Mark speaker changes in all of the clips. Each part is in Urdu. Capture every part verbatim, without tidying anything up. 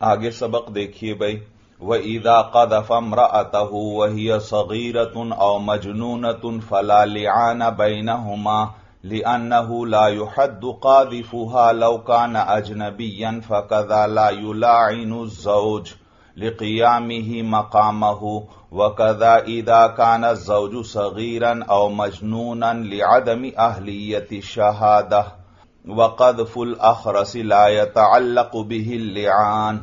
Speaker 1: آگے سبق دیکھیے بھائی. وَإِذَا قَذَفَ امْرَأَتَهُ وَهِيَ صَغِيرَةٌ أَوْ مَجْنُونَةٌ فَلَا لِعَانَ بَيْنَهُمَا لِأَنَّهُ لَا يُحَدُّ قَاذِفُهَا لَوْ كَانَ أَجْنَبِيًّا فَكَذَا لَا يُلَاعِنُ الزَّوْجُ لِقِيَامِهِ مَقَامَهُ وَكَذَا إِذَا كَانَ الزَّوْجُ صَغِيرًا أَوْ مَجْنُونًا لِعَدَمِ أَهْلِيَّةِ الشَّهَادَةِ وَقَذْفُ الْأَخْرَسِ لَا يَتَعَلَّقُ بِهِ اللِّعَانُ.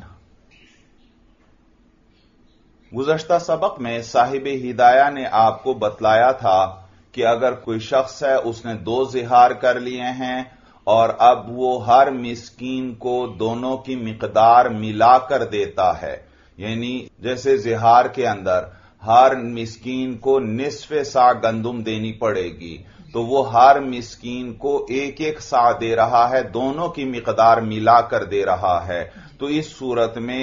Speaker 1: گزشتہ سبق میں صاحب ہدایہ نے آپ کو بتلایا تھا کہ اگر کوئی شخص ہے اس نے دو زہار کر لیے ہیں اور اب وہ ہر مسکین کو دونوں کی مقدار ملا کر دیتا ہے، یعنی جیسے زہار کے اندر ہر مسکین کو نصف سا گندم دینی پڑے گی تو وہ ہر مسکین کو ایک ایک سا دے رہا ہے، دونوں کی مقدار ملا کر دے رہا ہے. تو اس صورت میں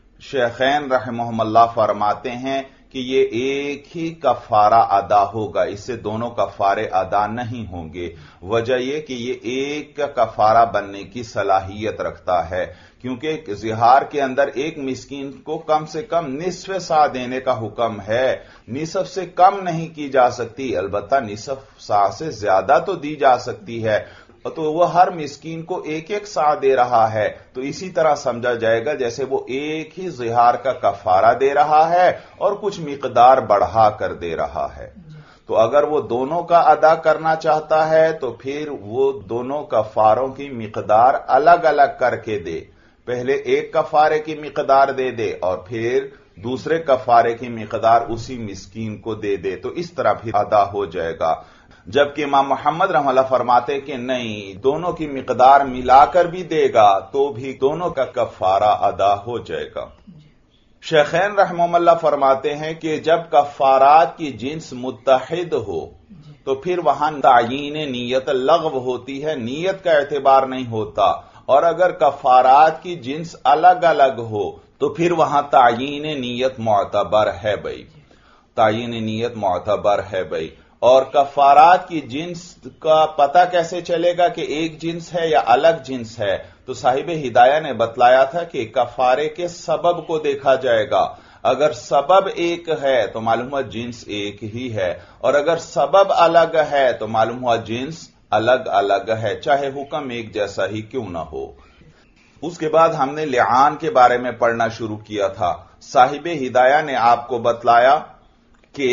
Speaker 1: شیخین رحمہم اللہ فرماتے ہیں کہ یہ ایک ہی کفارہ ادا ہوگا، اس سے دونوں کفارے ادا نہیں ہوں گے. وجہ یہ کہ یہ ایک کا کفارہ بننے کی صلاحیت رکھتا ہے، کیونکہ زہار کے اندر ایک مسکین کو کم سے کم نصف سا دینے کا حکم ہے، نصف سے کم نہیں کی جا سکتی، البتہ نصف سا سے زیادہ تو دی جا سکتی ہے. تو وہ ہر مسکین کو ایک ایک سا دے رہا ہے، تو اسی طرح سمجھا جائے گا جیسے وہ ایک ہی زہار کا کفارہ دے رہا ہے اور کچھ مقدار بڑھا کر دے رہا ہے. تو اگر وہ دونوں کا ادا کرنا چاہتا ہے تو پھر وہ دونوں کفاروں کی مقدار الگ الگ کر کے دے، پہلے ایک کفارے کی مقدار دے دے اور پھر دوسرے کفارے کی مقدار اسی مسکین کو دے دے، تو اس طرح پھر ادا ہو جائے گا. جبکہ امام محمد رحمہ اللہ فرماتے کہ نہیں، دونوں کی مقدار ملا کر بھی دے گا تو بھی دونوں کا کفارہ ادا ہو جائے گا. شیخین رحمہ اللہ فرماتے ہیں کہ جب کفارات کی جنس متحد ہو تو پھر وہاں تعیین نیت لغو ہوتی ہے، نیت کا اعتبار نہیں ہوتا. اور اگر کفارات کی جنس الگ الگ ہو تو پھر وہاں تعیین نیت معتبر ہے بھائی، تعیین نیت معتبر ہے بھائی. اور کفارات کی جنس کا پتہ کیسے چلے گا کہ ایک جنس ہے یا الگ جنس ہے؟ تو صاحب ہدایہ نے بتلایا تھا کہ کفارے کے سبب کو دیکھا جائے گا. اگر سبب ایک ہے تو معلوم ہوا جنس ایک ہی ہے، اور اگر سبب الگ ہے تو معلوم ہوا جنس الگ الگ ہے، چاہے حکم ایک جیسا ہی کیوں نہ ہو. اس کے بعد ہم نے لعان کے بارے میں پڑھنا شروع کیا تھا. صاحب ہدایہ نے آپ کو بتلایا کہ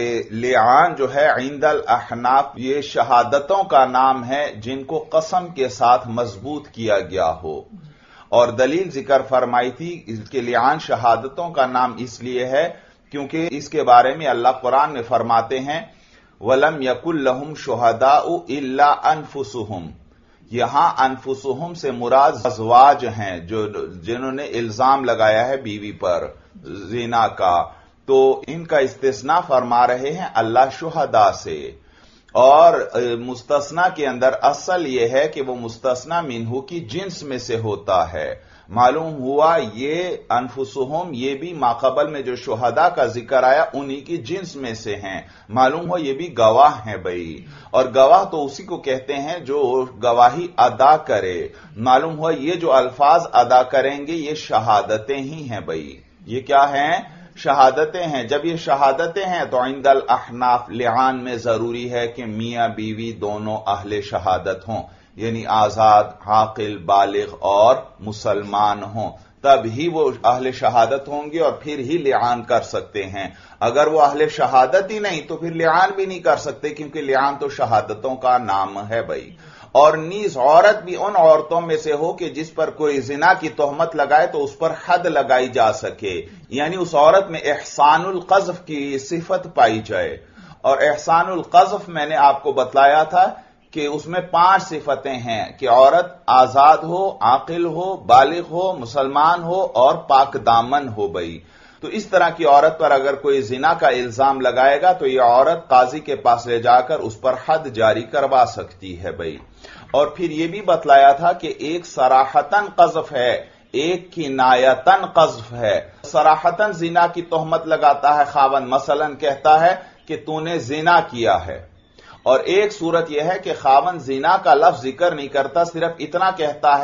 Speaker 1: لعان جو ہے عند الاحناف یہ شہادتوں کا نام ہے جن کو قسم کے ساتھ مضبوط کیا گیا ہو، اور دلیل ذکر فرمائی تھی کہ لعان شہادتوں کا نام اس لیے ہے کیونکہ اس کے بارے میں اللہ قرآن میں فرماتے ہیں وَلَمْ يَكُنْ لَهُمْ شُهَدَاءُ إِلَّا أَنفُسُهُمْ. یہاں انفسہم سے مراد ازواج ہیں جو جنہوں نے الزام لگایا ہے بیوی پر زنا کا، تو ان کا استثناء فرما رہے ہیں اللہ شہداء سے. اور مستثنی کے اندر اصل یہ ہے کہ وہ مستثنی منہ کی جنس میں سے ہوتا ہے. معلوم ہوا یہ انفسہم یہ بھی ماقبل میں جو شہداء کا ذکر آیا انہی کی جنس میں سے ہیں. معلوم ہوا یہ بھی گواہ ہیں بھائی، اور گواہ تو اسی کو کہتے ہیں جو گواہی ادا کرے. معلوم ہوا یہ جو الفاظ ادا کریں گے یہ شہادتیں ہی ہیں بھائی، یہ کیا ہیں؟ شہادتیں ہیں. جب یہ شہادتیں ہیں تو عند الاحناف لعان میں ضروری ہے کہ میاں بیوی دونوں اہل شہادت ہوں، یعنی آزاد، عاقل، بالغ اور مسلمان ہوں، تب ہی وہ اہل شہادت ہوں گے اور پھر ہی لعان کر سکتے ہیں. اگر وہ اہل شہادت ہی نہیں تو پھر لعان بھی نہیں کر سکتے، کیونکہ لعان تو شہادتوں کا نام ہے بھائی. اور نیز عورت بھی ان عورتوں میں سے ہو کہ جس پر کوئی زنا کی تہمت لگائے تو اس پر حد لگائی جا سکے، یعنی اس عورت میں احسان القذف کی صفت پائی جائے. اور احسان القذف میں نے آپ کو بتلایا تھا کہ اس میں پانچ صفتیں ہیں کہ عورت آزاد ہو، عاقل ہو، بالغ ہو، مسلمان ہو اور پاک دامن ہو بھائی. تو اس طرح کی عورت پر اگر کوئی زنا کا الزام لگائے گا تو یہ عورت قاضی کے پاس لے جا کر اس پر حد جاری کروا سکتی ہے بھائی. اور پھر یہ بھی بتلایا تھا کہ ایک صراحتاً قذف ہے، ایک کنایتاً قذف ہے. صراحتاً زنا کی تہمت لگاتا ہے خاوند، مثلا کہتا ہے کہ تو نے زنا کیا ہے، اور ایک صورت یہ ہے کہ خاوند زنا کا لفظ ذکر نہیں کرتا، صرف اتنا کہتا ہے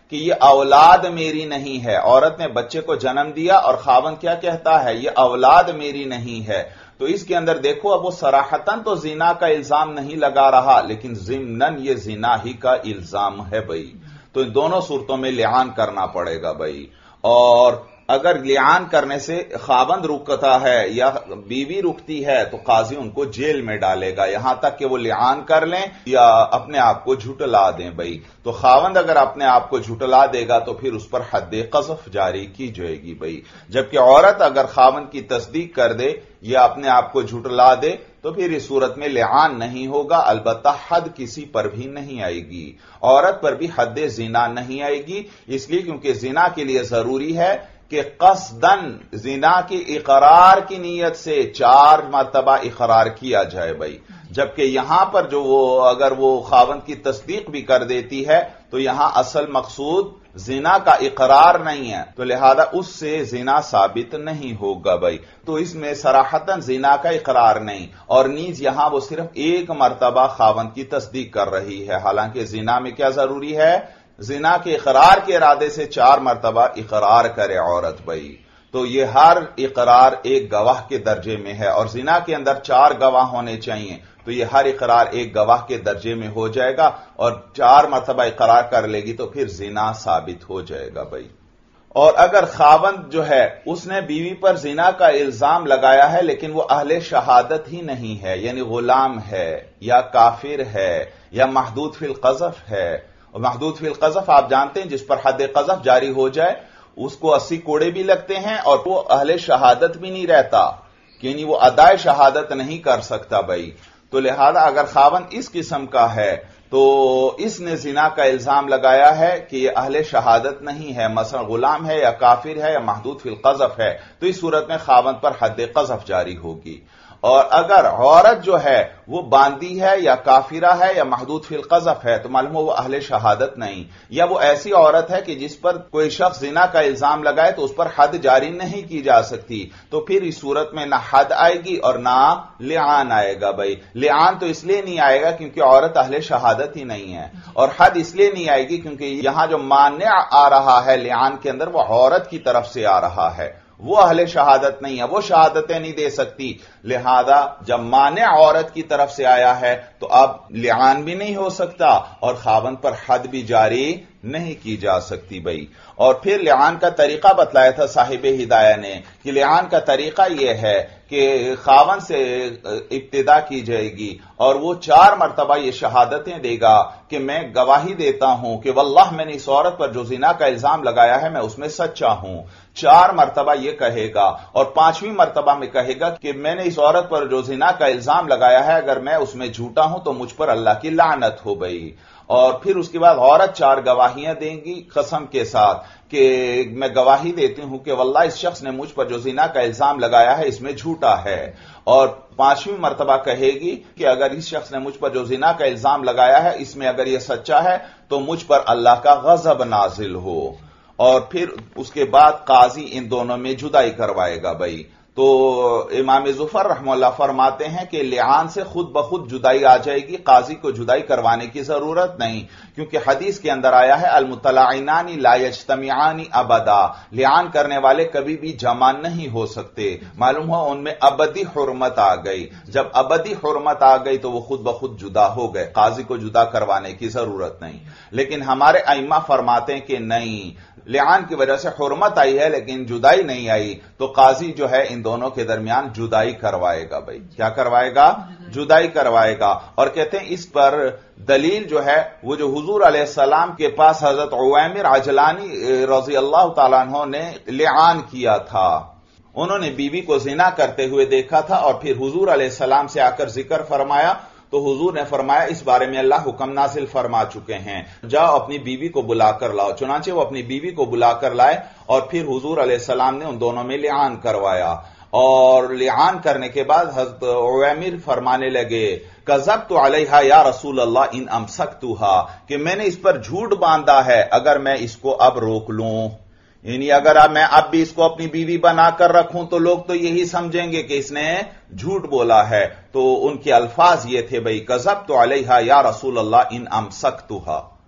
Speaker 1: کہ یہ اولاد میری نہیں ہے. عورت نے بچے کو جنم دیا اور خاوند کیا کہتا ہے؟ یہ اولاد میری نہیں ہے. تو اس کے اندر دیکھو اب وہ صراحتاً تو زنا کا الزام نہیں لگا رہا، لیکن ضمناً یہ زنا ہی کا الزام ہے بھائی. تو ان دونوں صورتوں میں لعان کرنا پڑے گا بھائی. اور اگر لعان کرنے سے خاوند رکتا ہے یا بیوی رکتی ہے تو قاضی ان کو جیل میں ڈالے گا یہاں تک کہ وہ لعان کر لیں یا اپنے آپ کو جھٹلا دیں بھائی. تو خاوند اگر اپنے آپ کو جھٹلا دے گا تو پھر اس پر حد قذف جاری کی جائے گی بھائی. جبکہ عورت اگر خاوند کی تصدیق کر دے یا اپنے آپ کو جھٹلا دے تو پھر اس صورت میں لعان نہیں ہوگا. البتہ حد کسی پر بھی نہیں آئے گی، عورت پر بھی حد زنا نہیں آئے گی، اس لیے کیونکہ زنا کے لیے ضروری ہے کہ قصدن زنا کی اقرار کی نیت سے چار مرتبہ اقرار کیا جائے بھائی. جبکہ یہاں پر جو وہ اگر وہ خاوند کی تصدیق بھی کر دیتی ہے تو یہاں اصل مقصود زنا کا اقرار نہیں ہے، تو لہذا اس سے زنا ثابت نہیں ہوگا بھائی. تو اس میں صراحتاً زنا کا اقرار نہیں، اور نیز یہاں وہ صرف ایک مرتبہ خاوند کی تصدیق کر رہی ہے، حالانکہ زنا میں کیا ضروری ہے؟ زنا کے اقرار کے ارادے سے چار مرتبہ اقرار کرے عورت بھائی. تو یہ ہر اقرار ایک گواہ کے درجے میں ہے، اور زنا کے اندر چار گواہ ہونے چاہیے، تو یہ ہر اقرار ایک گواہ کے درجے میں ہو جائے گا، اور چار مرتبہ اقرار کر لے گی تو پھر زنا ثابت ہو جائے گا بھائی. اور اگر خاوند جو ہے اس نے بیوی پر زنا کا الزام لگایا ہے لیکن وہ اہل شہادت ہی نہیں ہے، یعنی غلام ہے یا کافر ہے یا محدود فی القذف ہے. اور محدود فی القذف آپ جانتے ہیں جس پر حد قذف جاری ہو جائے اس کو اسی کوڑے بھی لگتے ہیں اور وہ اہل شہادت بھی نہیں رہتا، یعنی وہ ادائے شہادت نہیں کر سکتا بھائی. تو لہذا اگر خاوند اس قسم کا ہے تو اس نے زنا کا الزام لگایا ہے کہ یہ اہل شہادت نہیں ہے، مثلا غلام ہے یا کافر ہے یا محدود فی القذف ہے، تو اس صورت میں خاوند پر حد قذف جاری ہوگی. اور اگر عورت جو ہے وہ باندی ہے یا کافرہ ہے یا محدود فی القذف ہے تو معلوم ہو وہ اہل شہادت نہیں، یا وہ ایسی عورت ہے کہ جس پر کوئی شخص زنا کا الزام لگائے تو اس پر حد جاری نہیں کی جا سکتی، تو پھر اس صورت میں نہ حد آئے گی اور نہ لعان آئے گا بھائی. لعان تو اس لیے نہیں آئے گا کیونکہ عورت اہل شہادت ہی نہیں ہے، اور حد اس لیے نہیں آئے گی کیونکہ یہاں جو مانع آ رہا ہے لعان کے اندر وہ عورت کی طرف سے آ رہا ہے، وہ اہل شہادت نہیں ہے، وہ شہادتیں نہیں دے سکتی. لہذا جب مانع عورت کی طرف سے آیا ہے تو اب لعان بھی نہیں ہو سکتا اور خاوند پر حد بھی جاری نہیں کی جا سکتی بھائی. اور پھر لعان کا طریقہ بتلایا تھا صاحب ہدایہ نے کہ لعان کا طریقہ یہ ہے کہ خاوند سے ابتدا کی جائے گی اور وہ چار مرتبہ یہ شہادتیں دے گا کہ میں گواہی دیتا ہوں کہ واللہ میں نے اس عورت پر جو زنا کا الزام لگایا ہے میں اس میں سچا ہوں. چار مرتبہ یہ کہے گا اور پانچویں مرتبہ میں کہے گا کہ میں نے اس عورت پر جو زنا کا الزام لگایا ہے اگر میں اس میں جھوٹا ہوں تو مجھ پر اللہ کی لعنت ہو گئی. اور پھر اس کے بعد عورت چار گواہیاں دیں گی قسم کے ساتھ کہ میں گواہی دیتی ہوں کہ واللہ اس شخص نے مجھ پر جو زنا کا الزام لگایا ہے اس میں جھوٹا ہے. اور پانچویں مرتبہ کہے گی کہ اگر اس شخص نے مجھ پر جو زنا کا الزام لگایا ہے اس میں اگر یہ سچا ہے تو مجھ پر اللہ کا غضب نازل ہو. اور پھر اس کے بعد قاضی ان دونوں میں جدائی کروائے گا بھائی. تو امام ظفر رحمہ اللہ فرماتے ہیں کہ لعان سے خود بخود جدائی آ جائے گی، قاضی کو جدائی کروانے کی ضرورت نہیں، کیونکہ حدیث کے اندر آیا ہے المتلاعنان لا یجتمعان ابدا، لعان کرنے والے کبھی بھی جمع نہیں ہو سکتے. معلوم ہو ان میں ابدی حرمت آ گئی، جب ابدی حرمت آ گئی تو وہ خود بخود جدا ہو گئے، قاضی کو جدا کروانے کی ضرورت نہیں. لیکن ہمارے ائمہ فرماتے ہیں کہ نہیں، لعان کی وجہ سے حرمت آئی ہے لیکن جدائی نہیں آئی، تو قاضی جو ہے ان دونوں کے درمیان جدائی کروائے گا بھائی. کیا کروائے گا؟ جدائی کروائے گا. اور کہتے ہیں اس پر دلیل جو ہے وہ جو حضور علیہ السلام کے پاس حضرت عویمر عجلانی رضی اللہ تعالیٰ عنہ نے لعان کیا تھا، انہوں نے بیوی کو زنا کرتے ہوئے دیکھا تھا اور پھر حضور علیہ السلام سے آ کر ذکر فرمایا تو حضور نے فرمایا اس بارے میں اللہ حکم نازل فرما چکے ہیں، جاؤ اپنی بیوی کو بلا کر لاؤ. چنانچہ وہ اپنی بیوی کو بلا کر لائے اور پھر حضور علیہ السلام نے ان دونوں میں لعان کروایا. اور لعان کرنے کے بعد حضرت عویمر فرمانے لگے کذبت علیہا یا رسول اللہ ان امسکتھا، کہ میں نے اس پر جھوٹ باندھا ہے اگر میں اس کو اب روک لوں، یعنی اگر میں اب بھی اس کو اپنی بیوی بنا کر رکھوں تو لوگ تو یہی سمجھیں گے کہ اس نے جھوٹ بولا ہے. تو ان کے الفاظ یہ تھے بھئی کذبت علیہا یا رسول اللہ ان امسکتھا.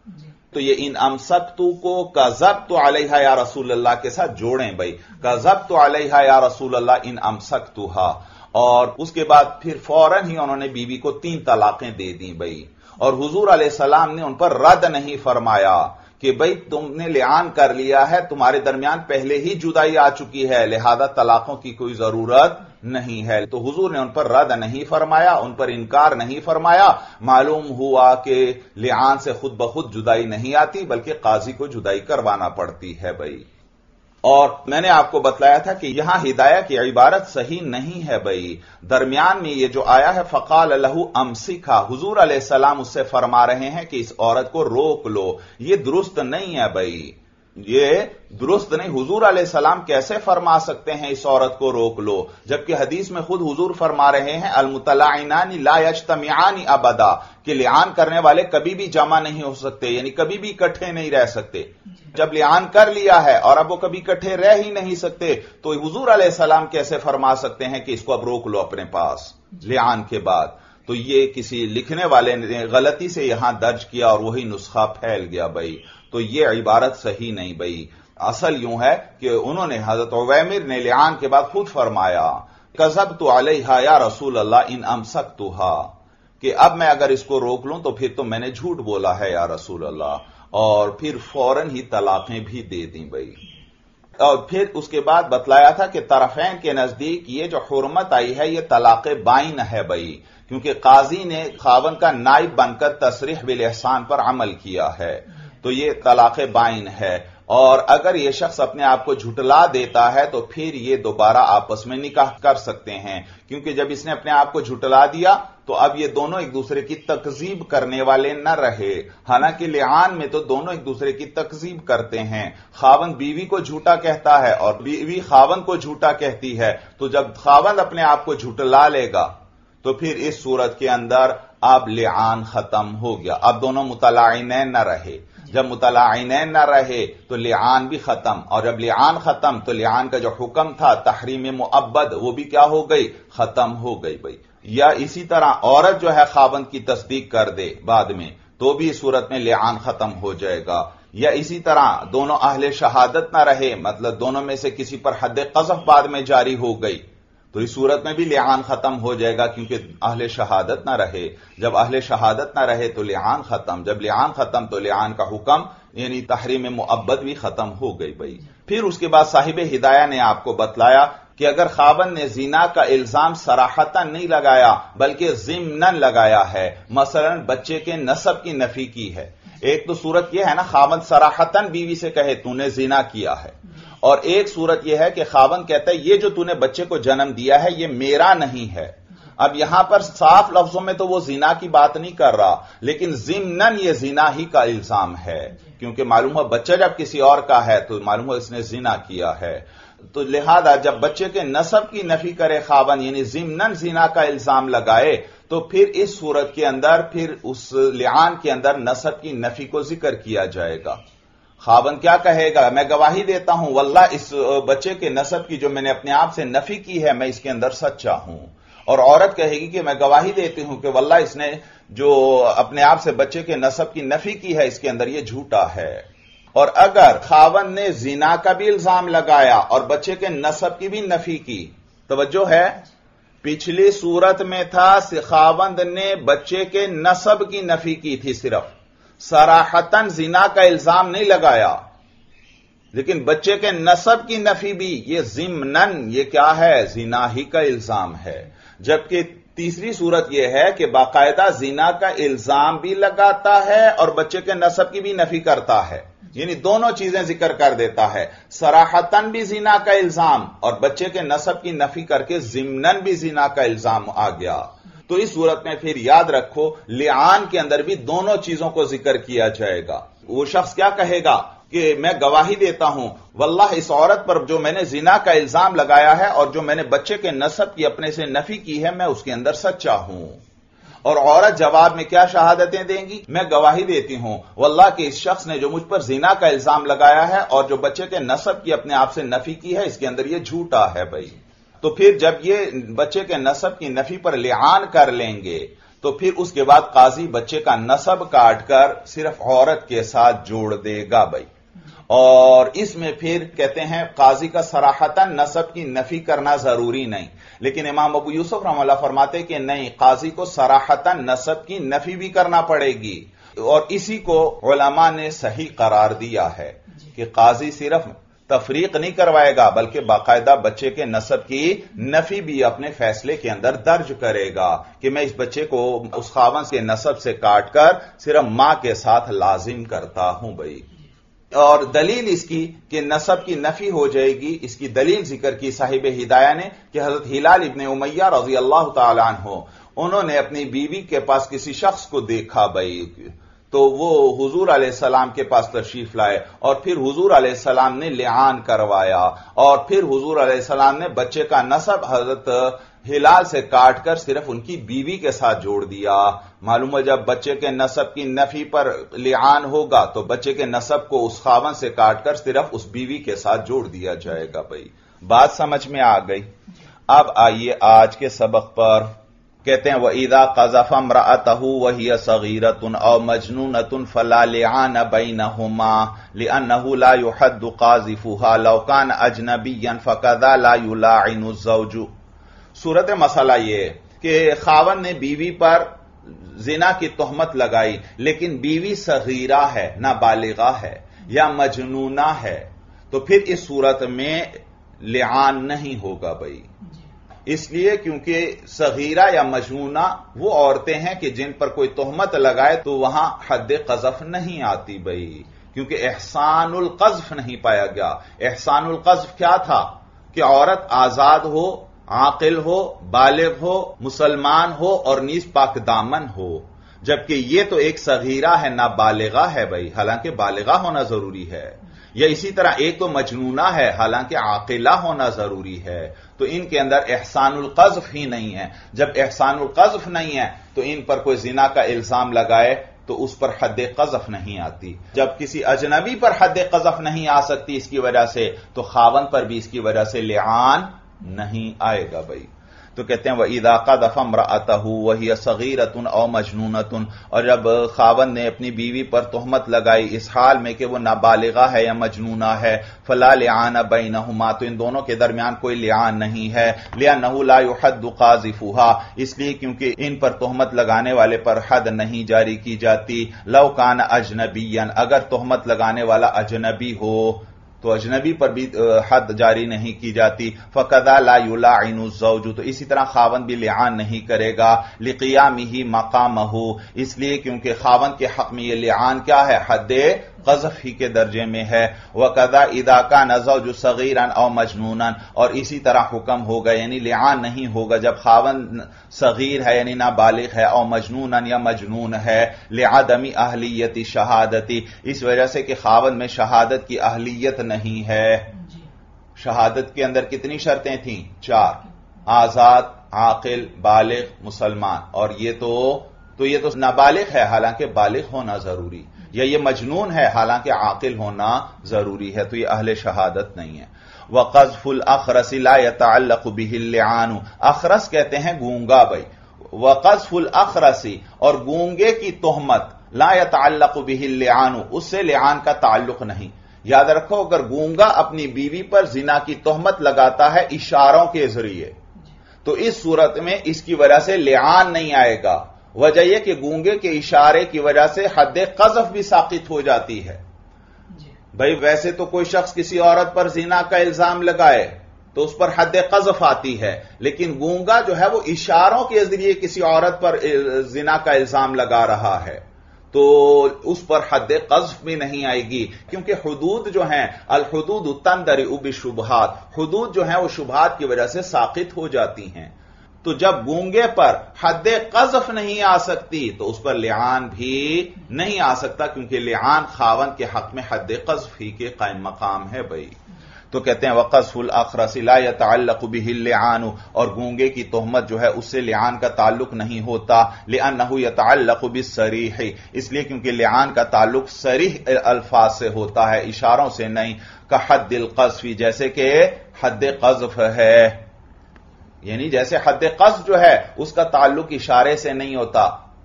Speaker 1: تو یہ ان امسکتو کو کذبت علیہا یا رسول اللہ کے ساتھ جوڑیں بھائی، کذبت علیہا یا رسول اللہ ان امسکتوہا، اور اس کے بعد پھر فوراً ہی انہوں نے بیوی کو تین طلاقیں دے دیں بھائی، اور حضور علیہ السلام نے ان پر رد نہیں فرمایا کہ بھئی تم نے لعان کر لیا ہے، تمہارے درمیان پہلے ہی جدائی آ چکی ہے، لہذا طلاقوں کی کوئی ضرورت نہیں ہے۔ تو حضور نے ان پر رد نہیں فرمایا، ان پر انکار نہیں فرمایا۔ معلوم ہوا کہ لعان سے خود بخود جدائی نہیں آتی، بلکہ قاضی کو جدائی کروانا پڑتی ہے بھئی۔ اور میں نے آپ کو بتلایا تھا کہ یہاں ہدایہ کی عبارت صحیح نہیں ہے بھئی، درمیان میں یہ جو آیا ہے فقال لہو امسکھا، حضور علیہ السلام اس سے فرما رہے ہیں کہ اس عورت کو روک لو، یہ درست نہیں ہے بھئی، یہ درست نہیں۔ حضور علیہ السلام کیسے فرما سکتے ہیں اس عورت کو روک لو، جبکہ حدیث میں خود حضور فرما رہے ہیں المتلاعنان لا یجتمعان ابدا، کہ لعان کرنے والے کبھی بھی جمع نہیں ہو سکتے، یعنی کبھی بھی اکٹھے نہیں رہ سکتے۔ جب لعان کر لیا ہے اور اب وہ کبھی اکٹھے رہ ہی نہیں سکتے، تو حضور علیہ السلام کیسے فرما سکتے ہیں کہ اس کو اب روک لو اپنے پاس لعان کے بعد؟ تو یہ کسی لکھنے والے نے غلطی سے یہاں درج کیا اور وہی نسخہ پھیل گیا بھائی، تو یہ عبارت صحیح نہیں بھئی۔ اصل یوں ہے کہ انہوں نے حضرت عویمر نے لعان کے بعد خود فرمایا کذبت علیہا یا رسول اللہ ان امسکتھا، کہ اب میں اگر اس کو روک لوں تو پھر تو میں نے جھوٹ بولا ہے یا رسول اللہ، اور پھر فوراً ہی طلاقیں بھی دے دیں بھئی۔ اور پھر اس کے بعد بتلایا تھا کہ طرفین کے نزدیک یہ جو حرمت آئی ہے یہ طلاق بائن ہے بھئی، کیونکہ قاضی نے خاوند کا نائب بن کر تصریح بالاحسان پر عمل کیا ہے، تو یہ طلاق بائن ہے۔ اور اگر یہ شخص اپنے آپ کو جھٹلا دیتا ہے تو پھر یہ دوبارہ آپس میں نکاح کر سکتے ہیں، کیونکہ جب اس نے اپنے آپ کو جھٹلا دیا تو اب یہ دونوں ایک دوسرے کی تکذیب کرنے والے نہ رہے، حالانکہ لعان میں تو دونوں ایک دوسرے کی تکذیب کرتے ہیں، خاوند بیوی کو جھوٹا کہتا ہے اور بیوی خاوند کو جھوٹا کہتی ہے، تو جب خاوند اپنے آپ کو جھٹلا لے گا تو پھر اس صورت کے اندر اب لعان ختم ہو گیا، اب دونوں متلاعنین نہ رہے، جب متلاعنین نہ رہے تو لعان بھی ختم، اور جب لعان ختم تو لعان کا جو حکم تھا تحریم مؤبد وہ بھی کیا ہو گئی، ختم ہو گئی بھئی۔ یا اسی طرح عورت جو ہے خاوند کی تصدیق کر دے بعد میں تو بھی اس صورت میں لعان ختم ہو جائے گا، یا اسی طرح دونوں اہل شہادت نہ رہے، مطلب دونوں میں سے کسی پر حد قذف بعد میں جاری ہو گئی تو اس صورت میں بھی لعان ختم ہو جائے گا، کیونکہ اہل شہادت نہ رہے، جب اہل شہادت نہ رہے تو لعان ختم، جب لعان ختم تو لعان کا حکم یعنی تحریم مؤبد بھی ختم ہو گئی بھئی۔ پھر اس کے بعد صاحب ہدایہ نے آپ کو بتلایا کہ اگر خاوند نے زنا کا الزام صراحتاً نہیں لگایا بلکہ ضمناً لگایا ہے، مثلا بچے کے نسب کی نفی کی ہے، ایک تو صورت یہ ہے نا خاوند صراحتاً بیوی سے کہے تو نے زنا کیا ہے، اور ایک صورت یہ ہے کہ خاوند کہتا ہے یہ جو تو نے بچے کو جنم دیا ہے یہ میرا نہیں ہے۔ اب یہاں پر صاف لفظوں میں تو وہ زنا کی بات نہیں کر رہا، لیکن ضمناً یہ زنا ہی کا الزام ہے، کیونکہ معلوم ہوا بچہ جب کسی اور کا ہے تو معلوم ہوا اس نے زنا کیا ہے، تو لہذا جب بچے کے نسب کی نفی کرے خاوند یعنی ضمناً زنا کا الزام لگائے تو پھر اس صورت کے اندر پھر اس لعان کے اندر نسب کی نفی کو ذکر کیا جائے گا۔ خاوند کیا کہے گا، میں گواہی دیتا ہوں واللہ اس بچے کے نسب کی جو میں نے اپنے آپ سے نفی کی ہے میں اس کے اندر سچا ہوں، اور عورت کہے گی کہ میں گواہی دیتی ہوں کہ واللہ اس نے جو اپنے آپ سے بچے کے نسب کی نفی کی ہے اس کے اندر یہ جھوٹا ہے۔ اور اگر خاوند نے زنا کا بھی الزام لگایا اور بچے کے نسب کی بھی نفی کی، توجہ ہے پچھلی صورت میں تھا خاوند نے بچے کے نسب کی نفی کی تھی، صرف صراحتاً زنا کا الزام نہیں لگایا، لیکن بچے کے نسب کی نفی بھی، یہ ضمناً یہ کیا ہے، زنا ہی کا الزام ہے۔ جبکہ تیسری صورت یہ ہے کہ باقاعدہ زنا کا الزام بھی لگاتا ہے اور بچے کے نسب کی بھی نفی کرتا ہے، یعنی دونوں چیزیں ذکر کر دیتا ہے، صراحتاً بھی زنا کا الزام اور بچے کے نسب کی نفی کر کے ضمناً بھی زنا کا الزام آ گیا۔ تو اس صورت میں پھر یاد رکھو لعان کے اندر بھی دونوں چیزوں کو ذکر کیا جائے گا۔ وہ شخص کیا کہے گا کہ میں گواہی دیتا ہوں واللہ اس عورت پر جو میں نے زنا کا الزام لگایا ہے اور جو میں نے بچے کے نسب کی اپنے سے نفی کی ہے میں اس کے اندر سچا ہوں، اور عورت جواب میں کیا شہادتیں دیں گی، میں گواہی دیتی ہوں واللہ کہ اس شخص نے جو مجھ پر زنا کا الزام لگایا ہے اور جو بچے کے نسب کی اپنے آپ سے نفی کی ہے اس کے اندر یہ جھوٹا ہے بھائی۔ تو پھر جب یہ بچے کے نسب کی نفی پر لعان کر لیں گے تو پھر اس کے بعد قاضی بچے کا نسب کاٹ کر صرف عورت کے ساتھ جوڑ دے گا بھائی. اور اس میں پھر کہتے ہیں قاضی کا صراحتاً نسب کی نفی کرنا ضروری نہیں، لیکن امام ابو یوسف رحمہ اللہ فرماتے کہ نہیں، قاضی کو صراحتاً نسب کی نفی بھی کرنا پڑے گی. اور اسی کو علماء نے صحیح قرار دیا ہے کہ قاضی صرف تفریق نہیں کروائے گا بلکہ باقاعدہ بچے کے نسب کی نفی بھی اپنے فیصلے کے اندر درج کرے گا کہ میں اس بچے کو اس خاوند کے نسب سے کاٹ کر صرف ماں کے ساتھ لازم کرتا ہوں بھائی. اور دلیل اس کی کہ نسب کی نفی ہو جائے گی، اس کی دلیل ذکر کی صاحب ہدایہ نے کہ حضرت ہلال ابن امیہ رضی اللہ تعالیٰ عنہ انہوں نے اپنی بیوی کے پاس کسی شخص کو دیکھا بھائی، تو وہ حضور علیہ السلام کے پاس تشریف لائے اور پھر حضور علیہ السلام نے لعان کروایا اور پھر حضور علیہ السلام نے بچے کا نسب حضرت ہلال سے کاٹ کر صرف ان کی بیوی کے ساتھ جوڑ دیا. معلوم ہے جب بچے کے نسب کی نفی پر لعان ہوگا تو بچے کے نسب کو اس خاوند سے کاٹ کر صرف اس بیوی کے ساتھ جوڑ دیا جائے گا بھائی. بات سمجھ میں آ گئی؟ اب آئیے آج کے سبق پر. کہتے ہیں وَإِذَا قَذَفَ امْرَأَتَهُ وَهِيَ صَغِيرَةٌ أَوْ مَجْنُونَةٌ فَلَا لِعَانَ بَيْنَهُمَا لِأَنَّهُ لَا يُحَدُّ قَاذِفُهَا لَوْ كَانَ أَجْنَبِيًّا فَكَذَا لَا يُلَاعِنُ الزَّوْجُ. صورت مسئلہ یہ کہ خاوند نے بیوی پر زنا کی تہمت لگائی لیکن بیوی صغیرہ ہے، نابالغہ ہے یا مجنونہ ہے، تو پھر اس صورت میں لعان نہیں ہوگا بھائی. اس لیے کیونکہ صغیرہ یا مجنونہ وہ عورتیں ہیں کہ جن پر کوئی تہمت لگائے تو وہاں حد قذف نہیں آتی بھائی، کیونکہ احسان القذف نہیں پایا گیا. احسان القذف کیا تھا کہ عورت آزاد ہو، عاقل ہو، بالغ ہو، مسلمان ہو اور نیز پاک دامن ہو، جبکہ یہ تو ایک صغیرہ ہے، نابالغہ ہے بھائی، حالانکہ بالغہ ہونا ضروری ہے. یا اسی طرح ایک تو مجنونہ ہے حالانکہ عاقلہ ہونا ضروری ہے. تو ان کے اندر احسان القذف ہی نہیں ہے. جب احسان القذف نہیں ہے تو ان پر کوئی زنا کا الزام لگائے تو اس پر حد قذف نہیں آتی. جب کسی اجنبی پر حد قذف نہیں آ سکتی اس کی وجہ سے تو خاوند پر بھی اس کی وجہ سے لعان نہیں آئے گا بھائی. تو کہتے ہیں وَإِذَا قَذَفَ امْرَأَتَهُ وَهِيَ صَغِيرَةٌ أَوْ مَجْنُونَةٌ، اور جب خاوند نے اپنی بیوی پر تہمت لگائی اس حال میں کہ وہ نابالغہ ہے یا مجنونہ ہے، فَلَا لِعَانَ بَيْنَهُمَا، تو ان دونوں کے درمیان کوئی لعان نہیں ہے. لِأَنَّهُ لَا يُحَدُّ قَاذِفُهَا، اس لیے کیونکہ ان پر تہمت لگانے والے پر حد نہیں جاری کی جاتی. لَوْ كَانَ أَجْنَبِيًّا، اگر تہمت لگانے والا اجنبی ہو تو اجنبی پر بھی حد جاری نہیں کی جاتی. فَكَذَا لَا يُلَاعِنُ الزَّوْجُ، تو اسی طرح خاوند بھی لعان نہیں کرے گا. لِقِيَامِهِ مَقَامَهُ، اس لیے کیونکہ خاوند کے حق میں یہ لعان کیا ہے؟ حد قذف ہی کے درجے میں ہے. وَكَذَا إِذَا كَانَ الزَّوْجُ صَغِيرًا أَوْ مَجْنُونًا، اور اسی طرح حکم ہوگا یعنی لعان نہیں ہوگا جب خاوند صغیر ہے یعنی نابالغ ہے، او مجنونًا یا مجنون ہے. لِعَدَمِ أَهْلِيَّةِ شَهَادَتِ، اس وجہ سے کہ خاوند میں شہادت کی اہلیت نہیں ہے. شہادت کے اندر کتنی شرطیں تھیں؟ چار: آزاد، عاقل، بالغ، مسلمان. اور یہ تو تو یہ تو نابالغ ہے حالانکہ بالغ ہونا ضروری، یا یہ مجنون ہے حالانکہ عاقل ہونا ضروری ہے، تو یہ اہل شہادت نہیں ہے. وَقَذْفُ الْأَخْرَسِ لَا يَتَعَلَّقُ بِهِ اللِّعَانُ، اخرس کہتے ہیں گونگا بھائی. وَقَذْفُ الْأَخْرَسِ، اور گونگے کی تہمت، لا يَتَعَلَّقُ بِهِ اللِّعَانُ، اس سے لعان کا تعلق نہیں. یاد رکھو اگر گونگا اپنی بیوی پر زنا کی تہمت لگاتا ہے اشاروں کے ذریعے تو اس صورت میں اس کی وجہ سے لعان نہیں آئے گا. وجہ یہ کہ گونگے کے اشارے کی وجہ سے حد قذف بھی ساقط ہو جاتی ہے. بھائی ویسے تو کوئی شخص کسی عورت پر زنا کا الزام لگائے تو اس پر حد قذف آتی ہے، لیکن گونگا جو ہے وہ اشاروں کے ذریعے کسی عورت پر زنا کا الزام لگا رہا ہے تو اس پر حد قذف بھی نہیں آئے گی، کیونکہ حدود جو ہیں الحدود تندرئ بالشبہات، حدود جو ہیں وہ شبہات کی وجہ سے ساقط ہو جاتی ہیں. تو جب گونگے پر حد قذف نہیں آ سکتی تو اس پر لعان بھی نہیں آ سکتا، کیونکہ لعان خاوند کے حق میں حد قذف ہی کے قائم مقام ہے بھائی. تو کہتے ہیں وَقَذْفُ الْأَخْرَسِ لَا يَتَعَلَّقُ بِهِ اللِّعَانُ، اور گونگے کی تہمت جو ہے اس سے لعان کا تعلق نہیں ہوتا. لِأَنَّهُ يَتَعَلَّقُ بِالصَّرِيحِ، اس لیے کیونکہ لعان کا تعلق صریح الفاظ سے ہوتا ہے، اشاروں سے نہیں. كَحَدِّ الْقَذْفِ، جیسے کہ حد قذف ہے. یعنی جیسے حد قذف جو ہے اس کا تعلق اشارے سے نہیں ہوتا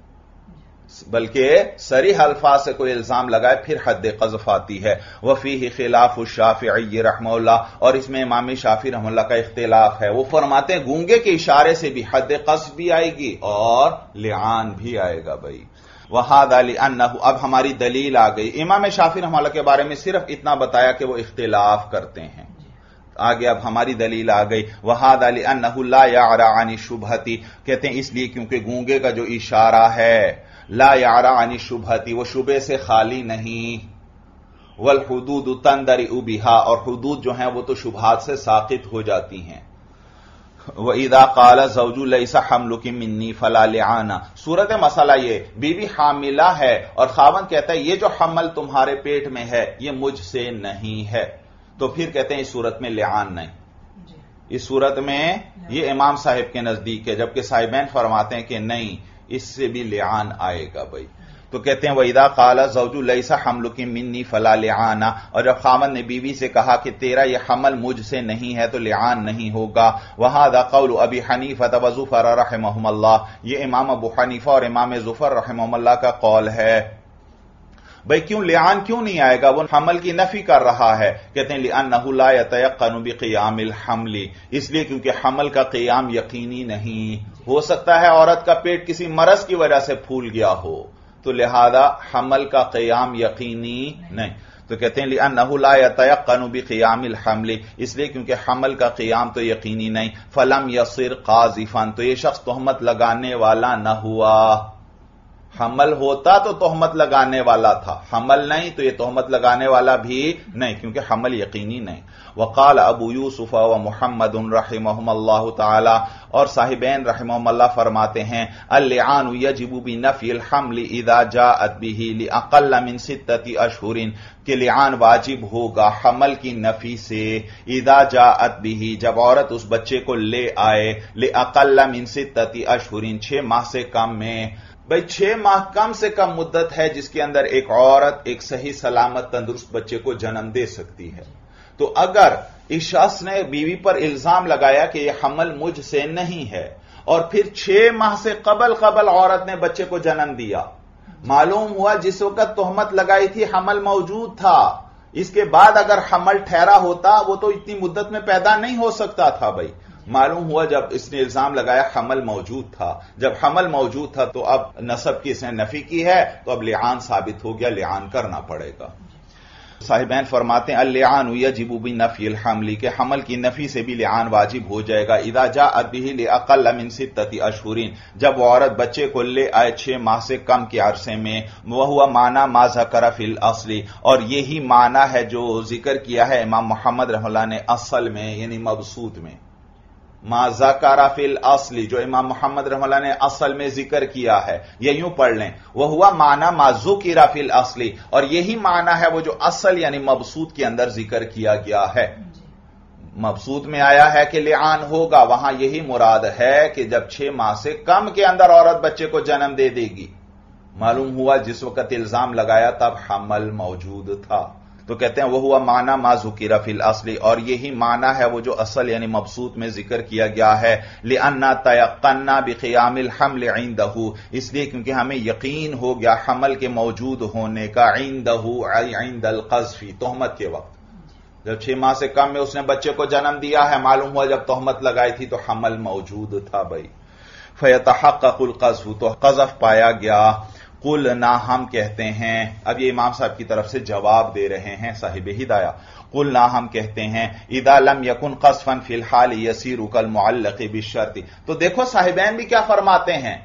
Speaker 1: بلکہ صریح الفاظ سے کوئی الزام لگائے پھر حد قذف آتی ہے. وفیہ خلاف الشافعی رحمہ اللہ، اور اس میں امام شافعی رحمہ اللہ کا اختلاف ہے. وہ فرماتے ہیں گونگے کے اشارے سے بھی حد قذف بھی آئے گی اور لعان بھی آئے گا. بھائی وَهَذَا لِأَنَّهُ، اب ہماری دلیل آ گئی. امام شافعی رحمہ اللہ کے بارے میں صرف اتنا بتایا کہ وہ اختلاف کرتے ہیں. آگے اب ہماری دلیل آ گئی. وَهَذَا لِأَنَّهُ لَا يَعْرَى عَنِ الشُّبْهَةِ، کہتے ہیں اس لیے کیونکہ گونگے کا جو اشارہ ہے لا يعرى عن الشبهة، وہ شبہ سے خالی نہیں. والحدود تندرئ بها، اور حدود جو ہیں وہ تو شبہات سے ساقط ہو جاتی ہیں. وَإِذَا قَالَ زَوْجُ لَيْسَ حَمْلُكِ مِنِّي فَلَا لِعَانَ، صورت مسئلہ یہ بیوی حاملہ ہے اور خاوند کہتا ہے یہ جو حمل تمہارے پیٹ میں ہے یہ مجھ سے نہیں ہے، تو پھر کہتے ہیں اس صورت میں لعان نہیں. اس صورت میں یہ امام صاحب کے نزدیک ہے، جبکہ صاحبین فرماتے ہیں کہ نہیں، اس سے بھی لعان آئے گا. بھائی تو کہتے ہیں وَإِذَا قَالَ زَوْجُ لَيْسَ حَمْلُكِ مِنِّي فَلَا لِعَانَ، اور جب خاوند نے بیوی سے کہا کہ تیرا یہ حمل مجھ سے نہیں ہے تو لعان نہیں ہوگا. وَهَذَا قَوْلُ أَبِي حَنِيفَةَ وَزُفَرَ رَحِمَهُمَ اللَّهُ، یہ امام ابو حنیفہ اور امام زفر رحمہم اللہ کا قول ہے. بھئی کیوں لعان کیوں نہیں آئے گا؟ وہ حمل کی نفی کر رہا ہے. کہتے ہیں لِأَنَّهُ لَا يَتَيَقَّنُ بِقِيَامِ الْحَمْلِ، اس لیے کیونکہ حمل کا قیام یقینی نہیں. ہو سکتا ہے عورت کا پیٹ کسی مرض کی وجہ سے پھول گیا ہو، تو لہذا حمل کا قیام یقینی نہیں. تو کہتے ہیں لِأَنَّهُ لَا يَتَيَقَّنُ بِقِيَامِ الْحَمْلِ، اس لیے کیونکہ حمل کا قیام تو یقینی نہیں. فَلَمْ يَصِرْ قَاذِفًا، تو یہ شخص تہمت لگانے والا نہ ہوا. حمل ہوتا تو تہمت لگانے والا تھا، حمل نہیں تو یہ تہمت لگانے والا بھی نہیں، کیونکہ حمل یقینی نہیں. وقال ابو یوسف و محمد رحمہم اللہ تعالی، اور صاحبین رحمہم اللہ فرماتے ہیں اللعان یجب بنفی الحمل اذا جاءت به لاقل من ستة اشہر، کہ لعان واجب ہوگا حمل کی نفی سے اذا جاءت به، جب عورت اس بچے کو لے آئے لاقل من ستة اشہر، چھ ماہ سے کم میں. بھئی چھ ماہ کم سے کم مدت ہے جس کے اندر ایک عورت ایک صحیح سلامت تندرست بچے کو جنم دے سکتی ہے. تو اگر اس شخص نے بیوی پر الزام لگایا کہ یہ حمل مجھ سے نہیں ہے اور پھر چھ ماہ سے قبل قبل عورت نے بچے کو جنم دیا، معلوم ہوا جس وقت تہمت لگائی تھی حمل موجود تھا، اس کے بعد اگر حمل ٹھہرا ہوتا وہ تو اتنی مدت میں پیدا نہیں ہو سکتا تھا. بھائی معلوم ہوا جب اس نے الزام لگایا حمل موجود تھا، جب حمل موجود تھا تو اب نسب کی اس نے نفی کی ہے تو اب لعان ثابت ہو گیا، لعان کرنا پڑے گا. صاحبین فرماتے ہیں اللعان یجب بنفی الحمل، کہ حمل کی نفی سے بھی لعان واجب ہو جائے گا. اذا جاءت به لاقل من ستة اشہر، جب وہ عورت بچے کو لے آئے چھ ماہ سے کم کے عرصے میں. وہو معنی ما ذکر فی الاصل، اور یہی معنی ہے جو ذکر کیا ہے امام محمد رحمہ اللہ نے اصل میں یعنی مبسوط میں. ما ذکر فی الاصل، جو امام محمد رحمہ اللہ نے اصل میں ذکر کیا ہے، یہ یوں پڑھ لیں وہوا معنی ما ذکر فی الاصل، اور یہی معنی ہے وہ جو اصل یعنی مبسوط کے اندر ذکر کیا گیا ہے. مبسوط میں آیا ہے کہ لعان ہوگا، وہاں یہی مراد ہے کہ جب چھ ماہ سے کم کے اندر عورت بچے کو جنم دے دے گی. معلوم ہوا جس وقت الزام لگایا تب حمل موجود تھا. تو کہتے ہیں وہ ہوا معنی ما ذکر فی الاصل، اور یہی معنی ہے وہ جو اصل یعنی مبسوط میں ذکر کیا گیا ہے. لأننا تیقنا بقیام الحمل عندہ، اس لیے کیونکہ ہمیں یقین ہو گیا حمل کے موجود ہونے کا عندہ عند القذف، تہمت کے وقت. جب چھ ماہ سے کم میں اس نے بچے کو جنم دیا ہے، معلوم ہوا جب تہمت لگائی تھی تو حمل موجود تھا. بھائی فیتحقق القذف، تو قذف پایا گیا. قلنا، ہم کہتے ہیں، اب یہ امام صاحب کی طرف سے جواب دے رہے ہیں صاحب ہدایہ. قلنا، ہم کہتے ہیں اذا لم يكن قذفا في الحال يصير كالمعلق بالشرط. تو دیکھو صاحبین بھی کیا فرماتے ہیں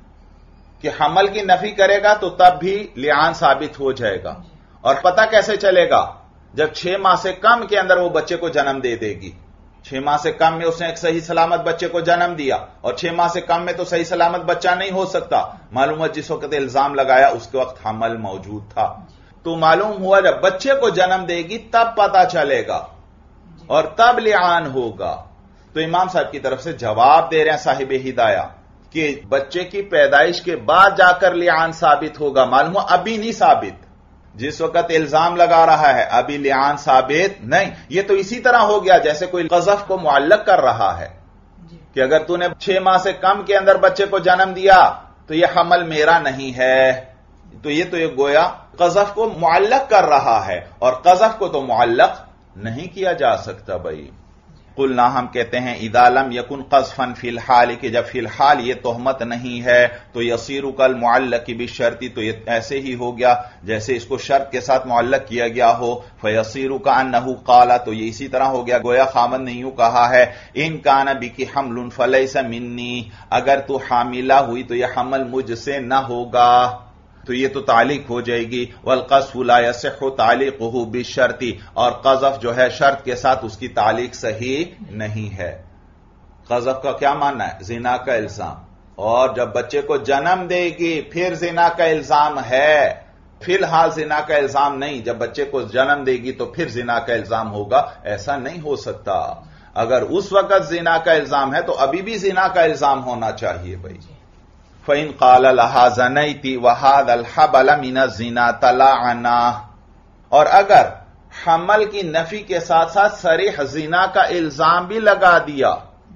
Speaker 1: کہ حمل کی نفی کرے گا تو تب بھی لعان ثابت ہو جائے گا. اور پتہ کیسے چلے گا؟ جب چھ ماہ سے کم کے اندر وہ بچے کو جنم دے دے گی. چھ ماہ سے کم میں اس نے ایک صحیح سلامت بچے کو جنم دیا، اور چھ ماہ سے کم میں تو صحیح سلامت بچہ نہیں ہو سکتا. معلوم ہوا جس وقت الزام لگایا اس کے وقت حمل موجود تھا. تو معلوم ہوا جب بچے کو جنم دے گی تب پتہ چلے گا اور تب لعان ہوگا. تو امام صاحب کی طرف سے جواب دے رہے ہیں صاحب ہدایہ کہ بچے کی پیدائش کے بعد جا کر لعان ثابت ہوگا. معلوم ہوا ابھی نہیں ثابت، جس وقت الزام لگا رہا ہے ابھی لعان ثابت نہیں. یہ تو اسی طرح ہو گیا جیسے کوئی قذف کو معلق کر رہا ہے. کہ اگر تو نے چھ ماہ سے کم کے اندر بچے کو جنم دیا تو یہ حمل میرا نہیں ہے. تو یہ تو یہ گویا قذف کو معلق کر رہا ہے، اور قذف کو تو معلق نہیں کیا جا سکتا بھائی. قلنا ہم کہتے ہیں اذا لم یکن قذفا فی الحال، کہ جب فی الحال یہ تہمت نہیں ہے تو یصیر کالمعلق بالشرط، تو یہ ایسے ہی ہو گیا جیسے اس کو شرط کے ساتھ معلق کیا گیا ہو. فیصیر کانہ قال، تو یہ اسی طرح ہو گیا گویا خامن نے یوں کہا ہے ان کان بک حمل فلیس منی، اگر تو حاملہ ہوئی تو یہ حمل مجھ سے نہ ہوگا. تو یہ تو تعلیق ہو جائے گی. والقذف لا یصح تعلیقہ بالشرط، اور قذف جو ہے شرط کے ساتھ اس کی تعلیق صحیح نہیں ہے. قذف کا کیا معنی ہے؟ زنا کا الزام. اور جب بچے کو جنم دے گی پھر زنا کا الزام ہے، فی الحال زنا کا الزام نہیں. جب بچے کو جنم دے گی تو پھر زنا کا الزام ہوگا، ایسا نہیں ہو سکتا. اگر اس وقت زنا کا الزام ہے تو ابھی بھی زنا کا الزام ہونا چاہیے بھائی. فَإِنْ قَالَ لَهَا زَنَيْتِ وَهَذَا الْحَبَلَ مِنَ الزِّنَا تَلَعَنَا، اور اگر حمل کی نفی کے ساتھ ساتھ صریح زنا کا الزام بھی لگا دیا.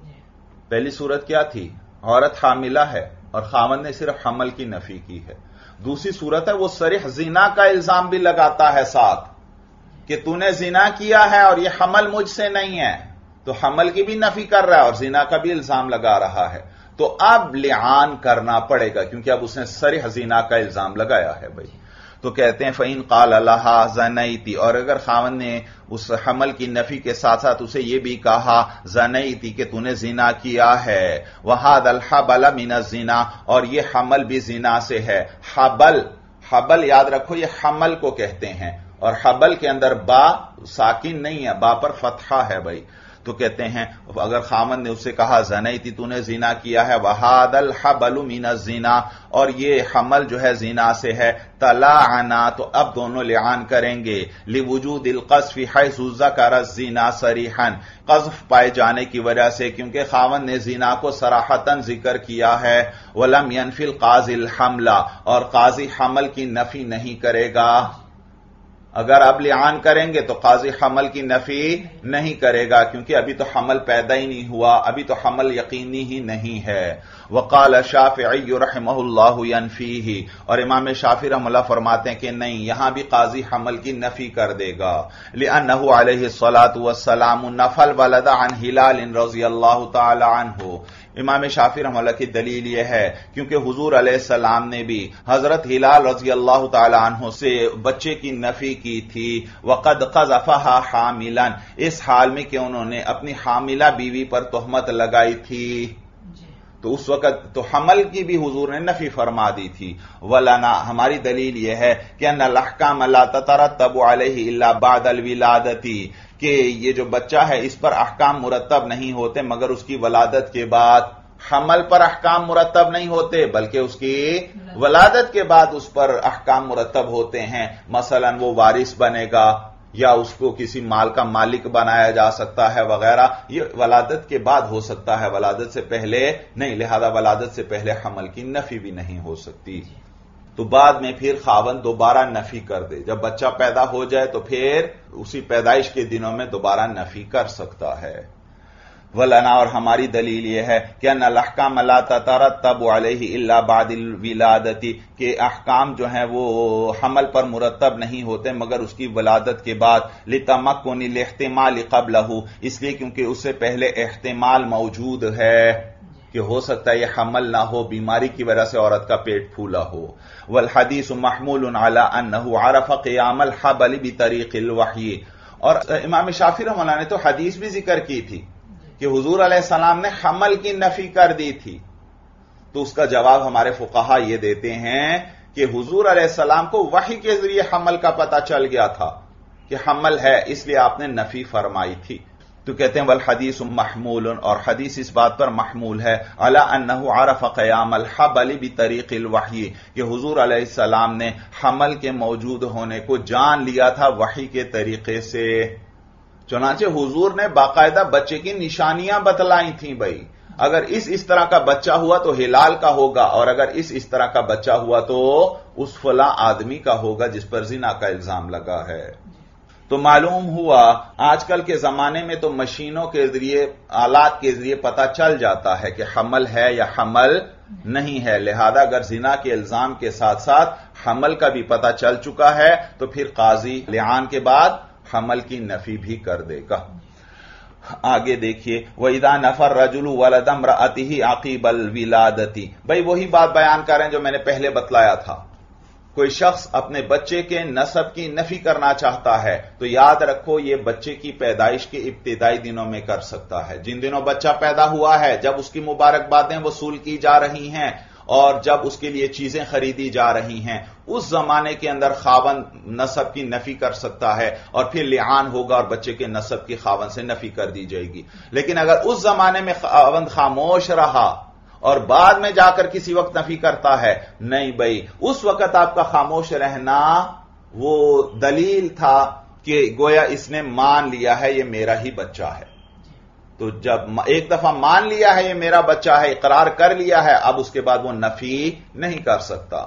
Speaker 1: پہلی صورت کیا تھی؟ عورت حاملہ ہے اور خاوند نے صرف حمل کی نفی کی ہے. دوسری صورت ہے وہ صریح زنا کا الزام بھی لگاتا ہے ساتھ کہ تو نے زنا کیا ہے اور یہ حمل مجھ سے نہیں ہے، تو حمل کی بھی نفی کر رہا ہے اور زنا کا بھی الزام لگا رہا ہے. تو اب لعان کرنا پڑے گا کیونکہ اب اس نے صریح زنا کا الزام لگایا ہے بھائی. تو کہتے ہیں فَإِنْ قَالَ لَهَا زَنَيْتِ، اور اگر خاوند نے اس حمل کی نفی کے ساتھ ساتھ اسے یہ بھی کہا زنیتی کہ تو نے زنا کیا ہے، وَهَذَا الْحَبَلَ مِنَ الزِّنَا، اور یہ حمل بھی زنا سے ہے. حبل، حبل یاد رکھو یہ حمل کو کہتے ہیں، اور حبل کے اندر با ساکن نہیں ہے، با پر فتحہ ہے بھائی. تو کہتے ہیں اگر خامن نے اس سے کہا زنیتی تو نے زنا کیا ہے، وَهَذَا الْحَبَلُ مِنَ الزِّنَا، اور یہ حمل جو ہے زنا سے ہے، تَلَعَنَا، تو اب دونوں لعان کریں گے. لِوُجُودِ الْقَذْفِ حَيْثُ ذَكَرَ الزِّنَا صَرِيحًا، قذف پائے جانے کی وجہ سے کیونکہ خاوند نے زنا کو صراحتاً ذکر کیا ہے. وَلَمْ يَنْفِ الْقَاضِي الْحَمْلَ، اور قاضی حمل کی نفی نہیں کرے گا. اگر اب لعان کریں گے تو قاضی حمل کی نفی نہیں کرے گا کیونکہ ابھی تو حمل پیدا ہی نہیں ہوا، ابھی تو حمل یقینی ہی نہیں ہے. وقال الشافعی رحمہ اللہ ینفیہ، اور امام شافعی رحمہ اللہ فرماتے ہیں کہ نہیں، یہاں بھی قاضی حمل کی نفی کر دے گا. لأنہ علیہ الصلاۃ والسلام نفى الولد عن ہلال رضی اللہ تعالی عنہ، امام شافعی رحمہ اللہ کی دلیل یہ ہے کیونکہ حضور علیہ السلام نے بھی حضرت ہلال رضی اللہ تعالی عنہ سے بچے کی نفی کی تھی. وقد قذفها حاملا، اس حال میں کہ انہوں نے اپنی حاملہ بیوی پر تہمت لگائی تھی، تو اس وقت تو حمل کی بھی حضور نے نفی فرما دی تھی. ولنا، ہماری دلیل یہ ہے کہ ان الاحکام لا تترتب علیہ الا بعد الولادۃ، کہ یہ جو بچہ ہے اس پر احکام مرتب نہیں ہوتے مگر اس کی ولادت کے بعد. حمل پر احکام مرتب نہیں ہوتے بلکہ اس کی ولادت کے بعد اس پر احکام مرتب ہوتے ہیں. مثلا وہ وارث بنے گا یا اس کو کسی مال کا مالک بنایا جا سکتا ہے وغیرہ، یہ ولادت کے بعد ہو سکتا ہے، ولادت سے پہلے نہیں. لہذا ولادت سے پہلے حمل کی نفی بھی نہیں ہو سکتی. تو بعد میں پھر خاوند دوبارہ نفی کر دے، جب بچہ پیدا ہو جائے تو پھر اسی پیدائش کے دنوں میں دوبارہ نفی کر سکتا ہے. ولنا، اور ہماری دلیل یہ ہے کہ ان الاحکام لا تترتب علیہ الا بعد الولادۃ، کہ احکام جو ہیں وہ حمل پر مرتب نہیں ہوتے مگر اس کی ولادت کے بعد. لتمکن الاحتمال قبلہ، اس لیے کیونکہ اس سے پہلے احتمال موجود ہے کہ ہو سکتا ہے یہ حمل نہ ہو، بیماری کی وجہ سے عورت کا پیٹ پھولا ہو. والحدیث محمول علی انہ عرف قیام الحبل بطریق الوحی، اور امام شافعی رحمہ اللہ نے تو حدیث بھی ذکر کی تھی کہ حضور علیہ السلام نے حمل کی نفی کر دی تھی. تو اس کا جواب ہمارے فقہا یہ دیتے ہیں کہ حضور علیہ السلام کو وحی کے ذریعے حمل کا پتہ چل گیا تھا کہ حمل ہے، اس لیے آپ نے نفی فرمائی تھی. تو کہتے ہیں والحدیث محمول، اور حدیث اس بات پر محمول ہے علی انہ عرف قیام الحبل بطریق الوحی، کہ حضور علیہ السلام نے حمل کے موجود ہونے کو جان لیا تھا وحی کے طریقے سے. چنانچہ حضور نے باقاعدہ بچے کی نشانیاں بتلائی تھیں بھائی، اگر اس اس طرح کا بچہ ہوا تو ہلال کا ہوگا، اور اگر اس اس طرح کا بچہ ہوا تو اس فلاں آدمی کا ہوگا جس پر زنا کا الزام لگا ہے. تو معلوم ہوا آج کل کے زمانے میں تو مشینوں کے ذریعے آلات کے ذریعے پتا چل جاتا ہے کہ حمل ہے یا حمل نہیں ہے، لہذا اگر زنا کے الزام کے ساتھ ساتھ حمل کا بھی پتا چل چکا ہے تو پھر قاضی لعان کے بعد حمل کی نفی بھی کر دے گا۔ آگے دیکھیے وَإِذَا نَفَى الرَّجُلُ وَلَدَ امْرَأَتِهِ عَقِبَ الْوِلَادَةِ، بھائی وہی بات بیان کر رہے ہیں جو میں نے پہلے بتلایا تھا۔ کوئی شخص اپنے بچے کے نسب کی نفی کرنا چاہتا ہے تو یاد رکھو یہ بچے کی پیدائش کے ابتدائی دنوں میں کر سکتا ہے، جن دنوں بچہ پیدا ہوا ہے، جب اس کی مبارکبادیں وصول کی جا رہی ہیں اور جب اس کے لیے چیزیں خریدی جا رہی ہیں، اس زمانے کے اندر خاوند نسب کی نفی کر سکتا ہے اور پھر لعان ہوگا اور بچے کے نسب کی خاوند سے نفی کر دی جائے گی۔ لیکن اگر اس زمانے میں خاوند خاموش رہا اور بعد میں جا کر کسی وقت نفی کرتا ہے، نہیں بھائی، اس وقت آپ کا خاموش رہنا وہ دلیل تھا کہ گویا اس نے مان لیا ہے یہ میرا ہی بچہ ہے۔ تو جب ایک دفعہ مان لیا ہے یہ میرا بچہ ہے، اقرار کر لیا ہے، اب اس کے بعد وہ نفی نہیں کر سکتا۔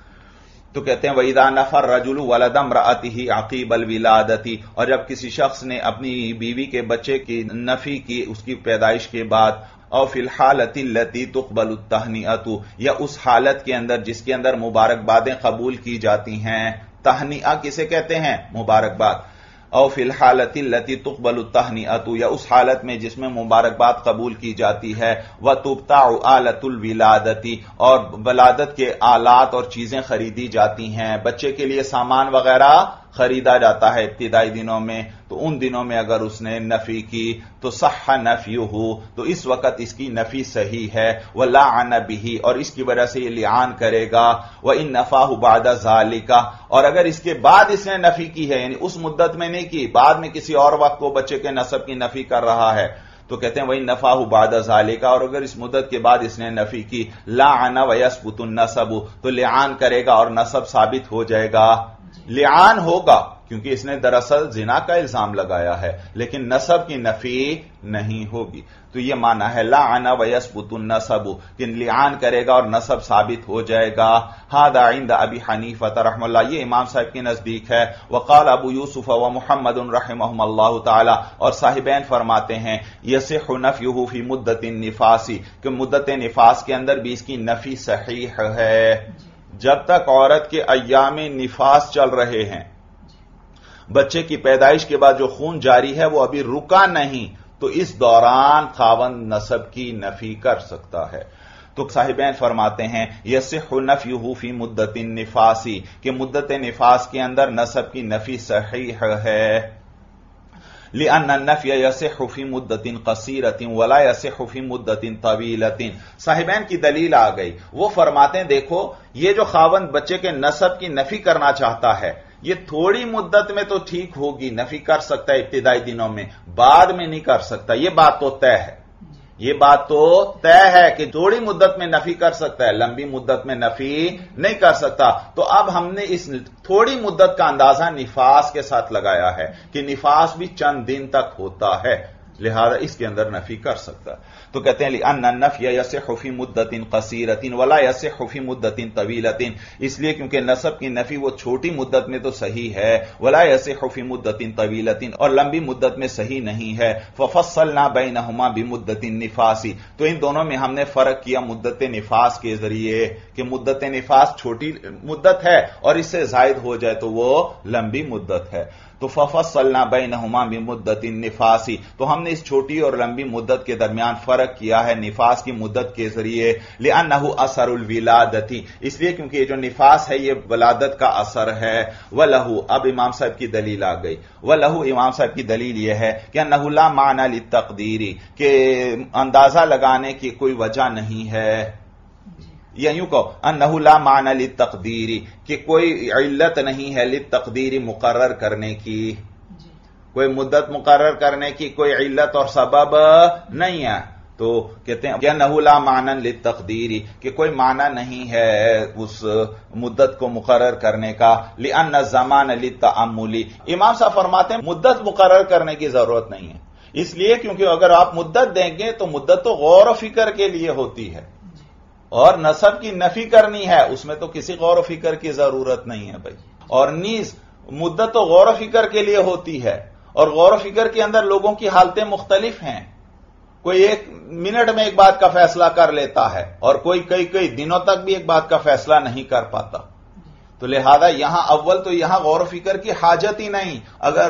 Speaker 1: تو کہتے ہیں وَإِذَا نَفَى الرَّجُلُ وَلَدَ امْرَأَتِهِ عَقِبَ الْوِلَادَةِ، اور جب کسی شخص نے اپنی بیوی کے بچے کی نفی کی اس کی پیدائش کے بعد، او فی الحالۃ التی تقبل التہنیۃ، یا اس حالت کے اندر جس کے اندر مبارکبادیں قبول کی جاتی ہیں۔ تہنیہ کسے کہتے ہیں؟ مبارکباد۔ او فی الحالۃ التی تقبل التہنیۃ، یا اس حالت میں جس میں مبارکباد قبول کی جاتی ہے، وتبتاع آلۃ الولادۃ، اور ولادت کے آلات اور چیزیں خریدی جاتی ہیں، بچے کے لیے سامان وغیرہ خریدا جاتا ہے ابتدائی دنوں میں، تو ان دنوں میں اگر اس نے نفی کی تو صح نفیہ، تو اس وقت اس کی نفی صحیح ہے، ولعن بہ، اور اس کی وجہ سے یہ لعان کرے گا، وان نفاہ بعد ذالک، اور اگر اس کے بعد اس نے نفی کی ہے، یعنی اس مدت میں نہیں کی، بعد میں کسی اور وقت کو بچے کے نسب کی نفی کر رہا ہے، تو کہتے ہیں وَإِن نَفَاهُ بَعْدَ ذَلِكَ، اور اگر اس مدت کے بعد اس نے نفی کی، لَعَنَ وَيَثْبُتُ النَّسَبُ، تو لعان کرے گا اور نسب ثابت ہو جائے گا۔ لعان ہوگا کیونکہ اس نے دراصل زنا کا الزام لگایا ہے، لیکن نسب کی نفی نہیں ہوگی۔ تو یہ معنی ہے لعن ویثبت النسب، کہ لعان کرے گا اور نسب ثابت ہو جائے گا۔ ھذا عند ابی حنیفہ رحمہ اللہ، یہ امام صاحب کے نزدیک ہے۔ وقال ابو یوسف و محمد رحمہم اللہ تعالی، اور صاحبین فرماتے ہیں یصح نفیہ فی مدت النفاس، کہ مدت نفاس کے اندر بھی اس کی نفی صحیح ہے۔ جب تک عورت کے ایام نفاس چل رہے ہیں، بچے کی پیدائش کے بعد جو خون جاری ہے وہ ابھی رکا نہیں، تو اس دوران خاوند نسب کی نفی کر سکتا ہے۔ تو صاحبین فرماتے ہیں یصح نفیہ فی مدت النفاس، کہ مدت نفاس کے اندر نسب کی نفی صحیح ہے۔ لأن النفی یصح فی مدت قصیرۃ ولا یصح فی مدت طویلۃ، صاحبین کی دلیل آ گئی۔ وہ فرماتے ہیں دیکھو یہ جو خاوند بچے کے نسب کی نفی کرنا چاہتا ہے، یہ تھوڑی مدت میں تو ٹھیک ہوگی، نفی کر سکتا ہے ابتدائی دنوں میں، بعد میں نہیں کر سکتا، یہ بات تو طے ہے۔ یہ بات تو طے ہے کہ تھوڑی مدت میں نفی کر سکتا ہے، لمبی مدت میں نفی نہیں کر سکتا۔ تو اب ہم نے اس تھوڑی مدت کا اندازہ نفاس کے ساتھ لگایا ہے کہ نفاس بھی چند دن تک ہوتا ہے، لہذا اس کے اندر نفی کر سکتا ہے۔ تو کہتے ہیں لأن النفی یصح فی مدت قصیرۃ ولا یصح فی مدت طویلۃ، اس لیے کیونکہ نسب کی نفی وہ چھوٹی مدت میں تو صحیح ہے، ولا یصح فی مدت طویلۃ، اور لمبی مدت میں صحیح نہیں ہے۔ ففصلنا بینہما بمدت النفاس، تو ان دونوں میں ہم نے فرق کیا مدت نفاس کے ذریعے، کہ مدت نفاس چھوٹی مدت ہے اور اس سے زائد ہو جائے تو وہ لمبی مدت ہے۔ تو ففصلنا بینہما بمدت النفاس، تو ہم نے اس چھوٹی اور لمبی مدت کے درمیان فرق کیا ہے نفاس کی مدت کے ذریعے، لأنہ اثر الولادۃ، اس لیے کیونکہ یہ جو نفاس ہے یہ ولادت کا اثر ہے۔ وَلَهُ، اب امام صاحب کی دلیل آ گئی۔ وَلَهُ، امام صاحب کی دلیل یہ ہے کہ انہ لا معنی للتقدیر، کہ اندازہ لگانے کی کوئی وجہ نہیں ہے، یا یوں کہو انہ لا معنی للتقدیر، کہ کوئی علت نہیں ہے للتقدیر مقرر کرنے کی، کوئی مدت مقرر کرنے کی کوئی علت اور سبب نہیں ہے۔ تو کہتے ہیں کہ انہ لا معنی للتقدیر، کہ کوئی معنی نہیں ہے اس مدت کو مقرر کرنے کا، لأن الزمان للتأمل، امام صاحب فرماتے ہیں مدت مقرر کرنے کی ضرورت نہیں ہے، اس لیے کیونکہ اگر آپ مدت دیں گے تو مدت تو غور و فکر کے لیے ہوتی ہے، اور نسب کی نفی کرنی ہے اس میں تو کسی غور و فکر کی ضرورت نہیں ہے بھائی۔ اور نیز مدت تو غور و فکر کے لیے ہوتی ہے، اور غور و فکر کے اندر لوگوں کی حالتیں مختلف ہیں. کوئی ایک منٹ میں ایک بات کا فیصلہ کر لیتا ہے اور کوئی کئی کئی دنوں تک بھی ایک بات کا فیصلہ نہیں کر پاتا. تو لہذا یہاں اول تو یہاں غور و فکر کی حاجت ہی نہیں. اگر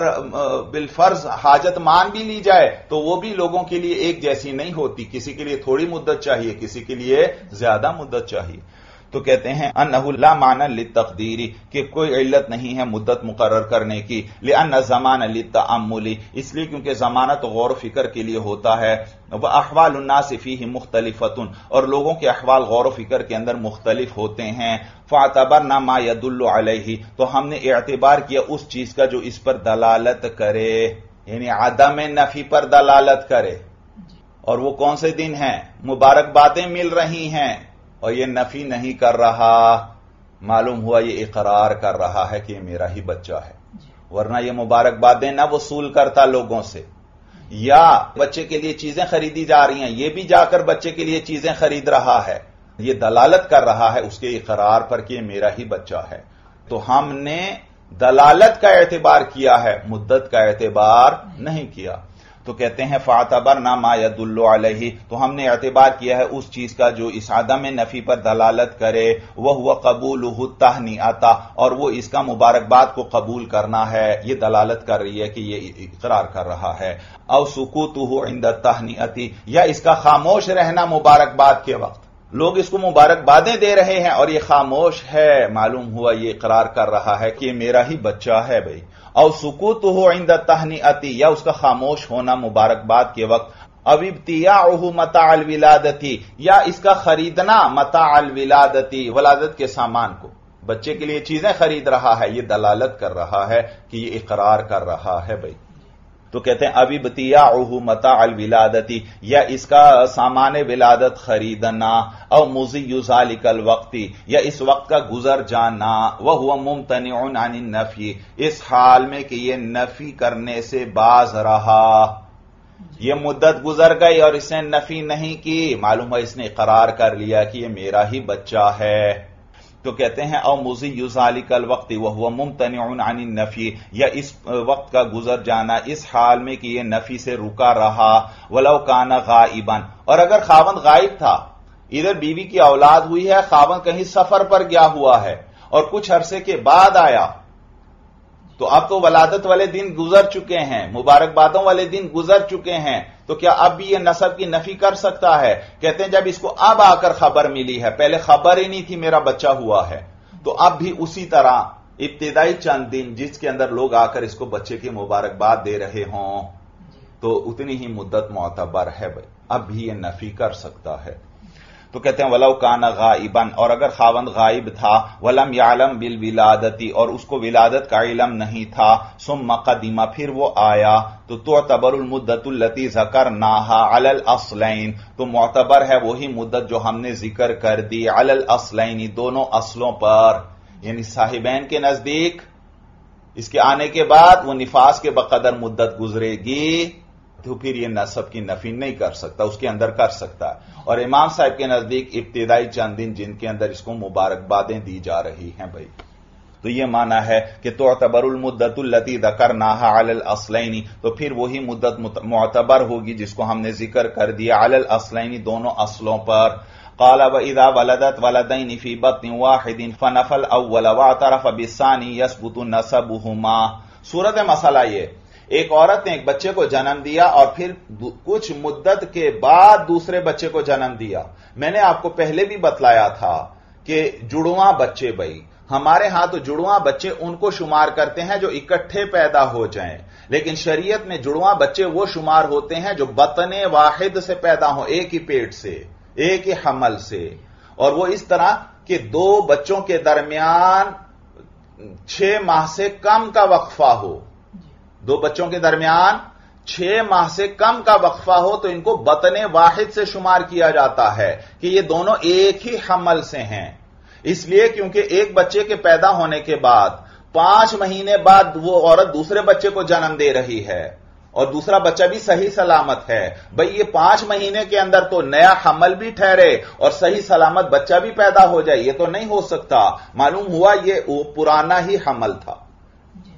Speaker 1: بالفرض حاجت مان بھی لی جائے تو وہ بھی لوگوں کے لیے ایک جیسی نہیں ہوتی. کسی کے لیے تھوڑی مدت چاہیے، کسی کے لیے زیادہ مدت چاہیے. تو کہتے ہیں انہ لا معنی للتقدیری، کہ کوئی علت نہیں ہے مدت مقرر کرنے کی. لأن الزمان للتأمل، اس لیے کیونکہ زمانہ تو غور و فکر کے لیے ہوتا ہے. واحوال الناس فیہ مختلفۃ، اور لوگوں کے احوال غور و فکر کے اندر مختلف ہوتے ہیں. فاعتبرنا ما يدل علیہ، تو ہم نے اعتبار کیا اس چیز کا جو اس پر دلالت کرے، یعنی عدم نفی پر دلالت کرے. اور وہ کون سے دن ہیں؟ مبارک باتیں مل رہی ہیں اور یہ نفی نہیں کر رہا، معلوم ہوا یہ اقرار کر رہا ہے کہ یہ میرا ہی بچہ ہے. ورنہ یہ مبارک باتیں نہ وصول کرتا لوگوں سے. یا بچے کے لیے چیزیں خریدی جا رہی ہیں، یہ بھی جا کر بچے کے لیے چیزیں خرید رہا ہے، یہ دلالت کر رہا ہے اس کے اقرار پر کہ یہ میرا ہی بچہ ہے. تو ہم نے دلالت کا اعتبار کیا ہے، مدت کا اعتبار نہیں کیا. تو کہتے ہیں فاعتبرنا ما يدل علیہ، تو ہم نے اعتبار کیا ہے اس چیز کا جو اس عدم نفی پر دلالت کرے. وہو قبولہ التہنیۃ، اور وہ اس کا مبارکباد کو قبول کرنا ہے، یہ دلالت کر رہی ہے کہ یہ اقرار کر رہا ہے. او سکوتہ عند التہنیۃ، یا اس کا خاموش رہنا مبارکباد کے وقت. لوگ اس کو مبارکبادیں دے رہے ہیں اور یہ خاموش ہے، معلوم ہوا یہ اقرار کر رہا ہے کہ یہ میرا ہی بچہ ہے بھائی. او سکوتہ عند التہنیۃ، یا اس کا خاموش ہونا مبارکباد کے وقت. او ابتیاعہ متاع الولادۃ، یا اس کا خریدنا متاع الولادۃ، ولادت کے سامان کو، بچے کے لیے چیزیں خرید رہا ہے، یہ دلالت کر رہا ہے کہ یہ اقرار کر رہا ہے بھائی. تو کہتے ہیں ابھی بتیاعہ متاع الولادۃ، یا اس کا سامان ولادت خریدنا. او مضی ذلک الوقت، یا اس وقت کا گزر جانا. وہو ممتنع عن النفی، اس حال میں کہ یہ نفی کرنے سے باز رہا. یہ مدت گزر گئی اور اس نے نفی نہیں کی، معلوم ہے اس نے اقرار کر لیا کہ یہ میرا ہی بچہ ہے. تو کہتے ہیں او مضی ذلک الوقت وہو ممتنع عن النفی، یا اس وقت کا گزر جانا اس حال میں کہ یہ نفی سے رکا رہا. ولو کان غائبا، اور اگر خاوند غائب تھا، ادھر بیوی کی اولاد ہوئی ہے، خاوند کہیں سفر پر گیا ہوا ہے اور کچھ عرصے کے بعد آیا، تو اب تو ولادت والے دن گزر چکے ہیں، مبارکبادوں والے دن گزر چکے ہیں، تو کیا اب بھی یہ نسب کی نفی کر سکتا ہے؟ کہتے ہیں جب اس کو اب آ کر خبر ملی ہے، پہلے خبر ہی نہیں تھی میرا بچہ ہوا ہے، تو اب بھی اسی طرح ابتدائی چند دن جس کے اندر لوگ آ کر اس کو بچے کی مبارکباد دے رہے ہوں، تو اتنی ہی مدت معتبر ہے بھائی، اب بھی یہ نفی کر سکتا ہے. تو کہتے ہیں ولو کان غائبا، اور اگر خاوند غائب تھا، ولم یعلم بالولادت، اور اس کو ولادت کا علم نہیں تھا، ثم قدم، پھر وہ آیا، تو تعتبر المدت التي ذکرناها علی الاصلین، تو معتبر ہے وہی مدت جو ہم نے ذکر کر دی، علی الاصلین، دونوں اصلوں پر. یعنی صاحبین کے نزدیک اس کے آنے کے بعد وہ نفاس کے بقدر مدت گزرے گی، تو پھر یہ نسب کی نفی نہیں کر سکتا، اس کے اندر کر سکتا ہے. اور امام صاحب کے نزدیک ابتدائی چند دن جن کے اندر اس کو مبارکبادیں دی جا رہی ہیں بھائی. تو یہ معنی ہے کہ تعتبر المدت التي ذکرناها علی الاصلین، تو پھر وہی مدت معتبر ہوگی جس کو ہم نے ذکر کر دیا علی الاصلین، دونوں اصلوں پر. قال واذا ولدت ولدین فی بطن واحد فنفى الاول واعترف بالثانی يثبت نسبهما. صورت مسئلہ یہ، ایک عورت نے ایک بچے کو جنم دیا اور پھر کچھ مدت کے بعد دوسرے بچے کو جنم دیا. میں نے آپ کو پہلے بھی بتلایا تھا کہ جڑواں بچے بھائی، ہمارے ہاں تو جڑواں بچے ان کو شمار کرتے ہیں جو اکٹھے پیدا ہو جائیں، لیکن شریعت میں جڑواں بچے وہ شمار ہوتے ہیں جو بطن واحد سے پیدا ہوں، ایک ہی پیٹ سے، ایک ہی حمل سے. اور وہ اس طرح کہ دو بچوں کے درمیان چھ ماہ سے کم کا وقفہ ہو، دو بچوں کے درمیان چھ ماہ سے کم کا وقفہ ہو تو ان کو بطن واحد سے شمار کیا جاتا ہے کہ یہ دونوں ایک ہی حمل سے ہیں. اس لیے کیونکہ ایک بچے کے پیدا ہونے کے بعد پانچ مہینے بعد وہ عورت دوسرے بچے کو جنم دے رہی ہے اور دوسرا بچہ بھی صحیح سلامت ہے. بھئی یہ پانچ مہینے کے اندر تو نیا حمل بھی ٹھہرے اور صحیح سلامت بچہ بھی پیدا ہو جائے، یہ تو نہیں ہو سکتا. معلوم ہوا یہ پرانا ہی حمل تھا.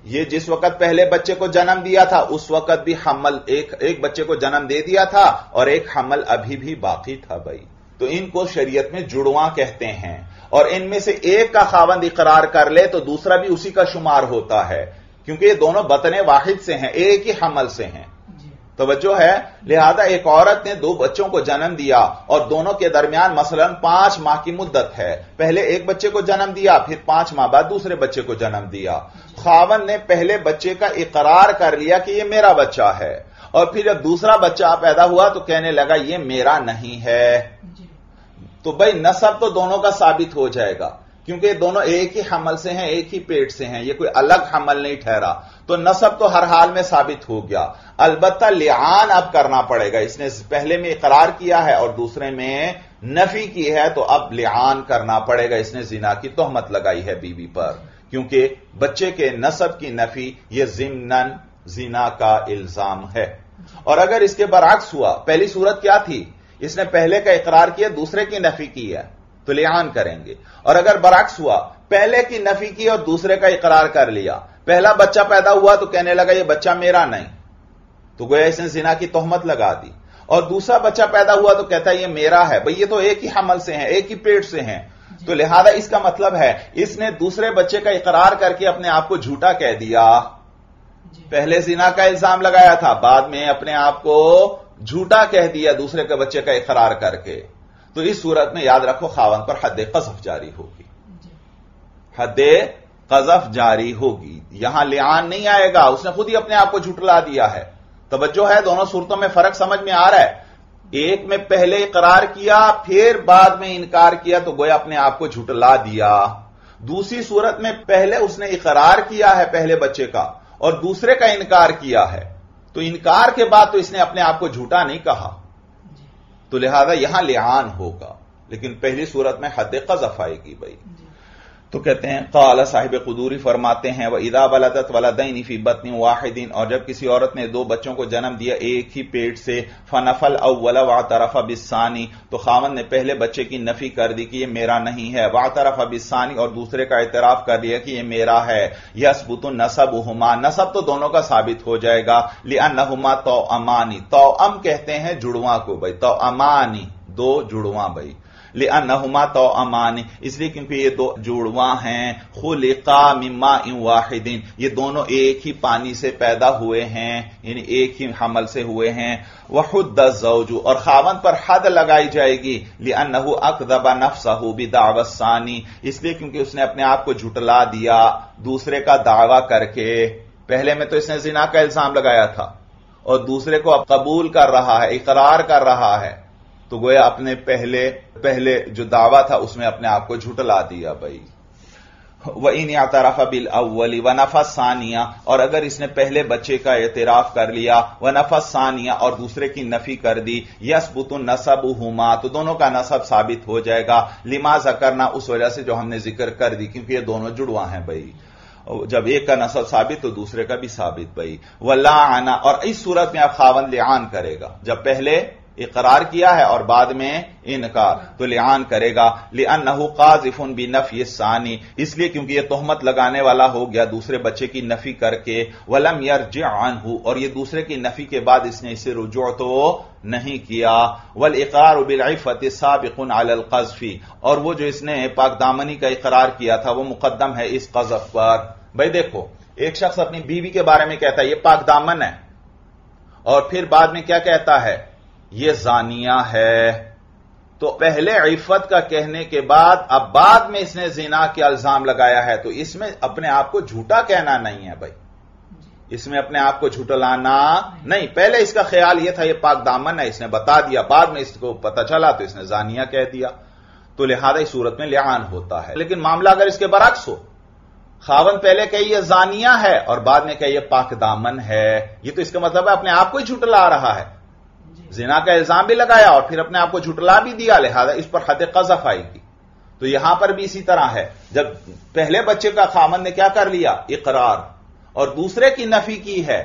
Speaker 1: یہ جس وقت پہلے بچے کو جنم دیا تھا اس وقت بھی حمل ایک ایک بچے کو جنم دے دیا تھا اور ایک حمل ابھی بھی باقی تھا بھائی. تو ان کو شریعت میں جڑواں کہتے ہیں، اور ان میں سے ایک کا خاوند اقرار کر لے تو دوسرا بھی اسی کا شمار ہوتا ہے، کیونکہ یہ دونوں بطن واحد سے ہیں، ایک ہی حمل سے ہیں. توجہ ہے؟ لہذا ایک عورت نے دو بچوں کو جنم دیا اور دونوں کے درمیان مثلا پانچ ماہ کی مدت ہے، پہلے ایک بچے کو جنم دیا پھر پانچ ماہ بعد دوسرے بچے کو جنم دیا. خاوند نے پہلے بچے کا اقرار کر لیا کہ یہ میرا بچہ ہے، اور پھر جب دوسرا بچہ پیدا ہوا تو کہنے لگا یہ میرا نہیں ہے، تو بھائی نسب تو دونوں کا ثابت ہو جائے گا، کیونکہ دونوں ایک ہی حمل سے ہیں، ایک ہی پیٹ سے ہیں، یہ کوئی الگ حمل نہیں ٹھہرا، تو نسب تو ہر حال میں ثابت ہو گیا. البتہ لعان اب کرنا پڑے گا، اس نے پہلے میں اقرار کیا ہے اور دوسرے میں نفی کی ہے، تو اب لعان کرنا پڑے گا. اس نے زنا کی تہمت لگائی ہے بیوی پر، کیونکہ بچے کے نسب کی نفی یہ ضمناً زنا کا الزام ہے. اور اگر اس کے برعکس ہوا، پہلی صورت کیا تھی؟ اس نے پہلے کا اقرار کیا دوسرے کی نفی کی ہے تو لعان کریں گے. اور اگر برعکس ہوا، پہلے کی نفی کی اور دوسرے کا اقرار کر لیا، پہلا بچہ پیدا ہوا تو کہنے لگا یہ بچہ میرا نہیں، تو گویا اس نے زنا کی تہمت لگا دی. اور دوسرا بچہ پیدا ہوا تو کہتا ہے یہ میرا ہے، بھئی یہ تو ایک ہی حمل سے ہیں، ایک ہی پیٹ سے ہیں، تو لہذا اس کا مطلب ہے اس نے دوسرے بچے کا اقرار کر کے اپنے آپ کو جھوٹا کہہ دیا. پہلے زنا کا الزام لگایا تھا، بعد میں اپنے آپ کو جھوٹا کہہ دیا دوسرے کے بچے کا اقرار کر کے. تو اس صورت میں یاد رکھو خاوند پر حد قذف جاری ہوگی، حد قذف جاری ہوگی. یہاں لعان نہیں آئے گا، اس نے خود ہی اپنے آپ کو جھٹلا دیا ہے. توجہ ہے؟ دونوں صورتوں میں فرق سمجھ میں آ رہا ہے. ایک میں پہلے اقرار کیا پھر بعد میں انکار کیا تو گویا اپنے آپ کو جھٹلا دیا. دوسری صورت میں پہلے اس نے اقرار کیا ہے پہلے بچے کا اور دوسرے کا انکار کیا ہے، تو انکار کے بعد تو اس نے اپنے آپ کو جھوٹا نہیں کہا، تو لہذا یہاں لعان ہوگا. لیکن پہلی صورت میں حد قذف آئے گی بھائی. تو کہتے ہیں قال صاحب قدوری فرماتے ہیں وَإِذَا وَلَدَتْ وَلَدَيْنِ فِي بَطْنٍ وَاحِدٍ، اور جب کسی عورت نے دو بچوں کو جنم دیا ایک ہی پیٹ سے، فَنَفَى الْأَوَّلَ وَاعْتَرَفَ بِالثَّانِي، تو خاوند نے پہلے بچے کی نفی کر دی کہ یہ میرا نہیں ہے، وَاعْتَرَفَ بِالثَّانِي، اور دوسرے کا اعتراف کر لیا کہ یہ میرا ہے، يَثْبُتُ نَسَبُهُمَا، نسب تو دونوں کا ثابت ہو جائے گا. لِأَنَّهُمَا تَوْأَمَانِ، توأم کہتے ہیں جڑواں کو بھائی، توأمانی دو جڑواں بھائی. لِأَنَّهُمَا تَوْأَمَانِ، اس لیے کیونکہ یہ دو جڑواں ہیں. خُلِقَا مِن مَاءٍ وَاحِدٍ، یہ دونوں ایک ہی پانی سے پیدا ہوئے ہیں، یعنی ایک ہی حمل سے ہوئے ہیں. وَحُدَّ الزَّوْجُ، اور خاوند پر حد لگائی جائے گی. لِأَنَّهُ أَكْذَبَ نَفْسَهُ بِدَعْوَى الثَّانِي، اس لیے کیونکہ اس نے اپنے آپ کو جھٹلا دیا دوسرے کا دعویٰ کر کے. پہلے میں تو اس نے زنا کا الزام لگایا تھا اور دوسرے کو اب قبول کر رہا ہے، اقرار کر رہا ہے، تو گویا اپنے پہلے پہلے جو دعویٰ تھا اس میں اپنے آپ کو جھٹلا دیا بھائی. وَإِنْ اعْتَرَفَ بِالْأَوَّلِ وَنَفَى الثَّانِيَ، اور اگر اس نے پہلے بچے کا اعتراف کر لیا، وَنَفَى الثَّانِيَ، اور دوسرے کی نفی کر دی، يَثْبُتُ نَسَبُهُمَا، تو دونوں کا نسب ثابت ہو جائے گا. لِمَا ذَكَرْنَا، اس وجہ سے جو ہم نے ذکر کر دی، کیونکہ یہ دونوں جڑواں ہیں بھائی. جب ایک کا نسب ثابت تو دوسرے کا بھی ثابت بھائی. وَلَعَنَ، اور اس صورت میں اب خاوند لعان کرے گا، جب پہلے اقرار کیا ہے اور بعد میں انکار تو لعان کرے گا. لِأَنَّهُ قَاذِفٌ بِنَفْيِ الثَّانِي، اس لیے کیونکہ یہ تہمت لگانے والا ہو گیا دوسرے بچے کی نفی کر کے. وَلَمْ يَرْجِعْ عَنْهُ، اور یہ دوسرے کی نفی کے بعد اس نے اسے رجوع تو نہیں کیا. وَالْإِقْرَارُ بِالْعِفَّةِ سَابِقٌ عَلَى الْقَذْفِ، اور وہ جو اس نے پاک دامنی کا اقرار کیا تھا وہ مقدم ہے اس قذف پر. بھائی دیکھو، ایک شخص اپنی بیوی کے بارے میں کہتا ہے یہ پاک دامن ہے، اور پھر بعد میں کیا کہتا ہے یہ زانیہ ہے. تو پہلے عفت کا کہنے کے بعد اب بعد میں اس نے زنا کے الزام لگایا ہے، تو اس میں اپنے آپ کو جھوٹا کہنا نہیں ہے بھائی، اس میں اپنے آپ کو جھٹلانا نہیں. پہلے اس کا خیال یہ تھا یہ پاک دامن ہے، اس نے بتا دیا، بعد میں اس کو پتہ چلا تو اس نے زانیہ کہہ دیا، تو لہذا اس صورت میں لعان ہوتا ہے. لیکن معاملہ اگر اس کے برعکس ہو، خاوند پہلے کہ یہ زانیہ ہے اور بعد میں کہ یہ پاک دامن ہے، یہ تو اس کا مطلب ہے اپنے آپ کو ہی جھٹلا رہا ہے، زنا کا الزام بھی لگایا اور پھر اپنے آپ کو جھٹلا بھی دیا، لہذا اس پر حد قذف آئے گی. تو یہاں پر بھی اسی طرح ہے، جب پہلے بچے کا خاوند نے کیا کر لیا اقرار اور دوسرے کی نفی کی ہے،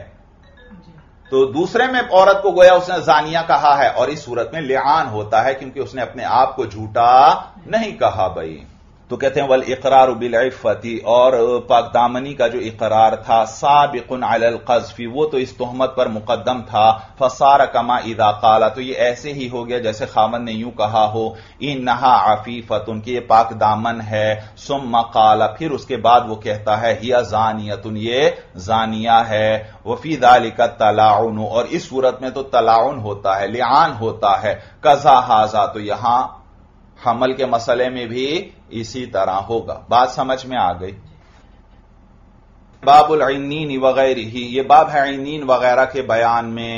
Speaker 1: تو دوسرے میں عورت کو گویا اس نے زانیہ کہا ہے اور اس صورت میں لعان ہوتا ہے کیونکہ اس نے اپنے آپ کو جھوٹا نہیں کہا بھائی. تو کہتے ہیں ول اقرار بالعفتی، اور پاک دامنی کا جو اقرار تھا سابق علی القذف، وہ تو اس تہمت پر مقدم تھا، فصار کما اذا قال، تو یہ ایسے ہی ہو گیا جیسے خاوند نے یوں کہا ہو انہا عفیفۃ، کہ یہ پاک دامن ہے، ثم قال، پھر اس کے بعد وہ کہتا ہے ہی زانیۃ، یہ زانیہ ہے، وفی ذلک التلاعن، اور اس صورت میں تو تلاعن ہوتا ہے، لعان ہوتا ہے، کذا ھذا، تو یہاں حمل کے مسئلے میں بھی اسی طرح ہوگا۔ بات سمجھ میں آ گئی؟ باب العنین وغیرہ، یہ باب ہے عنین وغیرہ کے بیان میں۔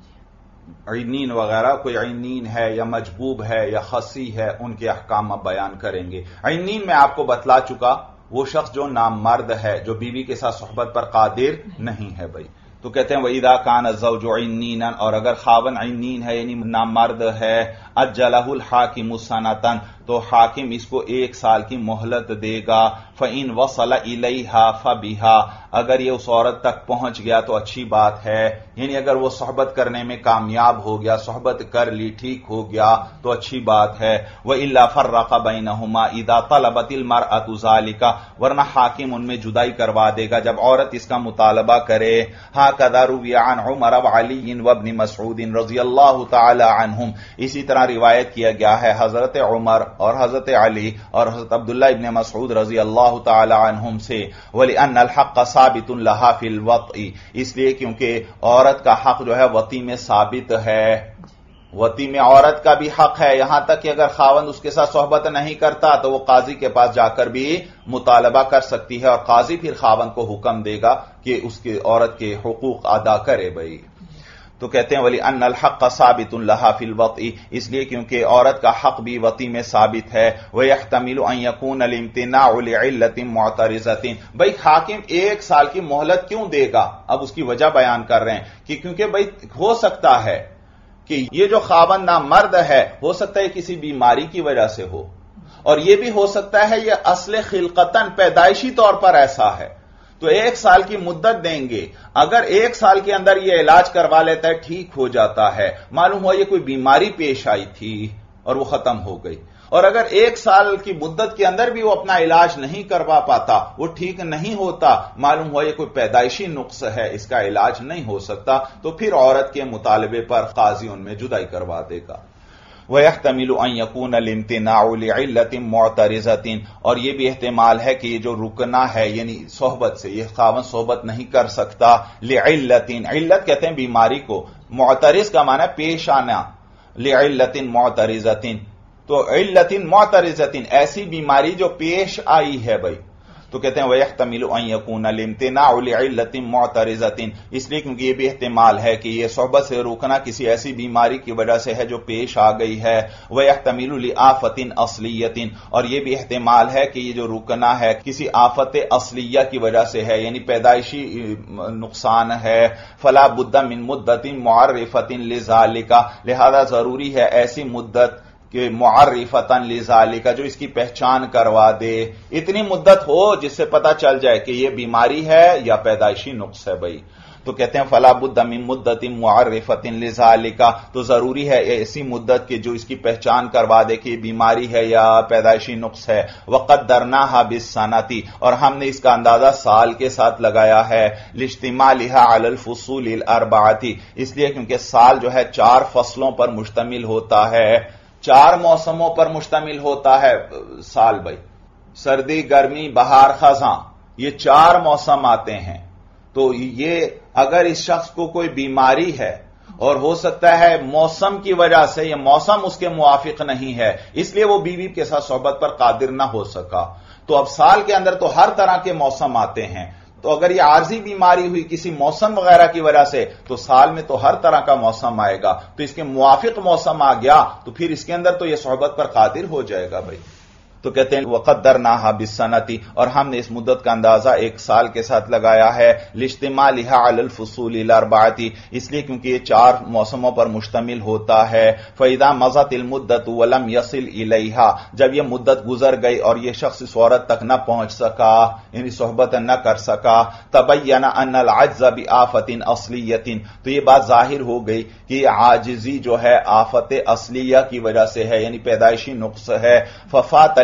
Speaker 1: عنین وغیرہ، کوئی عنین ہے یا مجبوب ہے یا خصی ہے، ان کے احکام اب بیان کریں گے۔ عنین میں آپ کو بتلا چکا، وہ شخص جو نامرد ہے، جو بیوی کے ساتھ صحبت پر قادر نہیں ہے بھائی، تو کہتے ہیں وَإِذَا كَانَ الزَّوْجُ عِنِّينًا، اور اگر خاوند عنین ہے یعنی نامرد ہے، اجلہ الحاکم سنتاً، تو حاکم اس کو ایک سال کی مہلت دے گا، فَإِن وَصَلَ إِلَيْهَا فَبِهَا، اگر یہ اس عورت تک پہنچ گیا تو اچھی بات ہے، یعنی اگر وہ صحبت کرنے میں کامیاب ہو گیا، صحبت کر لی، ٹھیک ہو گیا تو اچھی بات ہے، وَإِلَّا فَرَّقَ بَيْنَهُمَا إِذَا طَلَبَتِ الْمَرْأَةُ ذَلِكَ، ورنہ حاکم ان میں جدائی کروا دے گا جب عورت اس کا مطالبہ کرے۔ هَكَذَا رُوِيَ عَنْ عُمَرَ وَعَلِيٍّ وَابْنِ مَسْعُودٍ رضی اللہ تعالی عنہم، اسی طرح روایت کیا گیا ہے حضرت عمر اور حضرت علی اور حضرت عبداللہ ابن مسعود رضی اللہ تعالی عنہم سے، وَلِأَنَّ الْحَقَّ ثَابِتٌ لَهَا فِي الْوَطْءِ، اس لیے کیونکہ عورت کا حق جو ہے وطی میں ثابت ہے، وطی میں عورت کا بھی حق ہے، یہاں تک کہ اگر خاوند اس کے ساتھ صحبت نہیں کرتا تو وہ قاضی کے پاس جا کر بھی مطالبہ کر سکتی ہے، اور قاضی پھر خاوند کو حکم دے گا کہ اس کے عورت کے حقوق ادا کرے بھائی۔ تو کہتے ہیں وَلِأَنَّ الْحَقَّ ثَابِتٌ لَهَا فِي الْوَطْءِ، اس لیے کیونکہ عورت کا حق بھی وطی میں ثابت ہے، وَيَحْتَمِلُ أَن يَكُونَ الْامْتِنَاعُ لِعِلَّةٍ مُعْتَرِضَةٍ، بھئی حاکم ایک سال کی مہلت کیوں دے گا؟ اب اس کی وجہ بیان کر رہے ہیں کہ کیونکہ بھئی ہو سکتا ہے کہ یہ جو خاوند نامرد ہے، ہو سکتا ہے کسی بیماری کی وجہ سے ہو، اور یہ بھی ہو سکتا ہے یہ اصل خلقتاً پیدائشی طور پر ایسا ہے، تو ایک سال کی مدت دیں گے، اگر ایک سال کے اندر یہ علاج کروا لیتا ہے، ٹھیک ہو جاتا ہے، معلوم ہوا یہ کوئی بیماری پیش آئی تھی اور وہ ختم ہو گئی، اور اگر ایک سال کی مدت کے اندر بھی وہ اپنا علاج نہیں کروا پاتا، وہ ٹھیک نہیں ہوتا، معلوم ہوا یہ کوئی پیدائشی نقص ہے، اس کا علاج نہیں ہو سکتا، تو پھر عورت کے مطالبے پر قاضی ان میں جدائی کروا دے گا۔ وَيَحْتَمِلُ أَن يَكُونَ الْامْتِنَاعُ لِعِلَّةٍ مُعْتَرِضَةٍ، اور یہ بھی احتمال ہے کہ یہ جو رکنا ہے یعنی صحبت سے، یہ خاوند صحبت نہیں کر سکتا، لِعِلَّةٍ، علت کہتے ہیں بیماری کو، معترض کا معنی پیش آنا، لِعِلَّةٍ مُعْتَرِضَةٍ، تو علَّةٍ مُعْتَرِضَةٍ ایسی بیماری جو پیش آئی ہے بھائی، تو کہتے ہیں وَيَحْتَمِلُ أَن يَكُونَ الْامْتِنَاعُ لِعِلَّةٍ مُعْتَرِضَةٍ، اس لیے کیونکہ یہ بھی احتمال ہے کہ یہ صحبت سے روکنا کسی ایسی بیماری کی وجہ سے ہے جو پیش آ گئی ہے، وَيَحْتَمِلُ لِآفَةٍ أَصْلِيَّةٍ، اور یہ بھی احتمال ہے کہ یہ جو روکنا ہے کسی آفت اصلیہ کی وجہ سے ہے، یعنی پیدائشی نقصان ہے، فَلَا بُدَّ مِن مُدَّةٍ مُعَرِّفَةٍ لِذَالِكَ، لہذا ضروری ہے ایسی مدت کہ معرفتاً لذالک، جو اس کی پہچان کروا دے، اتنی مدت ہو جس سے پتا چل جائے کہ یہ بیماری ہے یا پیدائشی نقص ہے بھائی، تو کہتے ہیں فلا بد من مدت معرفۃ لذالک، تو ضروری ہے ایسی مدت کہ جو اس کی پہچان کروا دے کہ یہ بیماری ہے یا پیدائشی نقص ہے، وقدرناها بالسنۃ، اور ہم نے اس کا اندازہ سال کے ساتھ لگایا ہے، لاجتماعها علی الفصول الاربعۃ، اس لیے کیونکہ سال جو ہے چار فصلوں پر مشتمل ہوتا ہے، چار موسموں پر مشتمل ہوتا ہے سال بھائی، سردی، گرمی، بہار، خزاں، یہ چار موسم آتے ہیں، تو یہ اگر اس شخص کو کوئی بیماری ہے اور ہو سکتا ہے موسم کی وجہ سے یہ موسم اس کے موافق نہیں ہے، اس لیے وہ بیوی کے ساتھ صحبت پر قادر نہ ہو سکا، تو اب سال کے اندر تو ہر طرح کے موسم آتے ہیں، تو اگر یہ عارضی بیماری ہوئی کسی موسم وغیرہ کی وجہ سے تو سال میں تو ہر طرح کا موسم آئے گا، تو اس کے موافق موسم آ گیا تو پھر اس کے اندر تو یہ صحبت پر قادر ہو جائے گا بھائی، تو کہتے ہیں وقدرناها بالسنۃ، اور ہم نے اس مدت کا اندازہ ایک سال کے ساتھ لگایا ہے، لاجتماعها علی الفصول الاربعۃ، اس لیے کیونکہ یہ چار موسموں پر مشتمل ہوتا ہے، فاذا مضت المدت ولم يصل الیہا، جب یہ مدت گزر گئی اور یہ شخص اس عورت تک نہ پہنچ سکا یعنی صحبت نہ کر سکا، تبین ان العجز بآفۃ اصلیۃ، تو یہ بات ظاہر ہو گئی کہ یہ عاجزی جو ہے آفت اصلیہ کی وجہ سے ہے یعنی پیدائشی نقص ہے، ففات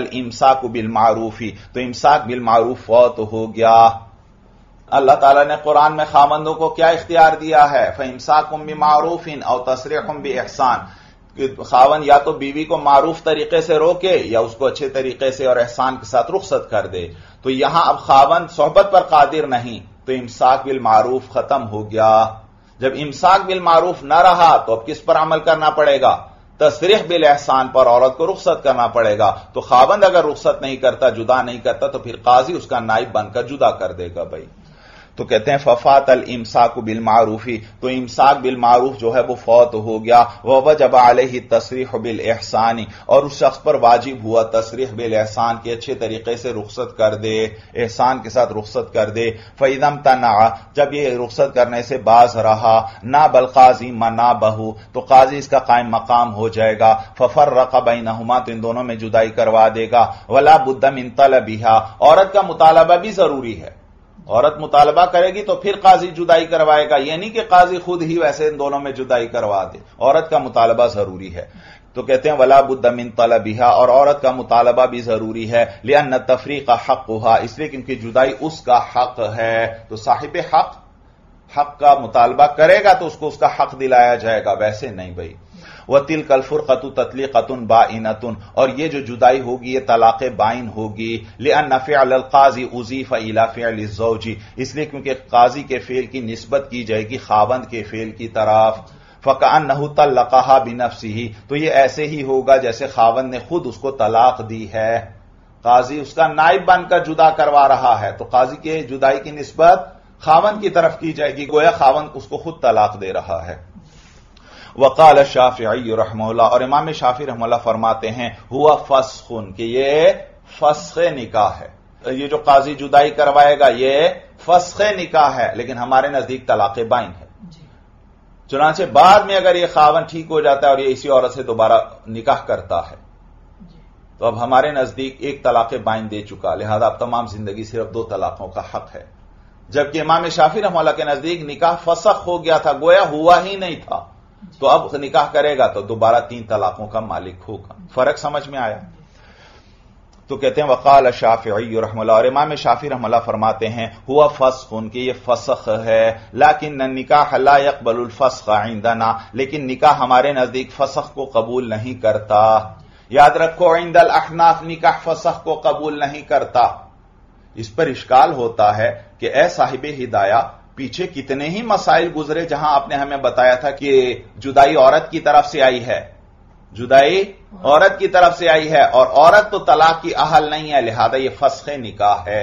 Speaker 1: الامساک بالمعروف، تو امساک بالمعروف فوت ہو گیا۔ اللہ تعالیٰ نے قرآن میں خاوندوں کو کیا اختیار دیا ہے؟ فَإِمْسَاكٌ بِمَعْرُوفٍ أَوْ تَسْرِيحٌ بِإِحْسَان، خاوند یا تو بیوی کو معروف طریقے سے روکے یا اس کو اچھے طریقے سے اور احسان کے ساتھ رخصت کر دے۔ تو یہاں اب خاوند صحبت پر قادر نہیں تو امساک بالمعروف ختم ہو گیا۔ جب امساک بالمعروف نہ رہا تو اب کس پر عمل کرنا پڑے گا؟ تصریح بالاحسان پر عورت کو رخصت کرنا پڑے گا۔ تو خاوند اگر رخصت نہیں کرتا، جدا نہیں کرتا، تو پھر قاضی اس کا نائب بن کر جدا کر دے گا بھائی۔ تو کہتے ہیں ففات الامساک بالمعروف، تو امساک بالمعروف جو ہے وہ فوت ہو گیا۔ ووجب علیہ التصریح بالاحسان، اور اس شخص پر واجب ہوا تصریح بالاحسان کے اچھے طریقے سے رخصت کر دے، احسان کے ساتھ رخصت کر دے۔ فاذا امتنع، جب یہ رخصت کرنے سے باز رہا، ناب القاضی منابہ، تو قاضی اس کا قائم مقام ہو جائے گا۔ ففرق بینہما، تو ان دونوں میں جدائی کروا دے گا۔ ولا بد من طلبها، عورت کا مطالبہ بھی ضروری ہے، عورت مطالبہ کرے گی تو پھر قاضی جدائی کروائے گا، یہ نہیں کہ قاضی خود ہی ویسے ان دونوں میں جدائی کروا دے، عورت کا مطالبہ ضروری ہے۔ تو کہتے ہیں ولا بد من طلبها، اور عورت کا مطالبہ بھی ضروری ہے، لأن التفریق حقها، اس لیے کیونکہ جدائی اس کا حق ہے۔ تو صاحب حق حق کا مطالبہ کرے گا تو اس کو اس کا حق دلایا جائے گا، ویسے نہیں بھائی۔ وَتِلْكَ الْفُرْقَةُ تَطْلِيقَةٌ بَائِنَةٌ، اور یہ جو جدائی ہوگی یہ طلاق بائن ہوگی۔ لِأَنَّ فِعْلَ الْقَاضِي أُضِيفَ إِلَى فِعْلِ الزَّوْجِ، اس لیے کیونکہ قاضی کے فعل کی نسبت کی جائے گی خاوند کے فعل کی طرف۔ فَكَأَنَّهُ طَلَّقَهَا بِنَفْسِهِ، تو یہ ایسے ہی ہوگا جیسے خاوند نے خود اس کو طلاق دی ہے، قاضی اس کا نائب بن کر جدا کروا رہا ہے، تو قاضی کے جدائی کی نسبت خاوند کی طرف کی جائے گی، گویا خاوند اس کو خود طلاق دے رہا ہے۔ وقال الشافعی رحمہ اللہ، اور امام شافعی رحمہ اللہ فرماتے ہیں ہوا فسخ، کہ یہ فسخ نکاح ہے، یہ جو قاضی جدائی کروائے گا یہ فسخ نکاح ہے، لیکن ہمارے نزدیک طلاق بائن ہے۔ چنانچہ بعد میں اگر یہ خاوند ٹھیک ہو جاتا ہے اور یہ اسی عورت سے دوبارہ نکاح کرتا ہے تو اب ہمارے نزدیک ایک طلاق بائن دے چکا، لہذا اب تمام زندگی صرف دو طلاقوں کا حق ہے، جبکہ امام شافعی رحمہ اللہ کے نزدیک نکاح فسخ ہو گیا تھا، گویا ہوا ہی نہیں تھا، تو اب نکاح کرے گا تو دوبارہ تین طلاقوں کا مالک ہوگا۔ فرق سمجھ میں آیا؟ تو کہتے ہیں وقال الشافعی رحمہ اللہ، اور امام شافعی رحمہ اللہ فرماتے ہیں ہوا فسخ، کہ یہ فسخ ہے، لیکن النکاح لا يقبل الفسخ عندنا، لیکن نکاح ہمارے نزدیک فسخ کو قبول نہیں کرتا۔ یاد رکھو عند الاحناف نکاح فسخ کو قبول نہیں کرتا۔ اس پر اشکال ہوتا ہے کہ اے صاحب ہدایہ، پیچھے کتنے ہی مسائل گزرے جہاں آپ نے ہمیں بتایا تھا کہ جدائی عورت کی طرف سے آئی ہے، جدائی عورت کی طرف سے آئی ہے اور عورت تو طلاق کی اہل نہیں ہے، لہذا یہ فسخ نکاح ہے۔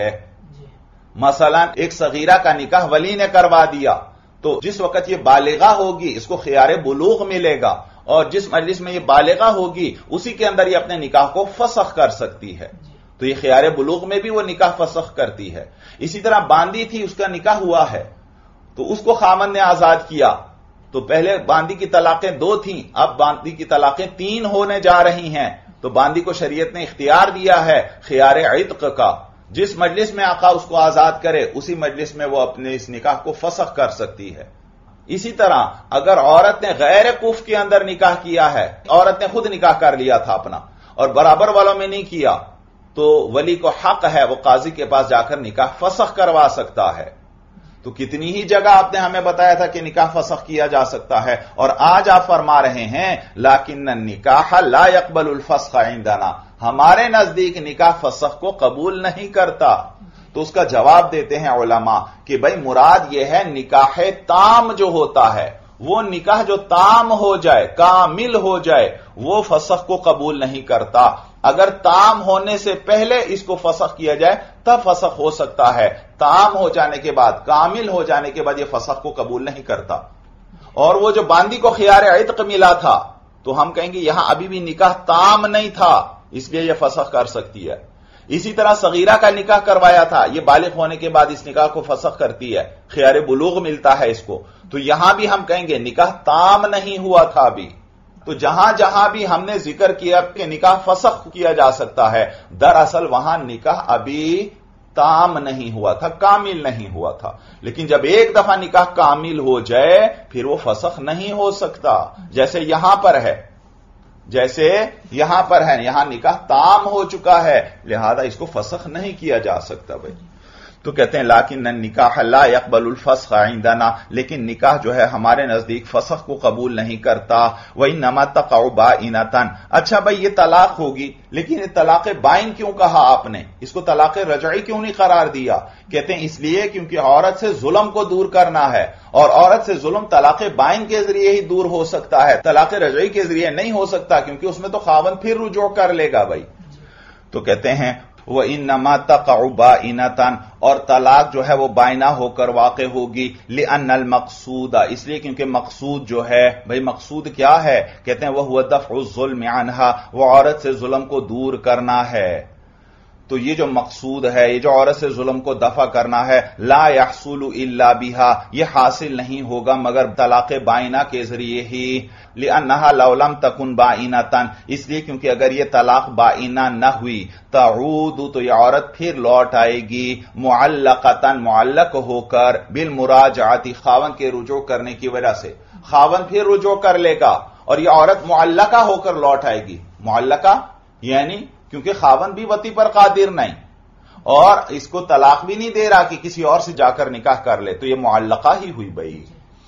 Speaker 1: مثلا ایک صغیرہ کا نکاح ولی نے کروا دیا تو جس وقت یہ بالغہ ہوگی اس کو خیار بلوغ ملے گا، اور جس مجلس میں یہ بالغہ ہوگی اسی کے اندر یہ اپنے نکاح کو فسخ کر سکتی ہے، تو یہ خیار بلوغ میں بھی وہ نکاح فسخ کرتی ہے۔ اسی طرح باندی تھی، اس کا نکاح ہوا ہے تو اس کو خاوند نے آزاد کیا، تو پہلے باندی کی طلاقیں دو تھیں، اب باندی کی طلاقیں تین ہونے جا رہی ہیں، تو باندی کو شریعت نے اختیار دیا ہے خیار عتق کا، جس مجلس میں آقا اس کو آزاد کرے اسی مجلس میں وہ اپنے اس نکاح کو فسخ کر سکتی ہے۔ اسی طرح اگر عورت نے غیر کف کے اندر نکاح کیا ہے، عورت نے خود نکاح کر لیا تھا اپنا اور برابر والوں میں نہیں کیا، تو ولی کو حق ہے وہ قاضی کے پاس جا کر نکاح فسخ کروا سکتا ہے۔ تو کتنی ہی جگہ آپ نے ہمیں بتایا تھا کہ نکاح فسخ کیا جا سکتا ہے، اور آج آپ فرما رہے ہیں لیکن النکاح لا يقبل الفسخ عندنا، ہمارے نزدیک نکاح فسخ کو قبول نہیں کرتا۔ تو اس کا جواب دیتے ہیں علماء کہ بھائی مراد یہ ہے نکاح تام جو ہوتا ہے، وہ نکاح جو تام ہو جائے، کامل ہو جائے، وہ فسخ کو قبول نہیں کرتا۔ اگر تام ہونے سے پہلے اس کو فسخ کیا جائے تب فسخ ہو سکتا ہے، تام ہو جانے کے بعد، کامل ہو جانے کے بعد یہ فسخ کو قبول نہیں کرتا۔ اور وہ جو باندی کو خیار عتق ملا تھا تو ہم کہیں گے یہاں ابھی بھی نکاح تام نہیں تھا، اس لیے یہ فسخ کر سکتی ہے۔ اسی طرح صغیرہ کا نکاح کروایا تھا، یہ بالغ ہونے کے بعد اس نکاح کو فسخ کرتی ہے، خیار بلوغ ملتا ہے اس کو، تو یہاں بھی ہم کہیں گے نکاح تام نہیں ہوا تھا ابھی۔ تو جہاں جہاں بھی ہم نے ذکر کیا کہ نکاح فسخ کیا جا سکتا ہے، دراصل وہاں نکاح ابھی تام نہیں ہوا تھا، کامل نہیں ہوا تھا، لیکن جب ایک دفعہ نکاح کامل ہو جائے پھر وہ فسخ نہیں ہو سکتا، جیسے یہاں پر ہے جیسے یہاں پر ہے، یہاں نکاح تام ہو چکا ہے، لہذا اس کو فسخ نہیں کیا جا سکتا بھائی. تو کہتے ہیں لیکن النکاح لا يقبل الفسخ عندنا، لیکن نکاح جو ہے ہمارے نزدیک فسخ کو قبول نہیں کرتا. وانما تقع بائنۃ، اچھا بھائی یہ طلاق ہوگی، لیکن یہ طلاق بائن کیوں کہا آپ نے، اس کو طلاق رجعی کیوں نہیں قرار دیا؟ کہتے ہیں اس لیے کیونکہ عورت سے ظلم کو دور کرنا ہے، اور عورت سے ظلم طلاق بائن کے ذریعے ہی دور ہو سکتا ہے، طلاق رجعی کے ذریعے نہیں ہو سکتا، کیونکہ اس میں تو خاوند پھر رجوع کر لے گا بھائی. تو کہتے ہیں وَإِنَّمَا تَقَعُ بَائِنَةً، اور طلاق جو ہے وہ بائنہ ہو کر واقع ہوگی، لِأَنَّ الْمَقْصُودَ، اس لیے کیونکہ مقصود جو ہے بھئی مقصود کیا ہے؟ کہتے ہیں وَهُوَ دَفْعُ الظُّلْمِ عَنْهَا، وہ عورت سے ظلم کو دور کرنا ہے. تو یہ جو مقصود ہے، یہ جو عورت سے ظلم کو دفع کرنا ہے، لا يحصل الا بها، یہ حاصل نہیں ہوگا مگر طلاق بائنہ کے ذریعے ہی. لأنها لو لم تكن بائنة، اس لیے کیونکہ اگر یہ طلاق بائنہ نہ ہوئی، تعود، تو یہ عورت پھر لوٹ آئے گی، معلقۃ، معلق ہو کر، بالمراجعۃ، خاوند کے رجوع کرنے کی وجہ سے، خاوند پھر رجوع کر لے گا اور یہ عورت معلقہ ہو کر لوٹ آئے گی. معلقہ یعنی کیونکہ خاوند بھی وطی پر قادر نہیں اور اس کو طلاق بھی نہیں دے رہا کہ کسی اور سے جا کر نکاح کر لے، تو یہ معلقہ ہی ہوئی بھائی.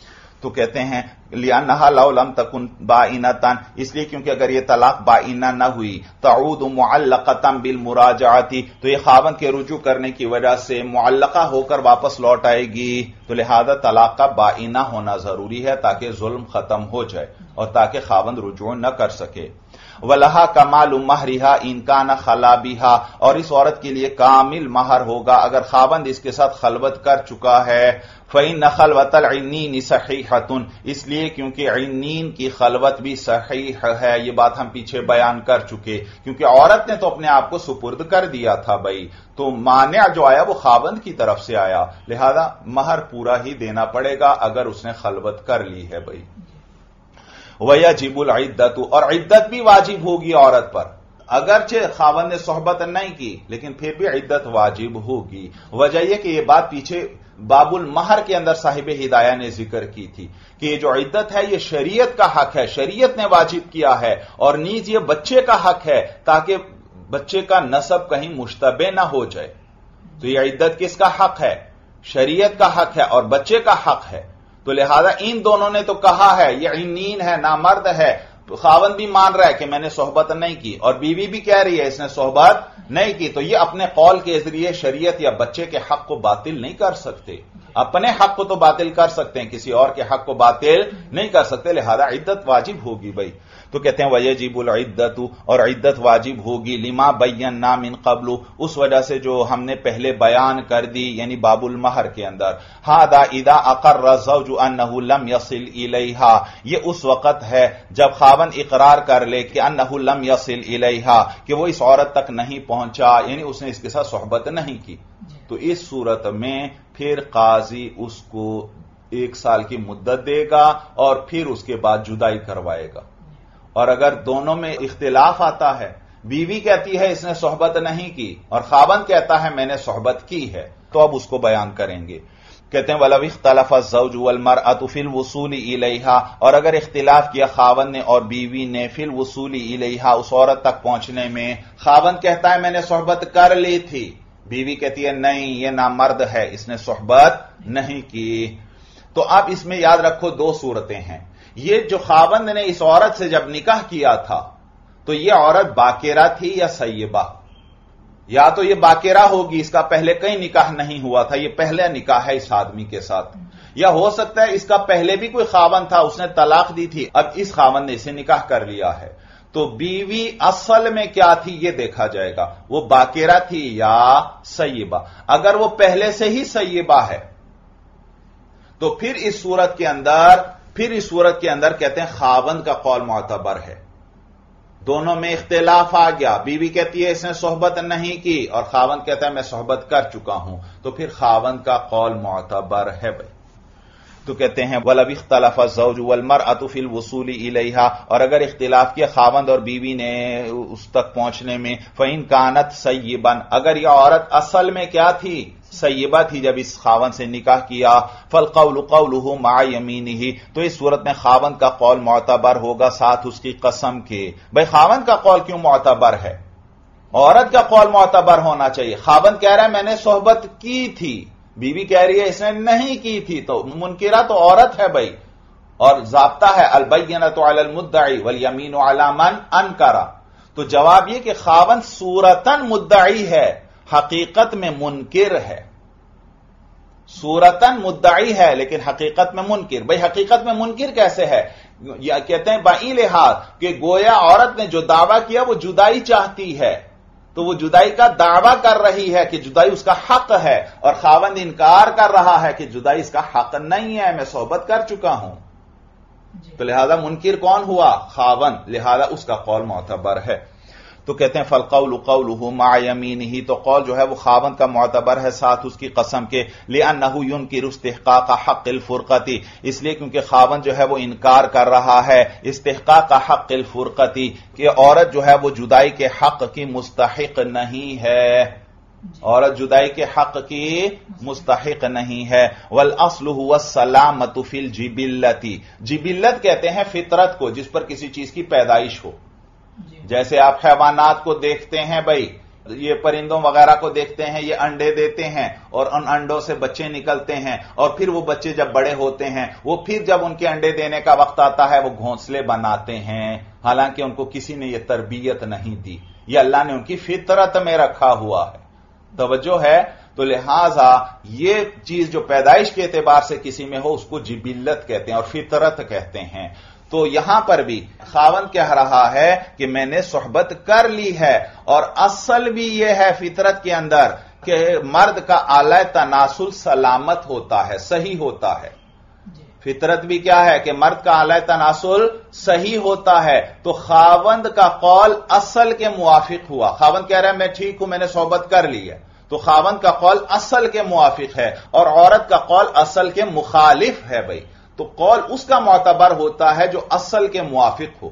Speaker 1: تو کہتے ہیں لِأَنَّهَا لَوْ لَمْ تَكُنْ بَائِنَةً، اس لیے کیونکہ اگر یہ طلاق بائنہ نہ ہوئی، تعود معلقۃ بالمراجعۃ، تو یہ خاوند کے رجوع کرنے کی وجہ سے معلقہ ہو کر واپس لوٹ آئے گی. تو لہذا طلاق کا بائنہ ہونا ضروری ہے تاکہ ظلم ختم ہو جائے اور تاکہ خاوند رجوع نہ کر سکے. وَلَهَا كَمَالُ مَهْرِهَا إِن كَانَ خَلَا بِهَا، اور اس عورت کے لیے کامل مہر ہوگا اگر خاوند اس کے ساتھ خلوت کر چکا ہے. فَإِنَّ خَلْوَةَ الْعِنِّينِ صَحِيحَةٌ، اس لیے کیونکہ عنین کی خلوت بھی صحیح ہے. یہ بات ہم پیچھے بیان کر چکے، کیونکہ عورت نے تو اپنے آپ کو سپرد کر دیا تھا بھائی، تو مانع جو آیا وہ خاوند کی طرف سے آیا، لہذا مہر پورا ہی دینا پڑے گا اگر اس نے خلوت کر لی ہے بھائی. وَيَجِبُ الْعِدَّةُ، اور عدت بھی واجب ہوگی عورت پر، اگرچہ خاوند نے صحبت نہیں کی لیکن پھر بھی عدت واجب ہوگی. وجہ یہ کہ یہ بات پیچھے باب المہر کے اندر صاحب ہدایہ نے ذکر کی تھی کہ یہ جو عدت ہے یہ شریعت کا حق ہے، شریعت نے واجب کیا ہے، اور نیز یہ بچے کا حق ہے تاکہ بچے کا نسب کہیں مشتبہ نہ ہو جائے. تو یہ عدت کس کا حق ہے؟ شریعت کا حق ہے اور بچے کا حق ہے. تو لہذا ان دونوں نے تو کہا ہے یہ عنین ہے، نامرد ہے، خاوند بھی مان رہا ہے کہ میں نے صحبت نہیں کی اور بیوی بھی کہہ رہی ہے اس نے صحبت نہیں کی، تو یہ اپنے قول کے ذریعے شریعت یا بچے کے حق کو باطل نہیں کر سکتے. اپنے حق کو تو باطل کر سکتے ہیں، کسی اور کے حق کو باطل نہیں کر سکتے، لہذا عدت واجب ہوگی بھائی. تو کہتے ہیں وَيَجِبُ الْعِدَّةُ، اور عدت واجب ہوگی، لما بَيَّنَّا مِن قَبْلُ، اس وجہ سے جو ہم نے پہلے بیان کر دی یعنی باب المہر کے اندر. هَذَا إِذَا أَقَرَّ الزَّوْجُ أَنَّهُ لَمْ يَصِلْ إِلَيْهَا، یہ اس وقت ہے جب خاوند اقرار کر لے کہ أَنَّهُ لَمْ يَصِلْ إِلَيْهَا، کہ وہ اس عورت تک نہیں پہنچا، یعنی اس نے اس کے ساتھ صحبت نہیں کی. تو اس صورت میں پھر قاضی اس کو ایک سال کی مدت دے گا اور پھر اس کے بعد جدائی کروائے گا. اور اگر دونوں میں اختلاف آتا ہے، بیوی کہتی ہے اس نے صحبت نہیں کی اور خاوند کہتا ہے میں نے صحبت کی ہے، تو اب اس کو بیان کریں گے. کہتے ہیں وَلَوِ اخْتَلَفَ الزَّوْجُ وَالْمَرْأَةُ فِي الْوُصُولِ إِلَيْهَا، اور اگر اختلاف کیا خاوند نے اور بیوی نے فی الوصول الیہا، اس عورت تک پہنچنے میں، خاوند کہتا ہے میں نے صحبت کر لی تھی، بیوی کہتی ہے نہیں یہ نامرد ہے اس نے صحبت نہیں کی. تو اب اس میں یاد رکھو دو صورتیں ہیں. یہ جو خاوند نے اس عورت سے جب نکاح کیا تھا تو یہ عورت باکرہ تھی یا سیبہ؟ یا تو یہ باکرہ ہوگی، اس کا پہلے کہیں نکاح نہیں ہوا تھا، یہ پہلا نکاح ہے اس آدمی کے ساتھ. یا ہو سکتا ہے اس کا پہلے بھی کوئی خاوند تھا، اس نے طلاق دی تھی، اب اس خاوند نے اسے نکاح کر لیا ہے. تو بیوی اصل میں کیا تھی یہ دیکھا جائے گا، وہ باکرہ تھی یا سیبہ. اگر وہ پہلے سے ہی سیبہ ہے تو پھر اس صورت کے اندر پھر اس صورت کے اندر کہتے ہیں خاوند کا قول معتبر ہے. دونوں میں اختلاف آ گیا، بیوی کہتی ہے اس نے صحبت نہیں کی اور خاوند کہتا ہے میں صحبت کر چکا ہوں، تو پھر خاوند کا قول معتبر ہے بھائی. تو کہتے ہیں وَلَوِ اخْتَلَفَ الزَّوْجُ وَالْمَرْأَةُ فِي الْوُصُولِ إِلَيْهَا، اور اگر اختلاف کیا خاوند اور بیوی نے اس تک پہنچنے میں، فَإِن كَانَتْ سَيِّبًا، اگر یہ عورت اصل میں کیا تھی سیبہ تھی جب اس خاوند سے نکاح کیا، فالقول قولہ مع یمینہ، تو اس صورت میں خاوند کا قول معتبر ہوگا ساتھ اس کی قسم کے۔ بھئی خاوند کا قول کیوں معتبر ہے؟ عورت کا قول معتبر ہونا چاہیے۔ خاوند کہہ رہا ہے میں نے صحبت کی تھی، بیوی کہہ رہی ہے اس نے نہیں کی تھی، تو منکرہ تو عورت ہے بھائی، اور ضابطہ ہے البینۃ علی المدعی والیمین علی من انکر۔ تو جواب یہ کہ خاوند صورتاً مدعی ہے، حقیقت میں منکر ہے۔ صورتاً مدعی ہے لیکن حقیقت میں منکر۔ بھئی حقیقت میں منکر کیسے ہے؟ یا کہتے ہیں بائی لحاظ کہ گویا عورت نے جو دعویٰ کیا وہ جدائی چاہتی ہے، تو وہ جدائی کا دعویٰ کر رہی ہے کہ جدائی اس کا حق ہے، اور خاوند انکار کر رہا ہے کہ جدائی اس کا حق نہیں ہے، میں صحبت کر چکا ہوں۔ تو لہذا منکر کون ہوا؟ خاوند، لہذا اس کا قول معتبر ہے۔ تو کہتے ہیں فالقول قولہ مع یمینہ، تو قول جو ہے وہ خاوند کا معتبر ہے ساتھ اس کی قسم کے، لأنہ ينکر استحقاق حق الفرقۃ، اس لیے کیونکہ خاوند جو ہے وہ انکار کر رہا ہے استحقاق حق الفرقۃ، کہ عورت جو ہے وہ جدائی کے حق کی مستحق نہیں ہے، عورت جدائی کے حق کی مستحق نہیں ہے۔ والاصل هو السلامۃ فی الجبلۃ، جبلت کہتے ہیں فطرت کو جس پر کسی چیز کی پیدائش ہو، جیسے آپ حیوانات کو دیکھتے ہیں بھائی، یہ پرندوں وغیرہ کو دیکھتے ہیں، یہ انڈے دیتے ہیں اور ان انڈوں سے بچے نکلتے ہیں، اور پھر وہ بچے جب بڑے ہوتے ہیں وہ پھر جب ان کے انڈے دینے کا وقت آتا ہے وہ گھونسلے بناتے ہیں، حالانکہ ان کو کسی نے یہ تربیت نہیں دی، یہ اللہ نے ان کی فطرت میں رکھا ہوا ہے۔ توجہ ہے؟ تو لہذا یہ چیز جو پیدائش کے اعتبار سے کسی میں ہو اس کو جبلت کہتے ہیں اور فطرت کہتے ہیں۔ تو یہاں پر بھی خاوند کہہ رہا ہے کہ میں نے صحبت کر لی ہے، اور اصل بھی یہ ہے فطرت کے اندر کہ مرد کا اعلی تناسل سلامت ہوتا ہے، صحیح ہوتا ہے۔ فطرت بھی کیا ہے کہ مرد کا اعلی تناسل صحیح ہوتا ہے، تو خاوند کا قول اصل کے موافق ہوا۔ خاوند کہہ رہا ہے میں ٹھیک ہوں، میں نے صحبت کر لی ہے، تو خاوند کا قول اصل کے موافق ہے، اور عورت کا قول اصل کے مخالف ہے بھائی۔ تو قول اس کا معتبر ہوتا ہے جو اصل کے موافق ہو،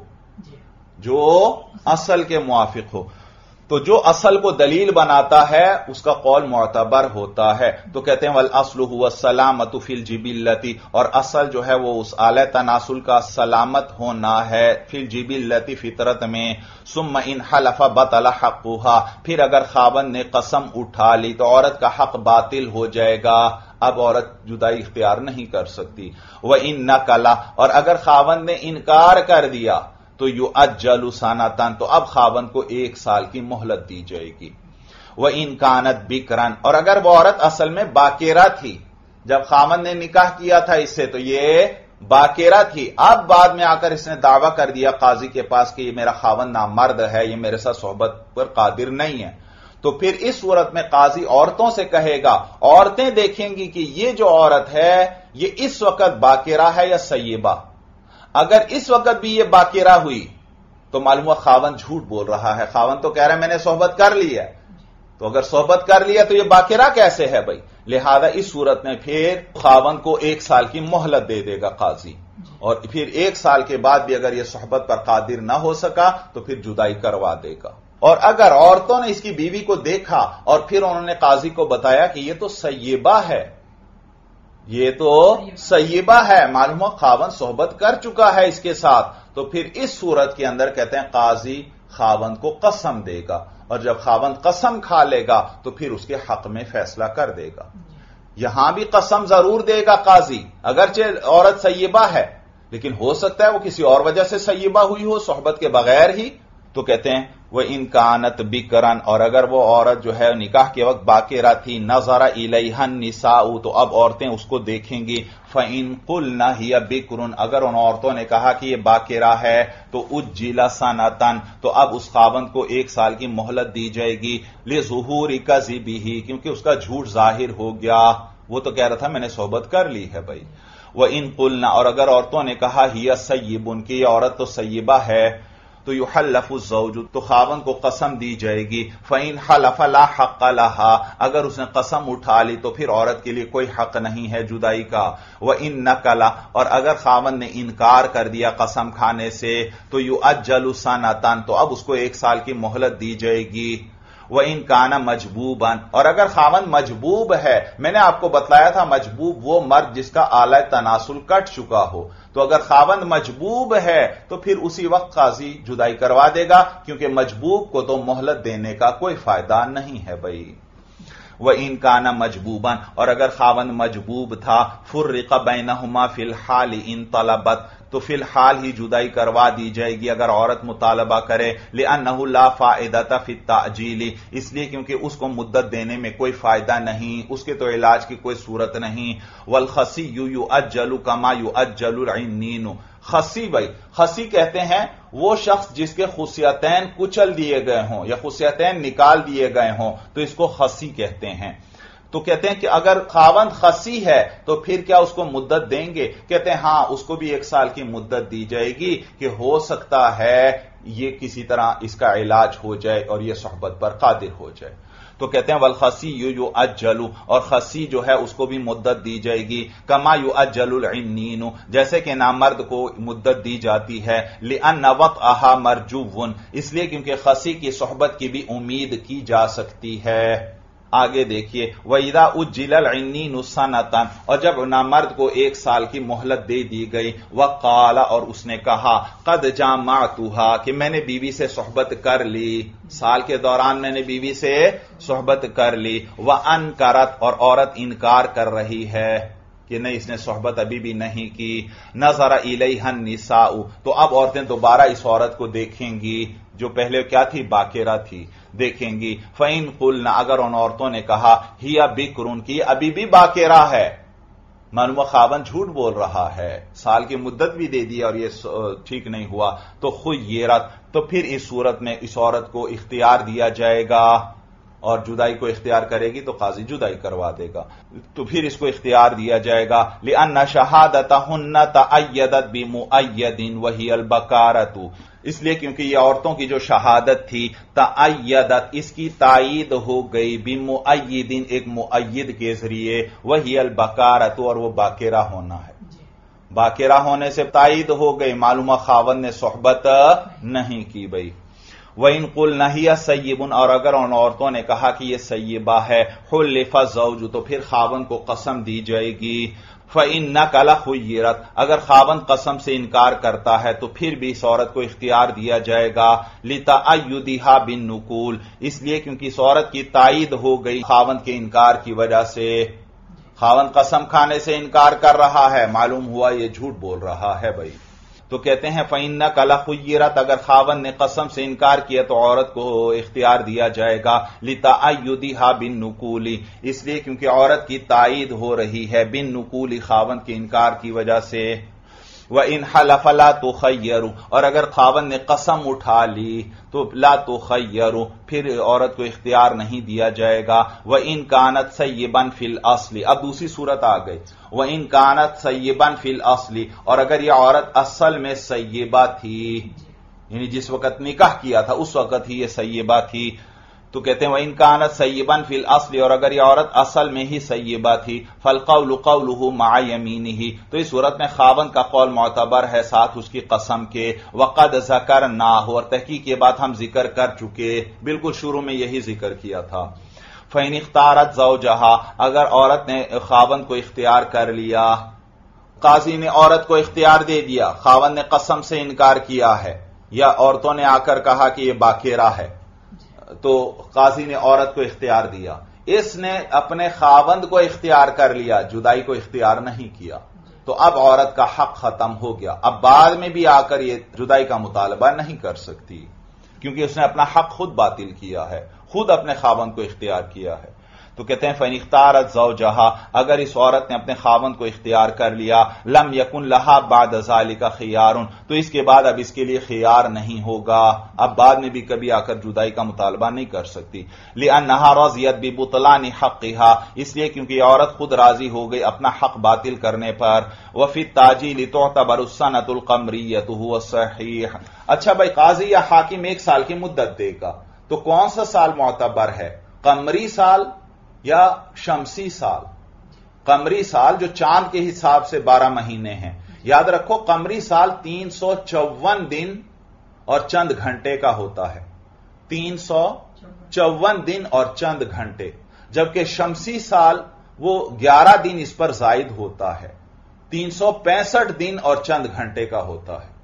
Speaker 1: جو اصل کے موافق ہو۔ تو جو اصل کو دلیل بناتا ہے اس کا قول معتبر ہوتا ہے۔ تو کہتے ہیں والاصل هو السلامۃ فی الجبلۃ، اور اصل جو ہے وہ اس اعلی تناسل کا سلامت ہونا ہے فی الجبلۃ، فطرت میں۔ ثم ان حلف بطل حقها، پھر اگر خاوند نے قسم اٹھا لی تو عورت کا حق باطل ہو جائے گا، اب عورت جدائی اختیار نہیں کر سکتی۔ وَإِن نَكَلَ، اور اگر خاوند نے انکار کر دیا تو یؤجل سنتاً، تو اب خاوند کو ایک سال کی مہلت دی جائے گی۔ وَإِن كَانَتْ بِكْرًا، اور اگر وہ عورت اصل میں باکرہ تھی، جب خاوند نے نکاح کیا تھا اس سے تو یہ باکرہ تھی، اب بعد میں آ کر اس نے دعویٰ کر دیا قاضی کے پاس کہ یہ میرا خاوند نامرد ہے، یہ میرے ساتھ صحبت پر قادر نہیں ہے، تو پھر اس صورت میں قاضی عورتوں سے کہے گا، عورتیں دیکھیں گی کہ یہ جو عورت ہے یہ اس وقت باکرہ ہے یا سیبہ۔ اگر اس وقت بھی یہ باکرہ ہوئی تو معلوم ہوا خاوند جھوٹ بول رہا ہے، خاوند تو کہہ رہا ہے میں نے صحبت کر لی ہے، تو اگر صحبت کر لیا تو یہ باکرہ کیسے ہے بھائی؟ لہذا اس صورت میں پھر خاوند کو ایک سال کی مہلت دے دے گا قاضی، اور پھر ایک سال کے بعد بھی اگر یہ صحبت پر قادر نہ ہو سکا تو پھر جدائی کروا دے گا۔ اور اگر عورتوں نے اس کی بیوی کو دیکھا اور پھر انہوں نے قاضی کو بتایا کہ یہ تو سیبہ ہے، یہ تو سیبہ ہے، معلوم ہو خاوند صحبت کر چکا ہے اس کے ساتھ، تو پھر اس صورت کے اندر کہتے ہیں قاضی خاوند کو قسم دے گا، اور جب خاوند قسم کھا لے گا تو پھر اس کے حق میں فیصلہ کر دے گا۔ یہاں بھی قسم ضرور دے گا قاضی، اگرچہ عورت سیبہ ہے لیکن ہو سکتا ہے وہ کسی اور وجہ سے سیبہ ہوئی ہو صحبت کے بغیر ہی۔ تو کہتے ہیں وہ ان کانت بکرن، اور اگر وہ عورت جو ہے نکاح کے وقت باکرہ تھی، نظر الیہا النساء، تو اب عورتیں اس کو دیکھیں گی، فإن قلنا ہی بکرن، اگر ان عورتوں نے کہا کہ یہ باکرہ ہے تو اجل سنتاً، تو اب اس خاوند کو ایک سال کی مہلت دی جائے گی، لظہور کذبہ، کیونکہ اس کا جھوٹ ظاہر ہو گیا، وہ تو کہہ رہا تھا میں نے صحبت کر لی ہے بھائی۔ وإن قلنا، اور اگر عورتوں نے کہا ہی سیب، ان کی یہ عورت تو سیبہ ہے، تو یحلف الزوج، تو خاوند کو قسم دی جائے گی، فإن حلف لا حق لها، اگر اس نے قسم اٹھا لی تو پھر عورت کے لیے کوئی حق نہیں ہے جدائی کا۔ وإن نکل، اور اگر خاوند نے انکار کر دیا قسم کھانے سے تو یؤجل سنتاً، تو اب اس کو ایک سال کی مہلت دی جائے گی۔ وَإِن كَانَ مَجْبُوبًا، اور اگر خاوند مجبوب ہے، میں نے آپ کو بتلایا تھا مجبوب وہ مرد جس کا آلہ تناسل کٹ چکا ہو، تو اگر خاوند مجبوب ہے تو پھر اسی وقت قاضی جدائی کروا دے گا، کیونکہ مجبوب کو تو مہلت دینے کا کوئی فائدہ نہیں ہے بھائی۔ وَإِن كَانَ مَجْبُوبًا، اور اگر خاوند مجبوب تھا، فُرِّقَ بَيْنَهُمَا فِي الْحَالِ إِن طَلَبَتْ، تو فی الحال ہی جدائی کروا دی جائے گی اگر عورت مطالبہ کرے، لِأَنَّهُ لَا فَائِدَةَ فِي التَّعْجِيلِ، اس لیے کیونکہ اس کو مدت دینے میں کوئی فائدہ نہیں، اس کے تو علاج کی کوئی صورت نہیں۔ وَالْخَصِيُّ يُؤَجَّلُ كَمَا يُؤَجَّلُ الْعِنِّينُ، خصی بھائی، خصی کہتے ہیں وہ شخص جس کے خصیتین کچل دیے گئے ہوں یا خصیتین نکال دیے گئے ہوں تو اس کو خصی کہتے ہیں۔ تو کہتے ہیں کہ اگر خاوند خصی ہے تو پھر کیا اس کو مدت دیں گے؟ کہتے ہیں ہاں، اس کو بھی ایک سال کی مدت دی جائے گی کہ ہو سکتا ہے یہ کسی طرح اس کا علاج ہو جائے اور یہ صحبت پر قادر ہو جائے۔ تو کہتے ہیں والخصی یؤجل، اور خصی جو ہے اس کو بھی مدت دی جائے گی، کما یؤجل العنین، جیسے کہ نامرد کو مدت دی جاتی ہے، لأن وطئها مرجو، اس لیے کیونکہ خصی کی صحبت کی بھی امید کی جا سکتی ہے۔ آگے دیکھیے، وَإِذَا أُجِّلَ الْعِنِّينُ سَنَةً، اور جب نامرد کو ایک سال کی مہلت دے دی گئی، وَقَالَ، اور اس نے کہا، قَدْ جَامَعْتُهَا، کہ میں نے بیوی سے صحبت کر لی، سال کے دوران میں نے بیوی سے صحبت کر لی، وَأَنْكَرَتْ، اور عورت انکار کر رہی ہے کہ نہیں اس نے صحبت ابھی بھی نہیں کی، نظر الیہا النساء، تو اب عورتیں دوبارہ اس عورت کو دیکھیں گی جو پہلے کیا تھی، باکرہ تھی، دیکھیں گی، فَإِن قُلْنَا، اگر ان عورتوں نے کہا، ہی بکرن، کی ابھی بھی باکرہ ہے، معلوم خاوند جھوٹ بول رہا ہے، سال کی مدت بھی دے دی اور یہ ٹھیک نہیں ہوا، تو خیرت، تو پھر اس صورت میں اس عورت کو اختیار دیا جائے گا، اور جدائی کو اختیار کرے گی تو قاضی جدائی کروا دے گا، تو پھر اس کو اختیار دیا جائے گا، لِأَنَّ شَهَادَتَهُنَّ تَأَيَّدَتْ بِمُؤَيَّدٍ وَهِيَ الْبَكَارَةُ، اس لیے کیونکہ یہ عورتوں کی جو شہادت تھی، تأیدت، اس کی تائید ہو گئی، بمؤیدین، ایک مؤید کے ذریعے، وہی البکارۃ، اور وہ باکرہ ہونا ہے، باکرہ ہونے سے تائید ہو گئی، معلومہ خاوند نے صحبت نہیں کی بھئی۔ وَإِن قُلْنَا هِيَ سَيِّبٌ، اور اگر ان عورتوں نے کہا کہ یہ سیبہ ہے، حُلِّفَ الزَّوْجُ، تو پھر خاوند کو قسم دی جائے گی، فَإِنَّكَ لَخُيِّرَتْ، اگر خاوند قسم سے انکار کرتا ہے تو پھر بھی اس عورت کو اختیار دیا جائے گا، لِتَأَيُّدِهَا بِالنُّقُولِ، اس لیے کیونکہ اس عورت کی تائید ہو گئی خاوند کے انکار کی وجہ سے، خاوند قسم کھانے سے انکار کر رہا ہے، معلوم ہوا یہ جھوٹ بول رہا ہے بھائی، تو کہتے ہیں فَإِنَّكَ لَخُيِّرَتْ، اگر خاوند نے قسم سے انکار کیا تو عورت کو اختیار دیا جائے گا، لِتَأَيُّدِهَا بِالنُّقُولِ، اس لیے کیونکہ عورت کی تائید ہو رہی ہے، بِالنُّقُولِ، خاوند کے انکار کی وجہ سے۔ وَإِنْ حَلَفَ لَا تُخَيَّرُ، اور اگر خاوند نے قسم اٹھا لی تو لا تُخَيَّرُ، پھر عورت کو اختیار نہیں دیا جائے گا، وَإِنْ كَانَتْ سَيِّبًا فِي الْأَصْلِ، اب دوسری صورت آ گئی، وَإِنْ كَانَتْ سَيِّبًا فِي الْأَصْلِ، اور اگر یہ عورت اصل میں سیبہ تھی، یعنی جس وقت نکاح کیا تھا اس وقت ہی یہ سیبہ تھی، تو کہتے ہیں وَإِنْ كَانَتْ سَيِّبًا فِي الْأَصْلِ، اور اگر یہ عورت اصل میں ہی سیبہ تھی، فَالْقَوْلُ قَوْلُهُ مَعَ يَمِينِهِ، تو اس صورت میں خاوند کا قول معتبر ہے ساتھ اس کی قسم کے، وَقَدْ ذَكَرْنَاهُ، اور تحقیق کے بعد ہم ذکر کر چکے، بالکل شروع میں یہی ذکر کیا تھا۔ فَإِنِ اخْتَارَتْ زَوْجَهَا، اگر عورت نے خاوند کو اختیار کر لیا، قاضی نے عورت کو اختیار دے دیا، خاوند نے قسم سے انکار کیا ہے یا عورتوں نے آ کر کہا کہ یہ باکرہ ہے، تو قاضی نے عورت کو اختیار دیا، اس نے اپنے خاوند کو اختیار کر لیا، جدائی کو اختیار نہیں کیا، تو اب عورت کا حق ختم ہو گیا، اب بعد میں بھی آ کر یہ جدائی کا مطالبہ نہیں کر سکتی، کیونکہ اس نے اپنا حق خود باطل کیا ہے، خود اپنے خاوند کو اختیار کیا ہے۔ تو کہتے ہیں فَإِنِ اخْتَارَتْ زَوْجَهَا، اگر اس عورت نے اپنے خاوند کو اختیار کر لیا، لَمْ يَكُنْ لَهَا بَعْدَ ذَلِكَ خِيَارٌ، تو اس کے بعد اب اس کے لیے خیار نہیں ہوگا، اب بعد میں بھی کبھی آ کر جدائی کا مطالبہ نہیں کر سکتی، لِأَنَّهَا رَضِيَتْ بِبُطْلَانِ حَقِّهَا، اس لیے کیونکہ یہ عورت خود راضی ہو گئی اپنا حق باطل کرنے پر، وَفِي التَّعْجِيلِ تُعْتَبَرُ السَّنَةُ الْقَمْرِيَّةُ هُوَ الصَّحِيحُ، اچھا بھائی قاضی یا حاکم ایک سال کی مدت دے گا تو کون سا سال معتبر ہے، قمری سال یا شمسی سال؟ قمری سال جو چاند کے حساب سے بارہ مہینے ہیں، یاد رکھو قمری سال تین سو چون دن اور چند گھنٹے کا ہوتا ہے، تین سو चौवन दिन और चंद घंटे, जबकि शमसी साल वो ग्यारह दिन इस पर जायद होता है, तीन सौ पैंसठ दिन और चंद घंटे का होता है।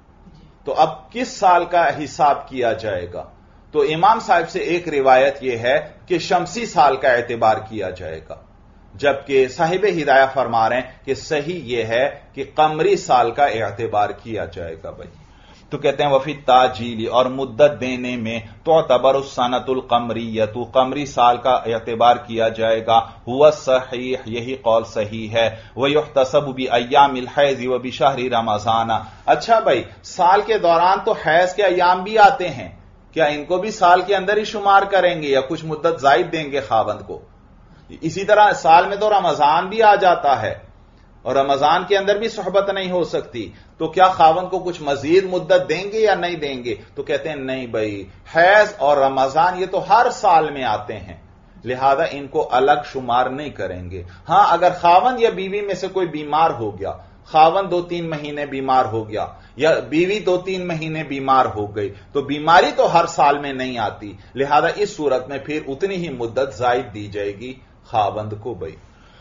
Speaker 1: तो अब किस साल का हिसाब किया जाएगा? तो इमाम साहब से एक रिवायत यह है कि शमसी साल का एतबार किया जाएगा, जबकि साहिब हिदाया फरमा रहे हैं कि सही यह है कि कमरी साल का एतबार किया जाएगा। भाई तो कहते हैं वफी ताजीली, और मुद्दत देने में तो तबर सनतुल कमरियतु, कमरी साल का एतबार किया जाएगा। हुआ सही, यही कौल सही है। वह युहतसब बि अय्यामिल हैज़ व बि शहरी रमज़ान। अच्छा भाई, साल के दौरान तो हैज़ के अय्याम भी आते हैं, क्या इनको भी साल के अंदर ही शुमार करेंगे या कुछ मुद्दत जायद देंगे खावंद को? इसी तरह साल में तो रमजान भी आ जाता है और रमजान के अंदर भी सोहबत नहीं हो सकती, तो क्या खावंद को कुछ मजीद मुद्दत देंगे या नहीं देंगे? तो कहते हैं नहीं भाई, हैज और रमजान ये तो हर साल में आते हैं, लिहाजा इनको अलग शुमार नहीं करेंगे। हां, अगर खावंद या बीवी में से कोई बीमार हो गया, खावंद दो तीन महीने बीमार हो गया या बीवी दो तीन महीने बीमार हो गई, तो बीमारी तो हर साल में नहीं आती, लिहाजा इस सूरत में फिर उतनी ही मुद्दत जायद दी जाएगी खावंद को। भाई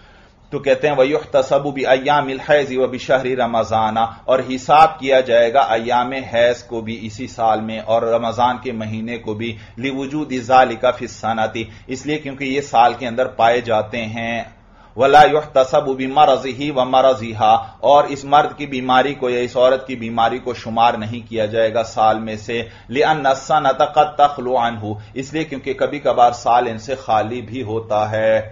Speaker 1: तो कहते हैं वयुहतसबु बि अय्यामिल हैज़ व बि शहरी रमज़ान, और हिसाब किया जाएगा अय्याम हैज़ को भी इसी साल में और रमजान के महीने को भी, लिवुजूदि ज़ालिका फी सनती, इसलिए क्योंकि ये साल के अंदर पाए जाते हैं। वला युहतसबु बि मरज़िही व मरज़िहा, और इस मर्द की बीमारी को या इस औरत की बीमारी को शुमार नहीं किया जाएगा साल में से, लिअन्न सनत क़द तख़लु अन्हु, इसलिए क्योंकि कभी कभार साल इनसे खाली भी होता है।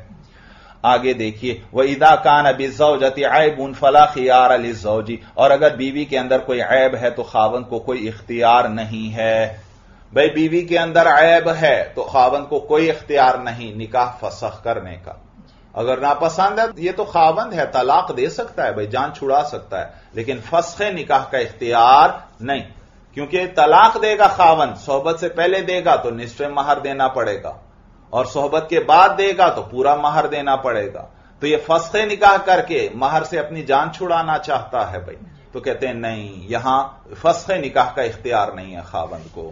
Speaker 1: आगे देखिए, व इदा कान बिज़ौजति ऐबुन फला खियार लिज़ौजी, और अगर बीवी के अंदर कोई ऐब है तो खावंद को कोई इख्तियार नहीं है। भाई बीवी के अंदर ऐब है तो खावंद को कोई इख्तियार नहीं निकाह फसख करने का। अगर नापसंद है ये तो खावंद है, तलाक दे सकता है, भाई जान छुड़ा सकता है, लेकिन फस्खे निकाह का इख्तियार नहीं, क्योंकि तलाक देगा खावंद, सोहबत से पहले देगा तो निस्फ़े महर देना पड़ेगा और सोहबत के बाद देगा तो पूरा महर देना पड़ेगा। तो ये फस्खे निकाह करके महर से अपनी जान छुड़ाना चाहता है भाई, तो कहते हैं नहीं, यहां फस्खे निकाह का इख्तियार नहीं है खावंद को।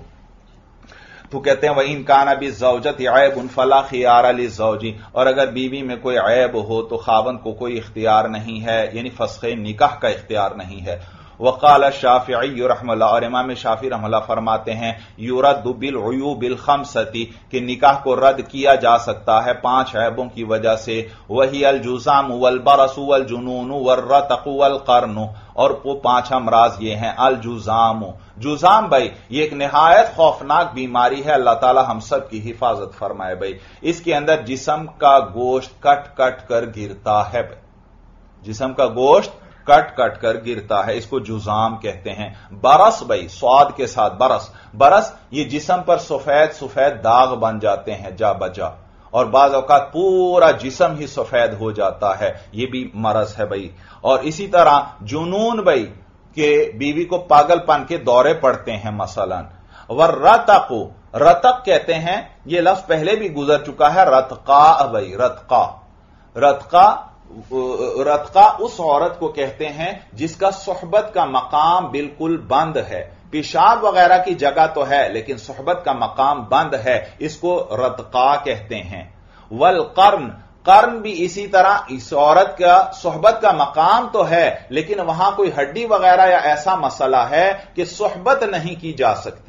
Speaker 1: तो कहते हैं वह इनकान बिज़ौजति ऐबुन फला खियार लिज़ौजी, और अगर बीवी में कोई ऐब हो तो खावंद को कोई इख्तियार नहीं है, यानी फस्खे निकाह का इख्तियार नहीं है। वक़ाल शाफ़िई रहमतुल्लाह, और इमाम शाफ़ी रहमतुल्लाह फरमाते हैं युरद्दु बिल उयूबिल खमसती, कि निकाह को रद्द किया जा सकता है पांच ऐबों की वजह से। वही अल जुज़ाम वल बरस वल जुनून वल रतक़ वल क़र्न, और वो पांच अमराज ये हैं। अल जुज़ाम, जुज़ाम भाई ये एक निहायत खौफनाक बीमारी है, अल्लाह ताला हम सब की हिफाजत फरमाए। भाई इसके अंदर जिस्म का गोश्त कट कट कर गिरता है, जिस्म का गोश्त कट कट कर गिरता है, इसको जुज़ाम कहते हैं। बरस भाई स्वाद के साथ बरस, बरस ये जिस्म पर सफेद सफेद दाग बन जाते हैं जा बजा, और बाज़ औक़ात पूरा जिस्म ही सफेद हो जाता है, ये भी मरज है भाई। और इसी तरह जुनून भाई के बीवी को पागलपन के दौरे पड़ते हैं मसलन। वर रतक़, रतक़ कहते हैं, ये लफ्ज पहले भी गुजर चुका है, रतक़ा भाई, रतक़ा, रतक़ा रतक़ा उस औरत को कहते हैं जिसका सोहबत का मकाम बिल्कुल बंद है, पेशाब वगैरह की जगह तो है लेकिन सोहबत का मकाम बंद है, इसको रतक़ा कहते हैं। वल कर्न, कर्न भी इसी तरह, इस औरत का सोहबत का मकाम तो है लेकिन वहां कोई हड्डी वगैरह या ऐसा मसला है कि सोहबत नहीं की जा सकती,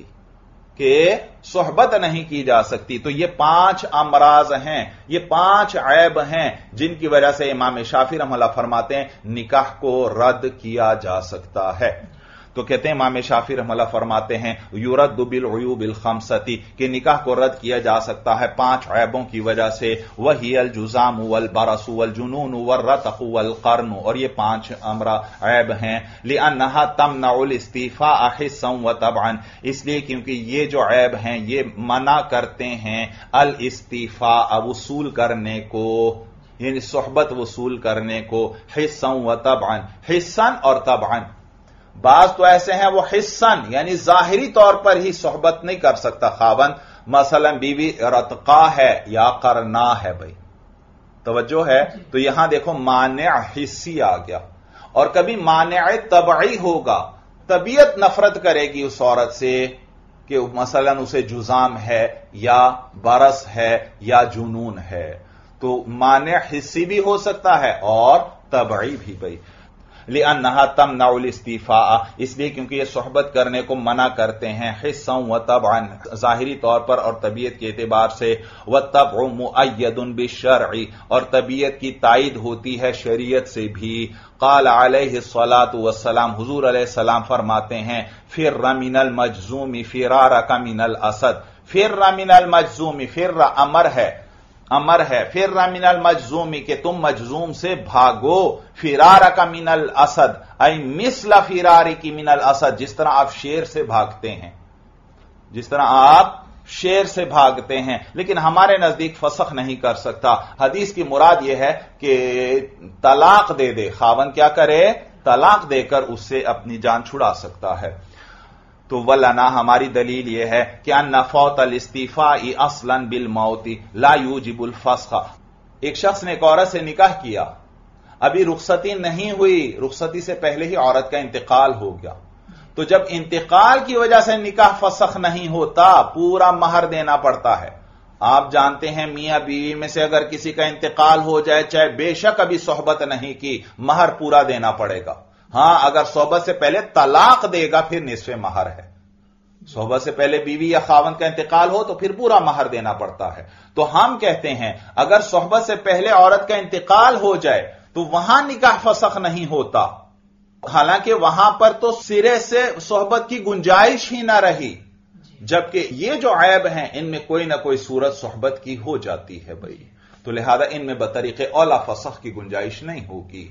Speaker 1: कि सोहबत नहीं की जा सकती। तो ये पांच अमराज हैं, ये पांच ऐब हैं जिनकी वजह से इमाम शाफी रहमतुल्लाह फरमाते हैं निकाह को रद्द किया जा सकता है। तो कहते हैं इमाम शाफी रहमतुल्लाह फरमाते हैं युरद्दु बिल उयूबिल खमसती, कि निकाह को रद्द किया जा सकता है पांच ऐबों की वजह से। वही अल जुज़ाम वल बरस वल जुनून वल रतक़ वल क़र्न, और ये पांच अमरा ऐब हैं। लिअन्नहा तमनउल इस्तीफ़ा हिस्सन व तबअन, इसलिए क्योंकि ये जो ऐब हैं ये मना करते हैं अल इस्तीफ़ा, वसूल करने को, यानी सोहबत वसूल करने को, हिस्सन व तबअन, हिस्सन और तबअन। बाज तो ऐसे हैं वो हिस्सन यानी जाहिरी तौर पर ही सोहबत नहीं कर सकता खावंद, मसलन बीवी रतक़ा है या करना है। भाई तवज्जो है, तो यहां देखो माने हिस्सी आ गया, और कभी माने तबई होगा, तबीयत नफरत करेगी उस औरत से, کہ مثلاً اسے جزام ہے یا برس ہے یا جنون ہے، تو مانع حسی بھی ہو سکتا ہے اور طبعی بھی بھائی. لِأَنَّهَا تَمْنَعُ الِاسْتِفَاءَ، اس لیے کیونکہ یہ صحبت کرنے کو منع کرتے ہیں، حساً و طبعاً، ظاہری طور پر اور طبیعت کے اعتبار سے، وَالطَّبْعُ مُؤَيَّدٌ بِالشَّرْعِ، اور طبیعت کی تائید ہوتی ہے شریعت سے بھی. قال علیہ الصلاۃ والسلام، حضور علیہ السلام فرماتے ہیں، فِرَّ مِنَ الْمَجْزُومِ فِرَارَكَ مِنَ الْأَسَدِ. فِرَّ مِنَ الْمَجْزُومِ، فِرَّ امر ہے، امر ہے، فِرَّ مِنَ الْمَجْزُومِ، کہ تم مجزوم سے بھاگو، فِرَارَكَ مِنَ الْأَسَدِ اَيْ مِثْلَ فِرَارِكِ مِنَ الْأَسَدِ، جس طرح آپ شیر سے بھاگتے ہیں، جس طرح آپ شیر سے بھاگتے ہیں. لیکن ہمارے نزدیک فسخ نہیں کر سکتا. حدیث کی مراد یہ ہے کہ طلاق دے دے، خاوند کیا کرے؟ طلاق دے کر اس سے اپنی جان چھڑا سکتا ہے. تو ولنا، ہماری دلیل یہ ہے کہ ان فوت الاستیفاء اصلا بالموت لا یوجب الفسخ. ایک شخص نے ایک عورت سے نکاح کیا، ابھی رخصتی نہیں ہوئی، رخصتی سے پہلے ہی عورت کا انتقال ہو گیا. تو جب انتقال کی وجہ سے نکاح فسخ نہیں ہوتا، پورا مہر دینا پڑتا ہے. آپ جانتے ہیں میاں بیوی میں سے اگر کسی کا انتقال ہو جائے، چاہے بے شک ابھی صحبت نہیں کی، مہر پورا دینا پڑے گا. ہاں اگر صحبت سے پہلے طلاق دے گا پھر نصف مہر ہے. صحبت سے پہلے بیوی یا خاوند کا انتقال ہو تو پھر پورا مہر دینا پڑتا ہے. تو ہم کہتے ہیں اگر صحبت سے پہلے عورت کا انتقال ہو جائے تو وہاں نکاح فسخ نہیں ہوتا، حالانکہ وہاں پر تو سرے سے صحبت کی گنجائش ہی نہ رہی، جبکہ یہ جو عیب ہیں ان میں کوئی نہ کوئی صورت صحبت کی ہو جاتی ہے بھائی. تو لہذا ان میں بطریق اولا فسخ کی گنجائش نہیں ہوگی.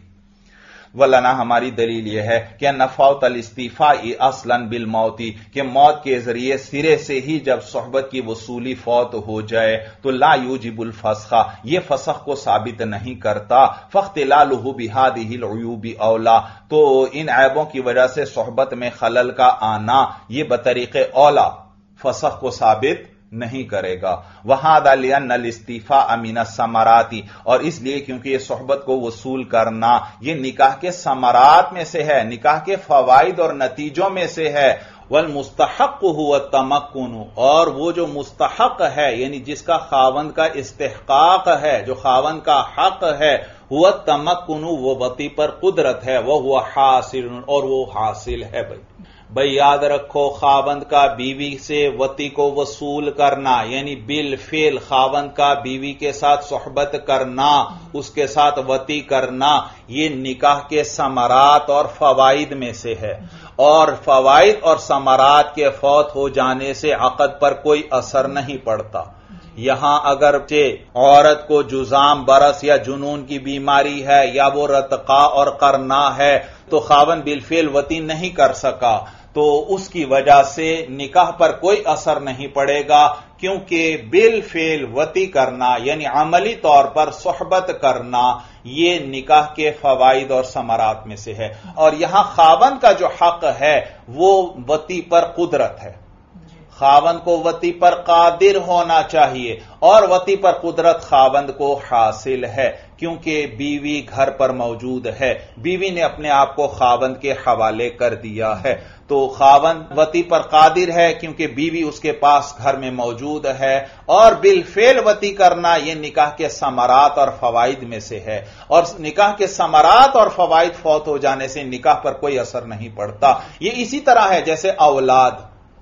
Speaker 1: ولنا، ہماری دلیل یہ ہے کہ نفوت الاستیفاء اصلا بالموت، کہ موت کے ذریعے سرے سے ہی جب صحبت کی وصولی فوت ہو جائے تو لا یوجب الفسخ، یہ فسخ کو ثابت نہیں کرتا. فاختلالہ بہذہ العیوب اولا، تو ان عیبوں کی وجہ سے صحبت میں خلل کا آنا یہ بطریق اولا فسخ کو ثابت نہیں کرے گا. وَهَذَا لِأَنَّ الْإِسْتِيفَاءَ مِنَ الثَّمَرَاتِ، اور اس لیے کیونکہ یہ صحبت کو وصول کرنا یہ نکاح کے ثمرات میں سے ہے، نکاح کے فوائد اور نتیجوں میں سے ہے. وَالْمُسْتَحَقُّ هُوَ التَّمَكُّنُ، اور وہ جو مستحق ہے یعنی جس کا خاوند کا استحقاق ہے، جو خاوند کا حق ہے، هُوَ التَّمَكُّنُ، وہ وطی پر قدرت ہے، وَهُوَ حاصل، اور وہ حاصل ہے. بھائی بھئی یاد رکھو، خاوند کا بیوی سے وطی کو وصول کرنا یعنی بالفعل خاوند کا بیوی کے ساتھ صحبت کرنا، اس کے ساتھ وطی کرنا، یہ نکاح کے ثمرات اور فوائد میں سے ہے. اور فوائد اور ثمرات کے فوت ہو جانے سے عقد پر کوئی اثر نہیں پڑتا. یہاں اگرچہ عورت کو جزام، برس یا جنون کی بیماری ہے یا وہ رتقا اور قرنا ہے تو خاوند بالفعل وطی نہیں کر سکا، تو اس کی وجہ سے نکاح پر کوئی اثر نہیں پڑے گا، کیونکہ بالفعل وطی کرنا یعنی عملی طور پر صحبت کرنا یہ نکاح کے فوائد اور ثمرات میں سے ہے. اور یہاں خاوند کا جو حق ہے وہ وطی پر قدرت ہے. خاوند کو وطی پر قادر ہونا چاہیے، اور وطی پر قدرت خاوند کو حاصل ہے کیونکہ بیوی گھر پر موجود ہے، بیوی نے اپنے آپ کو خاوند کے حوالے کر دیا ہے. تو خاوند وطی پر قادر ہے کیونکہ بیوی اس کے پاس گھر میں موجود ہے، اور بالفعل وطی کرنا یہ نکاح کے ثمرات اور فوائد میں سے ہے. اور نکاح کے ثمرات اور فوائد فوت ہو جانے سے نکاح پر کوئی اثر نہیں پڑتا. یہ اسی طرح ہے جیسے اولاد،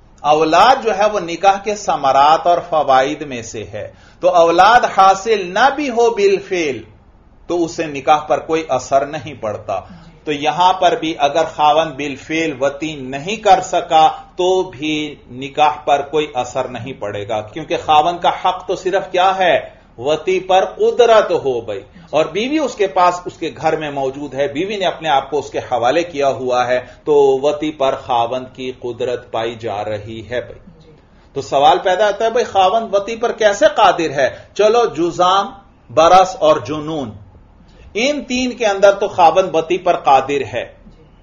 Speaker 1: اولاد جو ہے وہ نکاح کے ثمرات اور فوائد میں سے ہے. تو اولاد حاصل نہ بھی ہو بالفعل تو اس سے نکاح پر کوئی اثر نہیں پڑتا. تو یہاں پر بھی اگر خاوند بالفعل وطی نہیں کر سکا تو بھی نکاح پر کوئی اثر نہیں پڑے گا، کیونکہ خاوند کا حق تو صرف کیا ہے؟ وطی پر قدرت ہو بھائی، اور بیوی اس کے پاس اس کے گھر میں موجود ہے، بیوی نے اپنے آپ کو اس کے حوالے کیا ہوا ہے، تو وطی پر خاوند کی قدرت پائی جا رہی ہے بھائی. تو سوال پیدا ہوتا ہے بھائی خاوند وطی پر کیسے قادر ہے؟ چلو جزام، برس اور جنون، ان تین کے اندر تو خاوند وطی پر قادر ہے،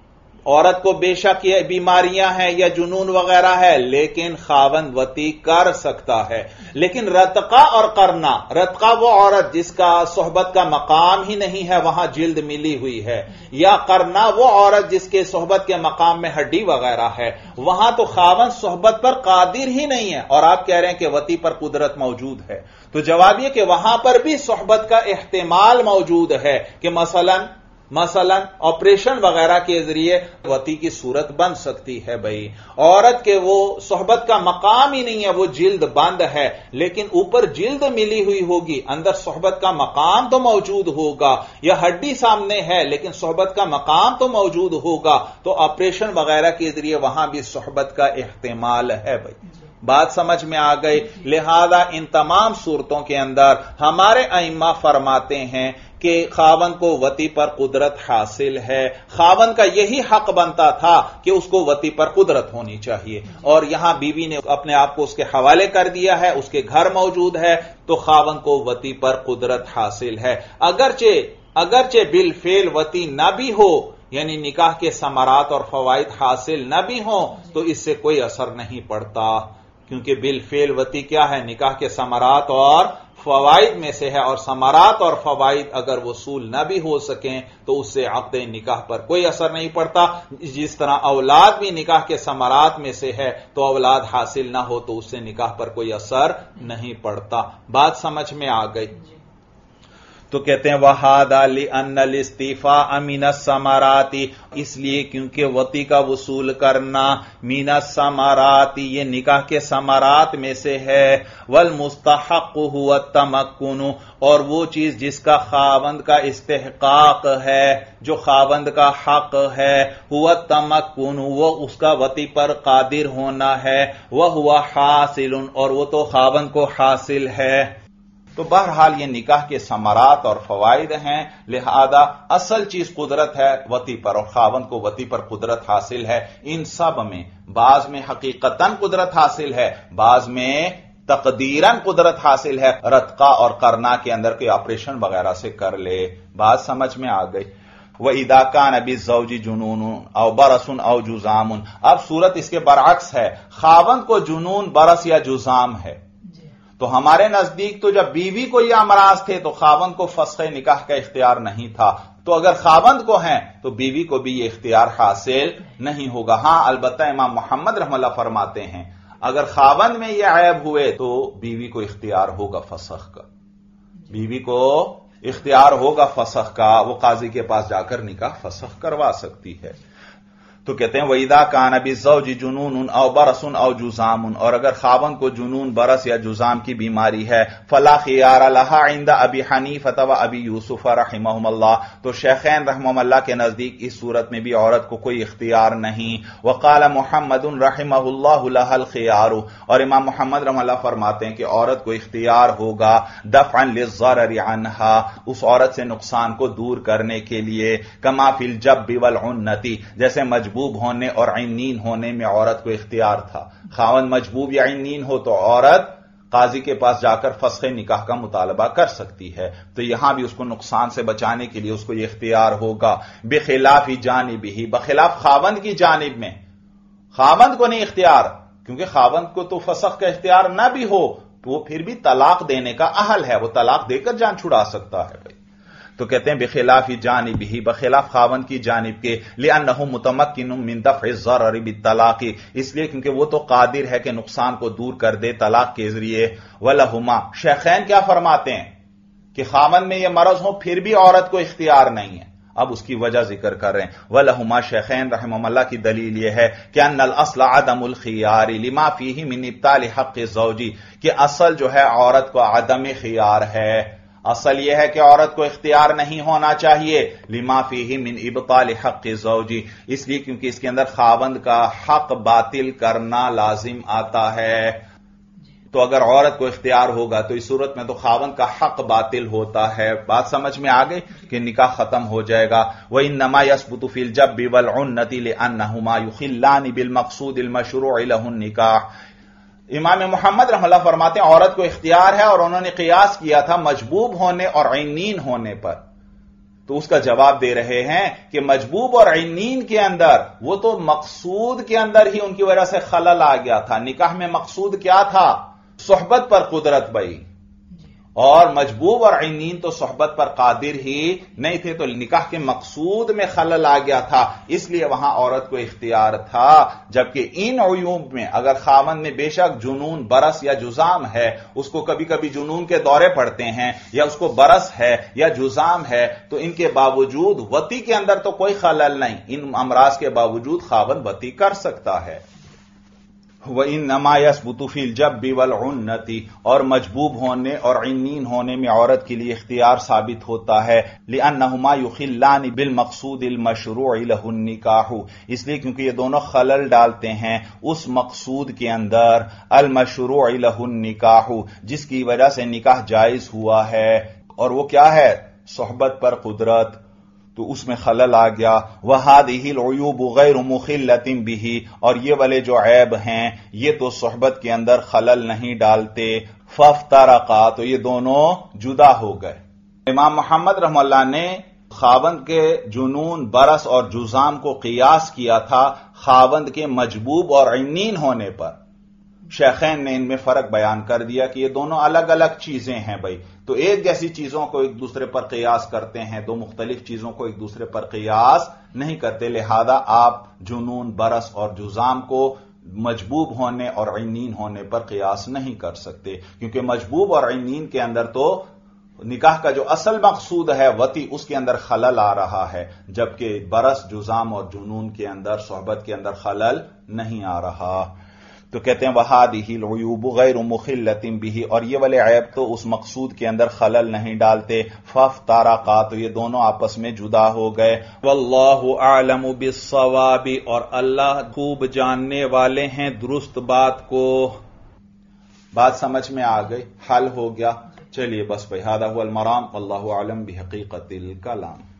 Speaker 1: عورت کو بے شک یہ بیماریاں ہیں یا جنون وغیرہ ہے لیکن خاوند وطی کر سکتا ہے. لیکن رتقا اور قرنا، رتقا وہ عورت جس کا صحبت کا مقام ہی نہیں ہے، وہاں جلد ملی ہوئی ہے، یا قرنا وہ عورت جس کے صحبت کے مقام میں ہڈی وغیرہ ہے، وہاں تو خاوند صحبت پر قادر ہی نہیں ہے اور آپ کہہ رہے ہیں کہ وطی پر قدرت موجود ہے. تو جواب یہ کہ وہاں پر بھی صحبت کا احتمال موجود ہے کہ مثلا مثلا آپریشن وغیرہ کے ذریعے وطی کی صورت بن سکتی ہے. بھائی عورت کے وہ صحبت کا مقام ہی نہیں ہے، وہ جلد بند ہے لیکن اوپر جلد ملی ہوئی ہوگی، اندر صحبت کا مقام تو موجود ہوگا، یا ہڈی سامنے ہے لیکن صحبت کا مقام تو موجود ہوگا، تو آپریشن وغیرہ کے ذریعے وہاں بھی صحبت کا احتمال ہے. بھائی بات سمجھ میں آ گئی. لہذا ان تمام صورتوں کے اندر ہمارے ائمہ فرماتے ہیں کہ خاوند کو وطی پر قدرت حاصل ہے. خاوند کا یہی حق بنتا تھا کہ اس کو وطی پر قدرت ہونی چاہیے، اور یہاں بیوی نے اپنے آپ کو اس کے حوالے کر دیا ہے، اس کے گھر موجود ہے، تو خاوند کو وطی پر قدرت حاصل ہے. اگرچہ اگرچہ بالفعل وطی نہ بھی ہو، یعنی نکاح کے ثمرات اور فوائد حاصل نہ بھی ہوں، تو اس سے کوئی اثر نہیں پڑتا، کیونکہ بالفعل وطی کیا ہے؟ نکاح کے ثمرات اور فوائد میں سے ہے، اور ثمرات اور فوائد اگر وصول نہ بھی ہو سکیں تو اس سے عقد نکاح پر کوئی اثر نہیں پڑتا. جس طرح اولاد بھی نکاح کے ثمرات میں سے ہے، تو اولاد حاصل نہ ہو تو اس سے نکاح پر کوئی اثر نہیں پڑتا. بات سمجھ میں آ گئی. تو کہتے ہیں وَهَذَا لِأَنَّ الْإِسْتِيفَاءَ مِنَ الثَّمَرَاتِ، اس لیے کیونکہ وطی کا وصول کرنا مِنَ الثَّمَرَاتِ یہ نکاح کے ثمرات میں سے ہے. وَالْمُسْتَحَقُّ هُوَ التَّمَكُّنُ، اور وہ چیز جس کا خاوند کا استحقاق ہے، جو خاوند کا حق ہے، هُوَ التَّمَكُّنُ وہ اس کا وطی پر قادر ہونا ہے، وَهُوَ حاصل اور وہ تو خاوند کو حاصل ہے. تو بہرحال یہ نکاح کے ثمرات اور فوائد ہیں، لہذا اصل چیز قدرت ہے وطی پر، اور خاوند کو وطی پر قدرت حاصل ہے. ان سب میں بعض میں حقیقتاً قدرت حاصل ہے، بعض میں تقدیراً قدرت حاصل ہے. رتقا اور قرنا کے اندر کوئی آپریشن وغیرہ سے کر لے. بات سمجھ میں آ گئی. وَإِذَا كَانَ بِالزَّوْجِ جُنُونٌ أَوْ بَرَصٌ أَوْ جُذَامٌ، اب صورت اس کے برعکس ہے، خاوند کو جنون، برص یا جذام ہے. تو ہمارے نزدیک تو جب بیوی کو یہ امراض تھے تو خاوند کو فسخ نکاح کا اختیار نہیں تھا. تو اگر خاوند کو ہیں تو بیوی کو بھی یہ اختیار حاصل نہیں ہوگا. ہاں البتہ امام محمد رحمہ اللہ فرماتے ہیں اگر خاوند میں یہ عیب ہوئے تو بیوی کو اختیار ہوگا فسخ کا، بیوی کو اختیار ہوگا فسخ کا، وہ قاضی کے پاس جا کر نکاح فسخ کروا سکتی ہے. تو کہتے ہیں وَإِذَا كَانَ بِالزَّوْجِ جُنُونٌ أَوْ بَرَصٌ أَوْ جُذَامٌ، اور اگر خاوند کو جنون، برص یا جذام کی بیماری ہے، فَلَا خِيَارَ لَهَا عِندَ أَبِي حَنِيفَةَ وَأَبِي يُوسُفَ رَحِمَهُمَ اللَّهُ، تو شیخین رحمہم اللہ کے نزدیک اس صورت میں بھی عورت کو کوئی اختیار نہیں. وَقَالَ مُحَمَّدٌ رَحِمَهُ اللَّهُ لَهَا الْخِيَارُ، اور امام محمد رحمہ اللہ فرماتے ہیں کہ عورت کو اختیار ہوگا دفعاً للضرر عنها، اس عورت سے نقصان کو دور کرنے کے لیے، كما في الجب والعنة، جیسے مجبور ہونے اور عنین ہونے میں عورت کو اختیار تھا. خاوند مجبوب یا عنین ہو تو عورت قاضی کے پاس جا کر فسخ نکاح کا مطالبہ کر سکتی ہے. تو یہاں بھی اس کو نقصان سے بچانے کے لیے اس کو یہ اختیار ہوگا. بخلاف جانبہ، بخلاف خاوند کی جانب میں، خاوند کو نہیں اختیار، کیونکہ خاوند کو تو فسخ کا اختیار نہ بھی ہو تو وہ پھر بھی طلاق دینے کا اہل ہے، وہ طلاق دے کر جان چھڑا سکتا ہے. بھائی تو کہتے ہیں بخلاف جانبہ، بخلاف خاوند کی جانب کے، لأنہ متمکن من دفع الضرر بالطلاق، اس لیے کیونکہ وہ تو قادر ہے کہ نقصان کو دور کر دے طلاق کے ذریعے. ولہما، شیخین کیا فرماتے ہیں کہ خاوند میں یہ مرض ہو پھر بھی عورت کو اختیار نہیں ہے. اب اس کی وجہ ذکر کر رہے ہیں. وَلَهُمَا، شیخین رحمہم اللہ کی دلیل یہ ہے کہ ان الاصل عدم الخیار لما فیہ من ابطال حق الزوج، کہ اصل جو ہے عورت کو عدم خیار ہے. اصل یہ ہے کہ عورت کو اختیار نہیں ہونا چاہیے لما فیہ من ابطال حق الزوج، اس لیے کیونکہ اس کے اندر خاوند کا حق باطل کرنا لازم آتا ہے. تو اگر عورت کو اختیار ہوگا تو اس صورت میں تو خاوند کا حق باطل ہوتا ہے. بات سمجھ میں آ گئی کہ نکاح ختم ہو جائے گا. وَإِنَّمَا يَثْبُتُ فِي الْجَبِّ وَالْعُنَّةِ لِأَنَّهُمَا يُخِلَّانِ بِالْمَقْصُودِ الْمَشْرُوعِ لَهُ النِّكَاحُ. امام محمد رحمہ اللہ فرماتے ہیں عورت کو اختیار ہے، اور انہوں نے قیاس کیا تھا مجبوب ہونے اور عنین ہونے پر. تو اس کا جواب دے رہے ہیں کہ مجبوب اور عنین کے اندر وہ تو مقصود کے اندر ہی ان کی وجہ سے خلل آ گیا تھا. نکاح میں مقصود کیا تھا؟ صحبت پر قدرت بھائی، اور مجبوب اور عنین تو صحبت پر قادر ہی نہیں تھے، تو نکاح کے مقصود میں خلل آ گیا تھا، اس لیے وہاں عورت کو اختیار تھا. جبکہ ان عیوب میں اگر خاوند میں بے شک جنون، برس یا جزام ہے، اس کو کبھی کبھی جنون کے دورے پڑتے ہیں، یا اس کو برس ہے یا جزام ہے، تو ان کے باوجود وطی کے اندر تو کوئی خلل نہیں، ان امراض کے باوجود خاوند وطی کر سکتا ہے. وَإِنَّمَا يَثْبُتُ فِي الْجَبِّ وَالْعُنَّةِ، اور مجبوب ہونے اور عنین ہونے میں عورت کے لیے اختیار ثابت ہوتا ہے. لِأَنَّهُمَا يُخِلَّانِ بِالْمَقْصُودِ الْمَشْرُوعِ لَهُ النِّكَاحُ، اس لیے کیونکہ یہ دونوں خلل ڈالتے ہیں اس مقصود کے اندر المشروع لہ النکاح، جس کی وجہ سے نکاح جائز ہوا ہے، اور وہ کیا ہے؟ صحبت پر قدرت، تو اس میں خلل آ گیا. وَهَذِهِ الْعُيُوبُ غَيْرُ مُخِلَّةٍ بِهِ، اور یہ والے جو عیب ہیں یہ تو صحبت کے اندر خلل نہیں ڈالتے. فَافْتَرَقَا، تو یہ دونوں جدا ہو گئے. امام محمد رحمہ اللہ نے خاوند کے جنون، برس اور جزام کو قیاس کیا تھا خاوند کے مجبوب اور عنین ہونے پر. شیخین نے ان میں فرق بیان کر دیا کہ یہ دونوں الگ الگ چیزیں ہیں بھائی، تو ایک جیسی چیزوں کو ایک دوسرے پر قیاس کرتے ہیں، دو مختلف چیزوں کو ایک دوسرے پر قیاس نہیں کرتے. لہذا آپ جنون، برس اور جزام کو مجبوب ہونے اور عنین ہونے پر قیاس نہیں کر سکتے، کیونکہ مجبوب اور عنین کے اندر تو نکاح کا جو اصل مقصود ہے وطی، اس کے اندر خلل آ رہا ہے، جبکہ برس، جزام اور جنون کے اندر، صحبت کے اندر خلل نہیں آ رہا. تو کہتے ہیں وَهَذِهِ الْعُيُوبُ غَيْرُ مُخِلَّةٍ بِهِ، اور یہ والے عیب تو اس مقصود کے اندر خلل نہیں ڈالتے. فَافْتَرَقَا، تو یہ دونوں آپس میں جدا ہو گئے. وَاللَّهُ أَعْلَمُ بِالصَّوَابِ، اور اللہ خوب جاننے والے ہیں درست بات کو. بات سمجھ میں آ گئی، حل ہو گیا. چلیے بس بھائی، هذا هو المرام، واللہ اعلم بحقیقت الکلام.